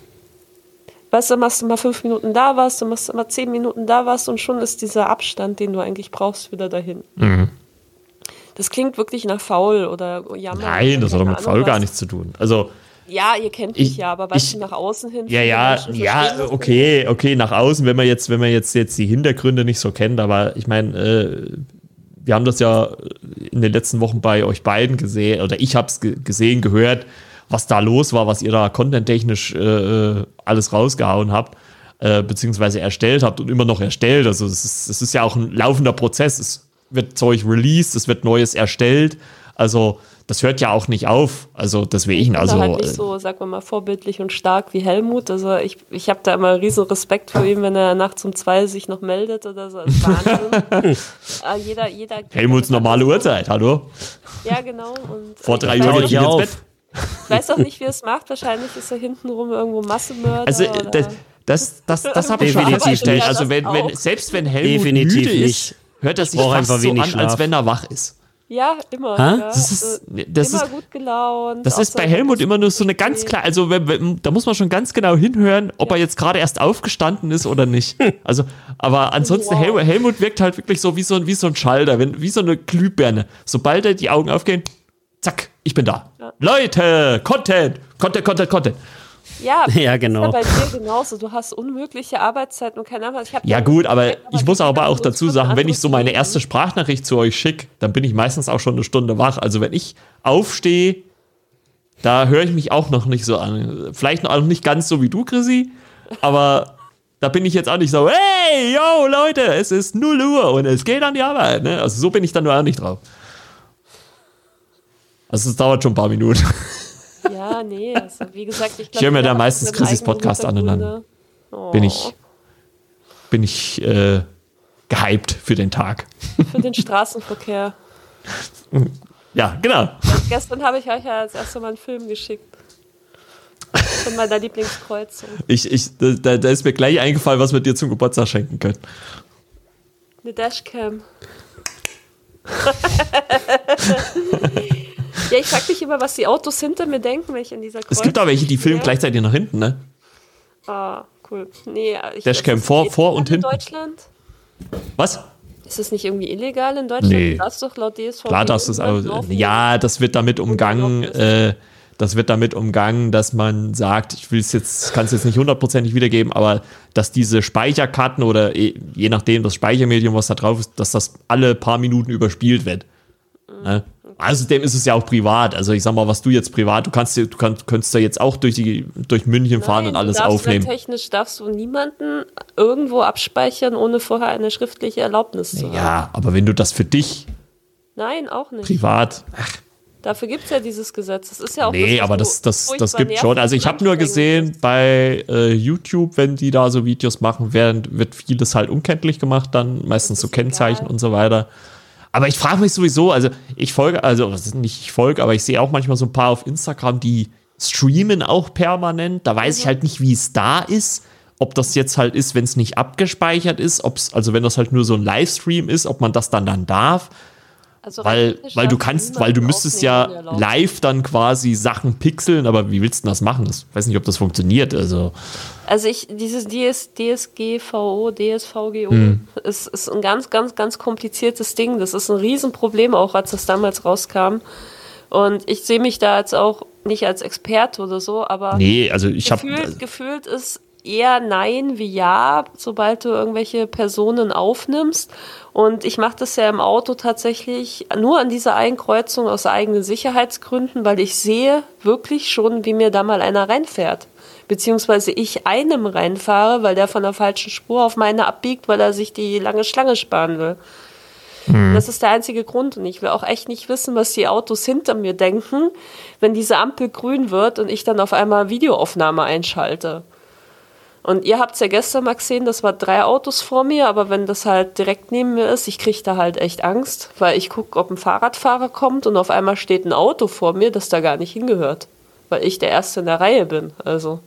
weißt du, machst du mal fünf Minuten da warst, du machst mal zehn Minuten da warst und schon ist dieser Abstand, den du eigentlich brauchst, wieder dahin. Mhm. Das klingt wirklich nach faul oder Jammer. Nein, das hat doch mit faul gar nichts zu tun. Also ja, ihr kennt mich ich, ja, aber weißt ich, du, nach außen hin. Ja, ja, ja, okay, okay, nach außen, wenn man jetzt, wenn man jetzt, jetzt die Hintergründe nicht so kennt, aber ich meine, äh, wir haben das ja in den letzten Wochen bei euch beiden gesehen, oder ich habe es ge- gesehen, gehört, was da los war, was ihr da contenttechnisch äh, alles rausgehauen habt, äh, beziehungsweise erstellt habt und immer noch erstellt. Also es ist, es ist ja auch ein laufender Prozess. Es wird Zeug released, es wird Neues erstellt. Also das hört ja auch nicht auf. Also deswegen, ich also. Halt nicht so, sagen wir mal, vorbildlich und stark wie Helmut. Also ich, ich habe da immer riesen Respekt vor ihm, wenn er nachts um zwei sich noch meldet oder so. Das ist Wahnsinn. äh, jeder, jeder Helmuts normale Uhrzeit, hallo? Ja, genau. Und vor drei Uhr gehe ich ins Bett. Ich weiß auch nicht, wie er es macht. Wahrscheinlich ist er hintenrum irgendwo Massenmörder. Also oder das, das, das, das habe ich schon festgestellt. Also wenn, wenn, selbst wenn Helmut Definitiv müde nicht. ist, hört er sich brauch fast einfach so wenig an, Schlaf. als wenn er wach ist. Ja, immer. Hä? Ja. Das ist, das immer ist, gut gelaunt. das ist bei Helmut immer nur so eine ganz klar, also wenn, wenn, da muss man schon ganz genau hinhören, ob er jetzt gerade erst aufgestanden ist oder nicht. Also, aber ansonsten Wow. Helmut, Helmut wirkt halt wirklich so wie so, ein- wie so ein Schalter, wenn, wie so eine Glühbirne. Sobald er die Augen aufgehen, zack, ich bin da. Ja. Leute, Content, Content, Content, Content. Ja, Ja, genau. Das ist ja bei dir genauso. Du hast unmögliche Arbeitszeiten und keine Ahnung. Ich hab Ja dann- gut, aber ich muss die aber auch haben dazu so sagen, ein wenn ich so meine anderes erste Sprachnachricht zu euch schicke, dann bin ich meistens auch schon eine Stunde wach. Also wenn ich aufstehe, da höre ich mich auch noch nicht so an. Vielleicht noch nicht ganz so wie du, Chrissy, aber da bin ich jetzt auch nicht so, hey, yo, Leute, es ist null Uhr und es geht an die Arbeit. Ne? Also so bin ich dann nur auch nicht drauf. Also es dauert schon ein paar Minuten. Ja, nee, also wie gesagt, ich Ich höre mir jeder da hat meistens seine Chrissys eigenen Podcast an und dann Hintergründe. Oh, bin ich, bin ich äh, gehypt für den Tag. Für den Straßenverkehr. Ja, genau. Gestern habe ich euch ja als erstes Mal einen Film geschickt. Von meiner Lieblingskreuzung. Ich, ich, da, da ist mir gleich eingefallen, was wir dir zum Geburtstag schenken können. Eine Dashcam. Ja, ich frage mich immer, was die Autos hinter mir denken, wenn ich in dieser Kreuzung Es gibt auch welche, die filmen stehe. gleichzeitig nach hinten, ne? Ah, cool. Nee, ich, Dashcam ist das vor- illegal vor und in hinten. Deutschland? Was? Ist das nicht irgendwie illegal in Deutschland? Nee. Du darfst doch laut D S V G Klar, das ist auch. irgendwann laufen. Ja, das wird damit umgangen, Unerlaubt ist. äh, das wird damit umgangen, dass man sagt, ich will es jetzt, kann es jetzt nicht hundertprozentig wiedergeben, aber dass diese Speicherkarten oder je nachdem das Speichermedium, was da drauf ist, dass das alle paar Minuten überspielt wird. Ne? Außerdem ist es ja auch privat. Also ich sag mal, was du jetzt privat, du kannst, du kannst, könntest da jetzt auch durch die durch München fahren Nein, und alles du darfst aufnehmen. Technisch darfst du niemanden irgendwo abspeichern, ohne vorher eine schriftliche Erlaubnis zu haben. Ja, aber wenn du das für dich Nein, auch nicht. privat. Ach. Dafür gibt es ja dieses Gesetz. Das ist ja auch Nee, das, aber das, das, das gibt schon. Also ich habe nur gesehen, ist. bei äh, YouTube, wenn die da so Videos machen, werden, wird vieles halt unkenntlich gemacht, dann meistens so Kennzeichen egal. Und so weiter. Aber ich frage mich sowieso, also ich folge, also nicht ich folge, aber ich sehe auch manchmal so ein paar auf Instagram, die streamen auch permanent. Da weiß mhm. ich halt nicht, wie es da ist. Ob das jetzt halt ist, wenn es nicht abgespeichert ist, ob's, also wenn das halt nur so ein Livestream ist, ob man das dann dann darf. Also weil, weil du kannst, weil du müsstest ja live dann quasi Sachen pixeln, aber wie willst du das machen? Ich weiß nicht, ob das funktioniert. Also, also ich, dieses D S G V O, D S V G O hm. ist, ist ein ganz, ganz, ganz kompliziertes Ding. Das ist ein Riesenproblem auch, als das damals rauskam. Und ich sehe mich da jetzt auch nicht als Experte oder so, aber nee, also ich gefühlt, hab, gefühlt ist eher Nein wie Ja, sobald du irgendwelche Personen aufnimmst. Und ich mache das ja im Auto tatsächlich nur an dieser Einkreuzung aus eigenen Sicherheitsgründen, weil ich sehe wirklich schon, wie mir da mal einer reinfährt. Beziehungsweise ich einem reinfahre, weil der von der falschen Spur auf meine abbiegt, weil er sich die lange Schlange sparen will. Hm. Das ist der einzige Grund. Und ich will auch echt nicht wissen, was die Autos hinter mir denken, wenn diese Ampel grün wird und ich dann auf einmal Videoaufnahme einschalte. Und ihr habt es ja gestern mal gesehen, das war drei Autos vor mir, aber wenn das halt direkt neben mir ist, ich kriege da halt echt Angst, weil ich gucke, ob ein Fahrradfahrer kommt und auf einmal steht ein Auto vor mir, das da gar nicht hingehört, weil ich der Erste in der Reihe bin. Also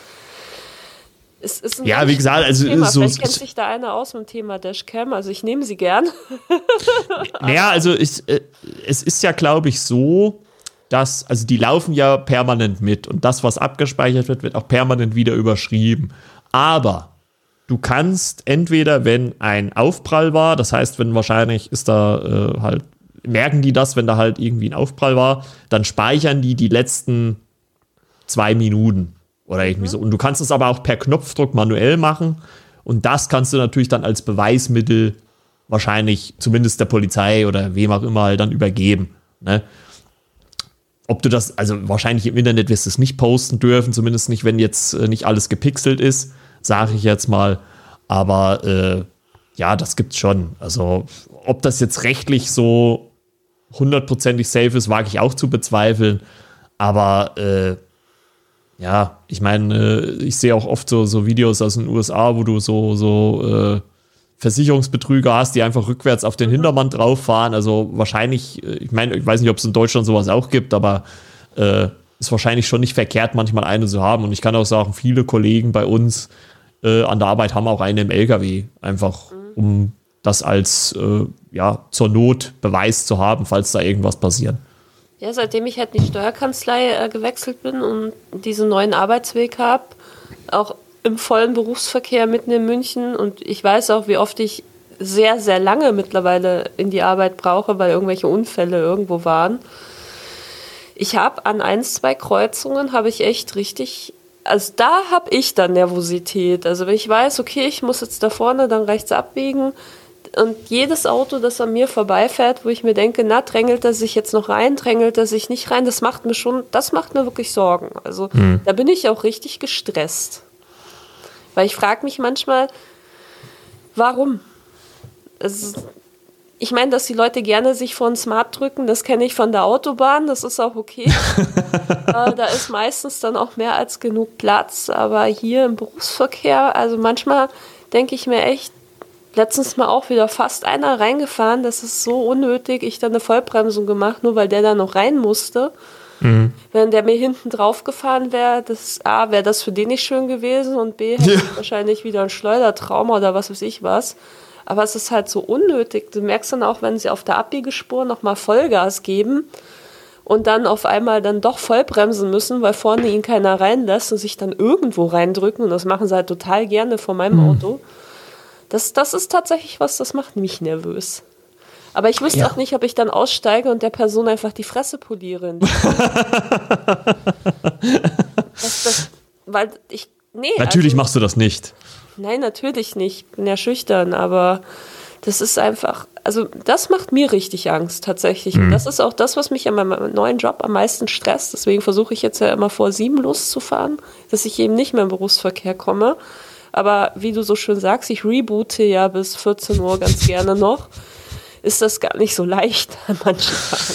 es ist ein ja, wie gesagt, also Thema. so, Vielleicht kennt sich da einer aus mit dem Thema Dashcam, also ich nehme sie gern. Naja, also ich, äh, es ist ja, glaube ich, so, dass, also die laufen ja permanent mit und das, was abgespeichert wird, wird auch permanent wieder überschrieben. Aber du kannst entweder, wenn ein Aufprall war, das heißt, wenn wahrscheinlich ist da äh, halt, merken die das, wenn da halt irgendwie ein Aufprall war, dann speichern die die letzten zwei Minuten oder irgendwie mhm. so. Und du kannst es aber auch per Knopfdruck manuell machen und das kannst du natürlich dann als Beweismittel wahrscheinlich zumindest der Polizei oder wem auch immer halt dann übergeben, ne? Ob du das, also wahrscheinlich im Internet wirst du es nicht posten dürfen, zumindest nicht, wenn jetzt äh, nicht alles gepixelt ist, sage ich jetzt mal. Aber äh, ja, das gibt's schon. Also ob das jetzt rechtlich so hundertprozentig safe ist, wage ich auch zu bezweifeln. Aber äh, ja, ich meine, äh, ich sehe auch oft so, so Videos aus den U S A, wo du so, so äh, Versicherungsbetrüger hast, die einfach rückwärts auf den Hintermann drauf fahren. Also wahrscheinlich, ich meine, ich weiß nicht, ob es in Deutschland sowas auch gibt, aber äh, ist wahrscheinlich schon nicht verkehrt, manchmal eine zu haben. Und ich kann auch sagen, viele Kollegen bei uns äh, an der Arbeit haben auch eine im L K W, einfach um das als äh, ja, zur Not Beweis zu haben, falls da irgendwas passiert. Ja, seitdem ich halt in die Steuerkanzlei äh, gewechselt bin und diesen neuen Arbeitsweg habe, auch im vollen Berufsverkehr mitten in München und ich weiß auch, wie oft ich sehr, sehr lange mittlerweile in die Arbeit brauche, weil irgendwelche Unfälle irgendwo waren. Ich habe an ein, zwei Kreuzungen habe ich echt richtig, also da habe ich dann Nervosität. Also wenn ich weiß, okay, ich muss jetzt da vorne dann rechts abbiegen und jedes Auto, das an mir vorbeifährt, wo ich mir denke, na, drängelt er sich jetzt noch rein, drängelt er sich nicht rein, das macht mir schon, das macht mir wirklich Sorgen. Also hm. da bin ich auch richtig gestresst. Weil ich frage mich manchmal, warum? Es, ich meine, dass die Leute gerne sich vor ein Smart drücken, das kenne ich von der Autobahn, das ist auch okay. äh, da ist meistens dann auch mehr als genug Platz, aber hier im Berufsverkehr, also manchmal denke ich mir echt, letztens mal auch wieder fast einer reingefahren, das ist so unnötig, ich dann eine Vollbremsung gemacht, nur weil der da noch rein musste. Mhm. Wenn der mir hinten drauf gefahren wäre, das A, wäre das für den nicht schön gewesen und B, hätte ja. ich wahrscheinlich wieder ein Schleudertrauma oder was weiß ich was. Aber es ist halt so unnötig. Du merkst dann auch, wenn sie auf der Abbiegespur nochmal Vollgas geben und dann auf einmal dann doch vollbremsen müssen, weil vorne ihnen keiner reinlässt und sich dann irgendwo reindrücken und das machen sie halt total gerne vor meinem mhm. Auto. Das, das ist tatsächlich was, das macht mich nervös. Aber ich wüsste Ja. auch nicht, ob ich dann aussteige und der Person einfach die Fresse poliere. das, das, weil ich, nee. Natürlich also, machst du das nicht. Nein, natürlich nicht. Ich bin ja schüchtern, aber das ist einfach, also das macht mir richtig Angst tatsächlich. Mhm. Und das ist auch das, was mich an meinem neuen Job am meisten stresst. Deswegen versuche ich jetzt ja immer vor sieben loszufahren, dass ich eben nicht mehr im Berufsverkehr komme. Aber wie du so schön sagst, ich reboote ja bis vierzehn Uhr ganz gerne noch. Ist das gar nicht so leicht an manchen Tagen.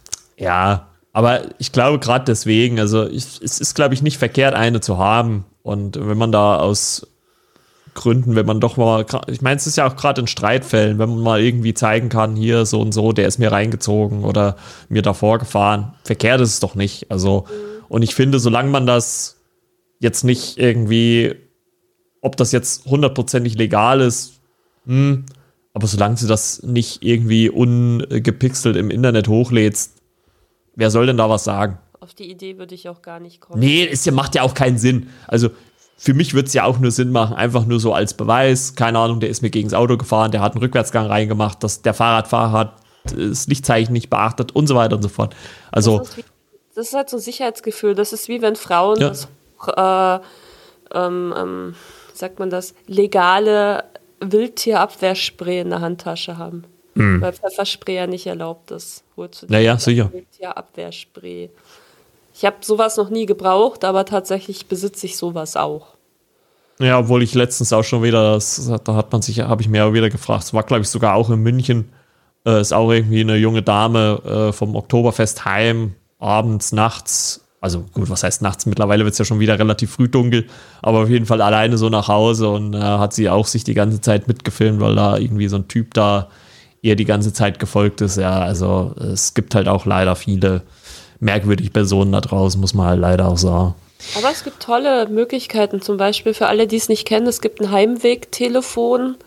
Ja, aber ich glaube gerade deswegen, also ich, es ist, glaube ich, nicht verkehrt, eine zu haben. Und wenn man da aus Gründen, wenn man doch mal, ich meine, es ist ja auch gerade in Streitfällen, wenn man mal irgendwie zeigen kann, hier so und so, der ist mir reingezogen oder mir davor gefahren. Verkehrt ist es doch nicht. Also, und ich finde, solange man das jetzt nicht irgendwie, ob das jetzt hundertprozentig legal ist, hm, aber solange du das nicht irgendwie ungepixelt im Internet hochlädst, wer soll denn da was sagen? Auf die Idee würde ich auch gar nicht kommen. Nee, es macht ja auch keinen Sinn. Also für mich würde es ja auch nur Sinn machen, einfach nur so als Beweis, keine Ahnung, der ist mir gegen das Auto gefahren, der hat einen Rückwärtsgang reingemacht, dass der Fahrradfahrer hat das Lichtzeichen nicht beachtet und so weiter und so fort. Also Das ist, wie, das ist halt so ein Sicherheitsgefühl. Das ist wie wenn Frauen Ja. das, äh, ähm, ähm, sagt man das, legale Wildtierabwehrspray in der Handtasche haben. Mhm. Weil Pfefferspray ja nicht erlaubt ist. Holst du dir Naja, das sicher. Wildtierabwehrspray. Ich habe sowas noch nie gebraucht, aber tatsächlich besitze ich sowas auch. Ja, obwohl ich letztens auch schon wieder, das, da hat man sich, habe ich mir auch wieder gefragt, es war glaube ich sogar auch in München, äh, ist auch irgendwie eine junge Dame äh, vom Oktoberfest heim, abends, nachts, also gut, was heißt nachts, mittlerweile wird es ja schon wieder relativ früh dunkel, aber auf jeden Fall alleine so nach Hause und äh, hat sie auch sich die ganze Zeit mitgefilmt, weil da irgendwie so ein Typ da ihr die ganze Zeit gefolgt ist, ja, also es gibt halt auch leider viele merkwürdige Personen da draußen, muss man halt leider auch sagen. Aber es gibt tolle Möglichkeiten, zum Beispiel für alle, die es nicht kennen, es gibt ein Heimwegtelefon.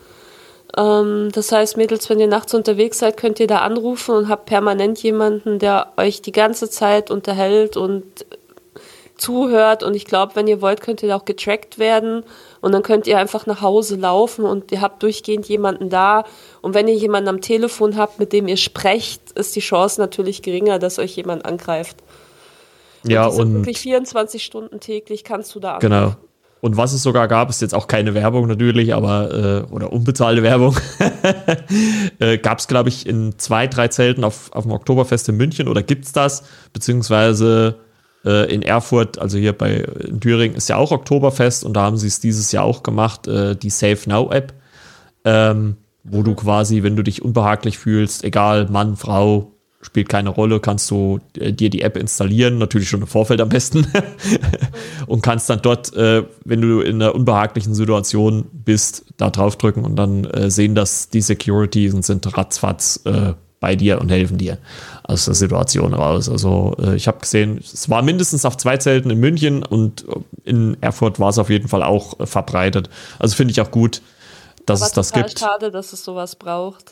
Ähm, das heißt, Mädels, wenn ihr nachts unterwegs seid, könnt ihr da anrufen und habt permanent jemanden, der euch die ganze Zeit unterhält und zuhört. Und ich glaube, wenn ihr wollt, könnt ihr da auch getrackt werden. Und dann könnt ihr einfach nach Hause laufen und ihr habt durchgehend jemanden da. Und wenn ihr jemanden am Telefon habt, mit dem ihr sprecht, ist die Chance natürlich geringer, dass euch jemand angreift. Und Ja, die sind und wirklich vierundzwanzig Stunden täglich kannst du da anrufen. genau. Und was es sogar gab, ist jetzt auch keine Werbung natürlich, aber äh, oder unbezahlte Werbung. äh, gab es, glaube ich, in zwei, drei Zelten auf, auf dem Oktoberfest in München oder gibt's das? Beziehungsweise äh, in Erfurt, also hier bei in Thüringen ist ja auch Oktoberfest und da haben sie es dieses Jahr auch gemacht, äh, die Safe Now App, ähm, wo du quasi, wenn du dich unbehaglich fühlst, egal Mann, Frau, spielt keine Rolle, kannst du äh, dir die App installieren, natürlich schon im Vorfeld am besten und kannst dann dort, äh, wenn du in einer unbehaglichen Situation bist, da draufdrücken und dann äh, sehen das die Securities und sind ratzfatz äh, bei dir und helfen dir aus der Situation raus. Also äh, ich habe gesehen, es war mindestens auf zwei Zelten in München und in Erfurt war es auf jeden Fall auch äh, verbreitet. Also finde ich auch gut, dass Aber es das total gibt. schade, dass es sowas braucht.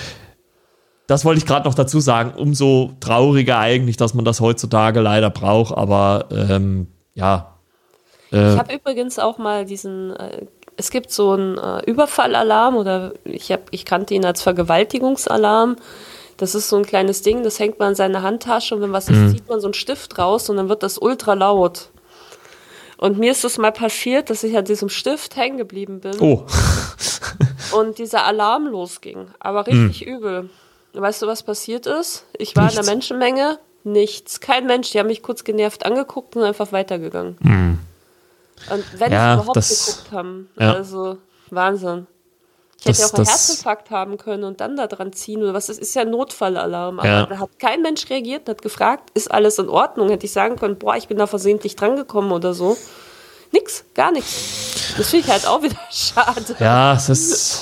Das wollte ich gerade noch dazu sagen. Umso trauriger eigentlich, dass man das heutzutage leider braucht. Aber ähm, ja. Äh, Ich habe übrigens auch mal diesen, äh, es gibt so einen äh, Überfallalarm oder ich, hab, ich kannte ihn als Vergewaltigungsalarm. Das ist so ein kleines Ding, das hängt man in seine Handtasche und wenn was ist, zieht man so einen Stift raus und dann wird das ultra laut. Und mir ist das mal passiert, dass ich an diesem Stift hängen geblieben bin oh. und dieser Alarm losging. Aber richtig übel. Weißt du, was passiert ist? Ich war Nichts. in der Menschenmenge, nichts, kein Mensch. Die haben mich kurz genervt angeguckt und einfach weitergegangen. Und wenn Ja, sie überhaupt das- geguckt haben, ja. also Wahnsinn. Ich Das- hätte ja auch einen das- Herzinfarkt haben können und dann da dran ziehen oder was. Das ist ja ein Notfallalarm. Aber Ja. da hat kein Mensch reagiert und hat gefragt, ist alles in Ordnung? Hätte ich sagen können, boah, ich bin da versehentlich drangekommen oder so. Nix, gar nichts. Das finde ich halt auch wieder schade. Ja, es ist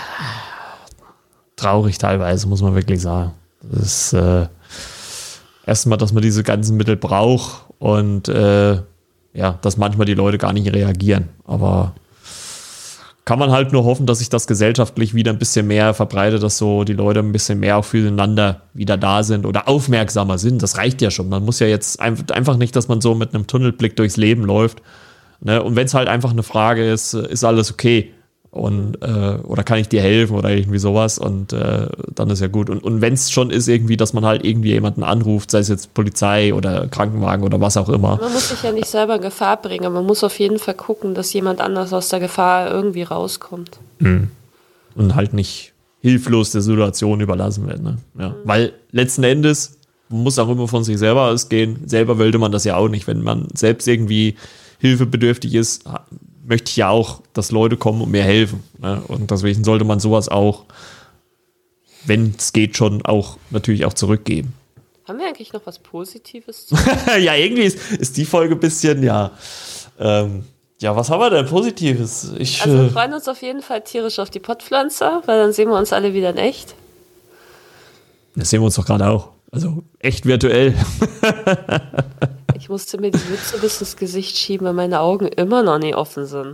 traurig teilweise, muss man wirklich sagen. Das ist äh, erstmal, dass man diese ganzen Mittel braucht und äh, ja, dass manchmal die Leute gar nicht reagieren. Aber kann man halt nur hoffen, dass sich das gesellschaftlich wieder ein bisschen mehr verbreitet, dass so die Leute ein bisschen mehr auch füreinander wieder da sind oder aufmerksamer sind. Das reicht ja schon. Man muss ja jetzt einfach nicht, dass man so mit einem Tunnelblick durchs Leben läuft. Ne? Und wenn es halt einfach eine Frage ist, ist alles okay. Und, äh, oder kann ich dir helfen oder irgendwie sowas und äh, dann ist ja gut. Und, und wenn es schon ist irgendwie, dass man halt irgendwie jemanden anruft, sei es jetzt Polizei oder Krankenwagen oder was auch immer. Man muss sich ja nicht selber in Gefahr bringen, aber man muss auf jeden Fall gucken, dass jemand anders aus der Gefahr irgendwie rauskommt. Mhm. Und halt nicht hilflos der Situation überlassen wird. Ne? Ja. Mhm. Weil letzten Endes muss auch immer von sich selber ausgehen. Selber wollte man das ja auch nicht. Wenn man selbst irgendwie hilfebedürftig ist, möchte ich ja auch, dass Leute kommen und mir helfen. Ne? Und deswegen sollte man sowas auch, wenn es geht, schon auch natürlich auch zurückgeben. Haben wir eigentlich noch was Positives zu Ja, irgendwie ist, ist die Folge ein bisschen, ja, ähm, ja, was haben wir denn Positives? Ich, also wir äh, freuen uns auf jeden Fall tierisch auf die Podpflanzer, weil dann sehen wir uns alle wieder in echt. Das sehen wir uns doch gerade auch. Also echt virtuell. Ich musste mir die Mütze bis ins Gesicht schieben, weil meine Augen immer noch nie offen sind.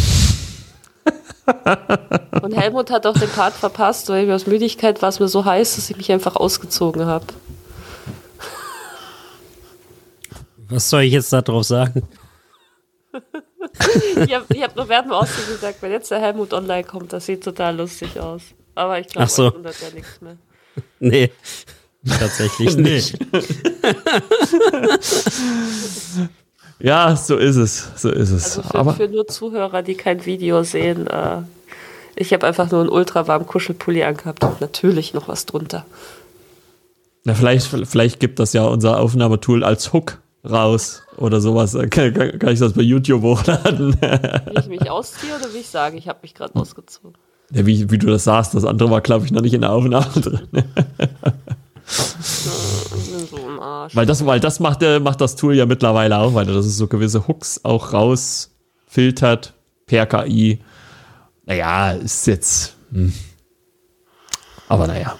Und Helmut hat auch den Part verpasst, weil mir aus Müdigkeit war es mir so heiß, dass ich mich einfach ausgezogen habe. Was soll ich jetzt darauf sagen? ich habe hab nur während dem Aussehen gesagt, wenn jetzt der Helmut online kommt, das sieht total lustig aus. Aber ich glaube, Ach so. euch wundert ja nichts mehr. Nee, tatsächlich nicht. Ja, so ist es. So ist es. Also für, Aber für nur Zuhörer, die kein Video sehen, äh, ich habe einfach nur einen ultra warmen Kuschelpulli angehabt und natürlich noch was drunter. na, vielleicht, vielleicht gibt das ja unser Aufnahmetool als Hook raus oder sowas. Kann, kann, kann ich das bei YouTube hochladen? Wie ich mich ausziehe oder wie ich sage, ich habe mich gerade ausgezogen. Ja, wie, wie du das sagst, das andere war, glaube ich, noch nicht in der Aufnahme drin. Ich bin so im Arsch. Weil das, weil das macht, äh, macht das Tool ja mittlerweile auch weiter, dass es so gewisse Hooks auch rausfiltert per K I. Naja, ist jetzt. Hm. Aber naja.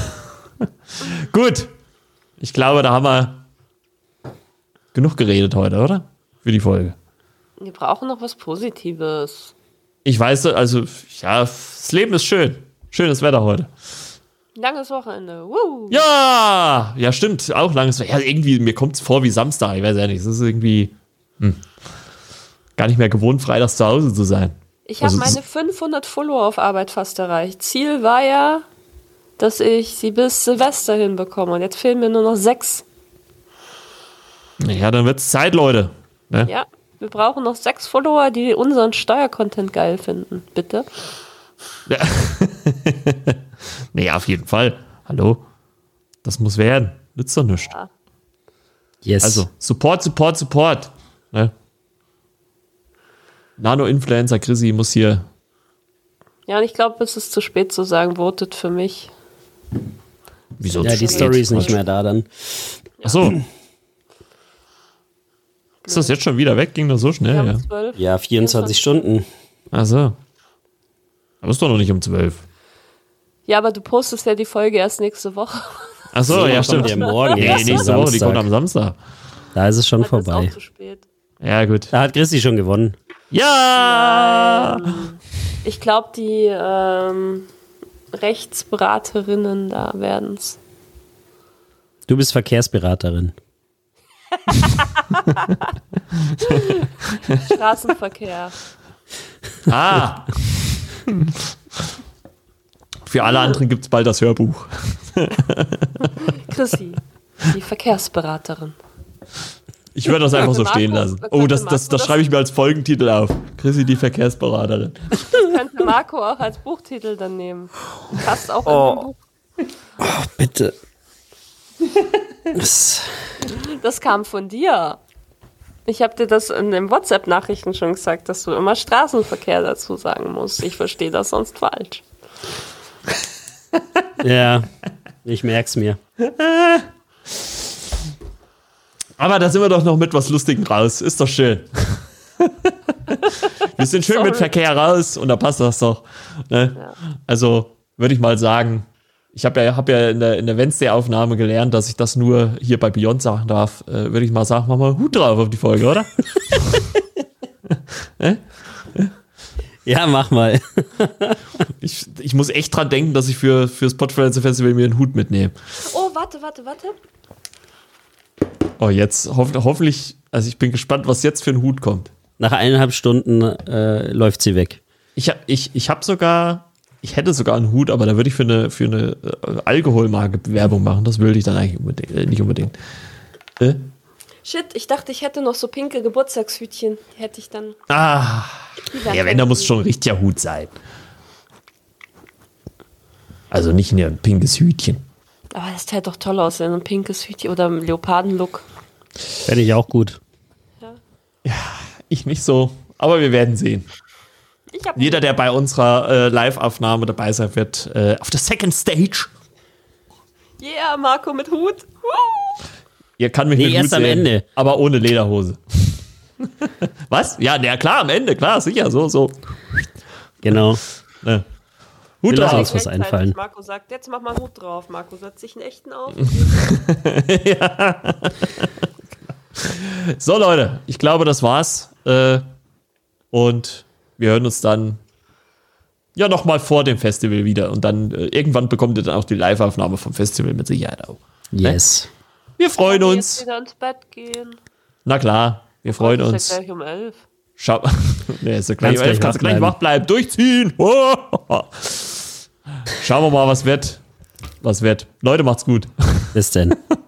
Gut. Ich glaube, da haben wir genug geredet heute, oder? Für die Folge. Wir brauchen noch was Positives. Ich weiß, also, ja, das Leben ist schön. Schönes Wetter heute. Langes Wochenende. Woo. Ja, ja, stimmt. Auch langes Wetter. Ja, irgendwie, mir kommt es vor wie Samstag. Ich weiß ja nicht. Es ist irgendwie hm, gar nicht mehr gewohnt, freitags zu Hause zu sein. Ich habe Also, meine fünfhundert Follower auf Arbeit fast erreicht. Ziel war ja, dass ich sie bis Silvester hinbekomme. Und jetzt fehlen mir nur noch sechs. Ja, dann wird's Zeit, Leute. Ne? Ja, wir brauchen noch sechs Follower, die unseren Steuercontent geil finden. Bitte. Ja. Nee, auf jeden Fall. Hallo? Das muss werden. Nützt doch nichts. Ja. Yes. Also, Support, Support, Support. Ne? Nano-Influencer Chrissy muss hier. Ja, und ich glaube, es ist zu spät zu sagen, votet für mich. Wieso? ja, zu die spät? Story ist nicht mehr da dann. Achso. Ist das jetzt schon wieder weg? Ging das so Wir schnell? haben Ja. zwölf. Ja, vierundzwanzig Stunden. Achso. Aber ist doch noch nicht um zwölf. Ja, aber du postest ja die Folge erst nächste Woche. Achso, ja, kommt stimmt. ja morgen Nee, erst am nächste Woche, die Samstag. kommt am Samstag. Da ist es schon Das ist vorbei. auch zu spät. Ja, gut. Da hat Chrissy schon gewonnen. Ja! Ich glaube, die ähm, Rechtsberaterinnen da werden's. Du bist Verkehrsberaterin. Straßenverkehr. Ah! Für alle anderen gibt es bald das Hörbuch. Chrissy, die Verkehrsberaterin. Ich würde das einfach so Marco- stehen lassen. da Oh, könnte das, das, Marco das das- schreibe ich mir als Folgentitel auf. Chrissy, die Verkehrsberaterin. Das könnte Marco auch als Buchtitel dann nehmen. Passt auch Oh. in dem Buch. Bitte. Das kam von dir. Ich habe dir das in den WhatsApp-Nachrichten schon gesagt, dass du immer Straßenverkehr dazu sagen musst. Ich verstehe das sonst falsch. Ja, ich merk's mir. Aber da sind wir doch noch mit was Lustigem raus. Ist doch schön. Wir sind schön Sorry. mit Verkehr raus und da passt das doch. Ne? Ja. Also würde ich mal sagen, ich habe ja, hab ja in der, in der Wednesday-Aufnahme gelernt, dass ich das nur hier bei Beyond sagen darf. Äh, würde ich mal sagen, mach mal Hut drauf auf die Folge, oder? äh? Ja, mach mal. ich, ich muss echt dran denken, dass ich für, für das Podfluencer Festival mir einen Hut mitnehme. Oh, warte, warte, warte. Oh, jetzt hoff, hoffentlich, also ich bin gespannt, was jetzt für ein Hut kommt. Nach eineinhalb Stunden äh, läuft sie weg. Ich, hab, ich, ich habe sogar, ich hätte sogar einen Hut, aber da würde ich für eine, für eine äh, Alkoholmarke Werbung machen. Das würde ich dann eigentlich unbedingt, äh, nicht unbedingt. Äh? Shit, ich dachte, ich hätte noch so pinke Geburtstagshütchen. Die hätte ich dann. Ah, ja, wenn, da muss schon ein richtiger Hut sein. Also nicht nur ein pinkes Hütchen. Aber das sieht halt doch toll aus, ein pinkes Hütchen oder ein Leopardenlook. Fände ich auch gut. Ja. Ja, ich nicht so, aber wir werden sehen. Ich hab Jeder, der bei unserer äh, Live-Aufnahme dabei sein wird, äh, auf der Second Stage. Yeah, Marco mit Hut. Woo! Ihr kann mich Nee, mit erst Hut am sehen, Ende. aber ohne Lederhose. Was? Ja, na klar, am Ende, klar, sicher, so, so. Genau. Ne. Wir Hut lassen drauf. uns was einfallen. Marco sagt, jetzt mach mal Hut drauf. Marco setzt sich einen echten auf. So, Leute, ich glaube, das war's. Äh, und wir hören uns dann ja nochmal vor dem Festival wieder. Und dann äh, irgendwann bekommt ihr dann auch die Live-Aufnahme vom Festival mit Sicherheit auch. Yes. Wir freuen Jetzt uns. wieder ins Bett gehen. Na klar, wir freuen Heute uns. ist ja gleich um elf. Schau. Nee, ist ja gleich, Kannst gleich kannst du wach gleich wach bleiben. Durchziehen. Schauen wir mal, was wird. Was wird. Leute, macht's gut. Bis denn.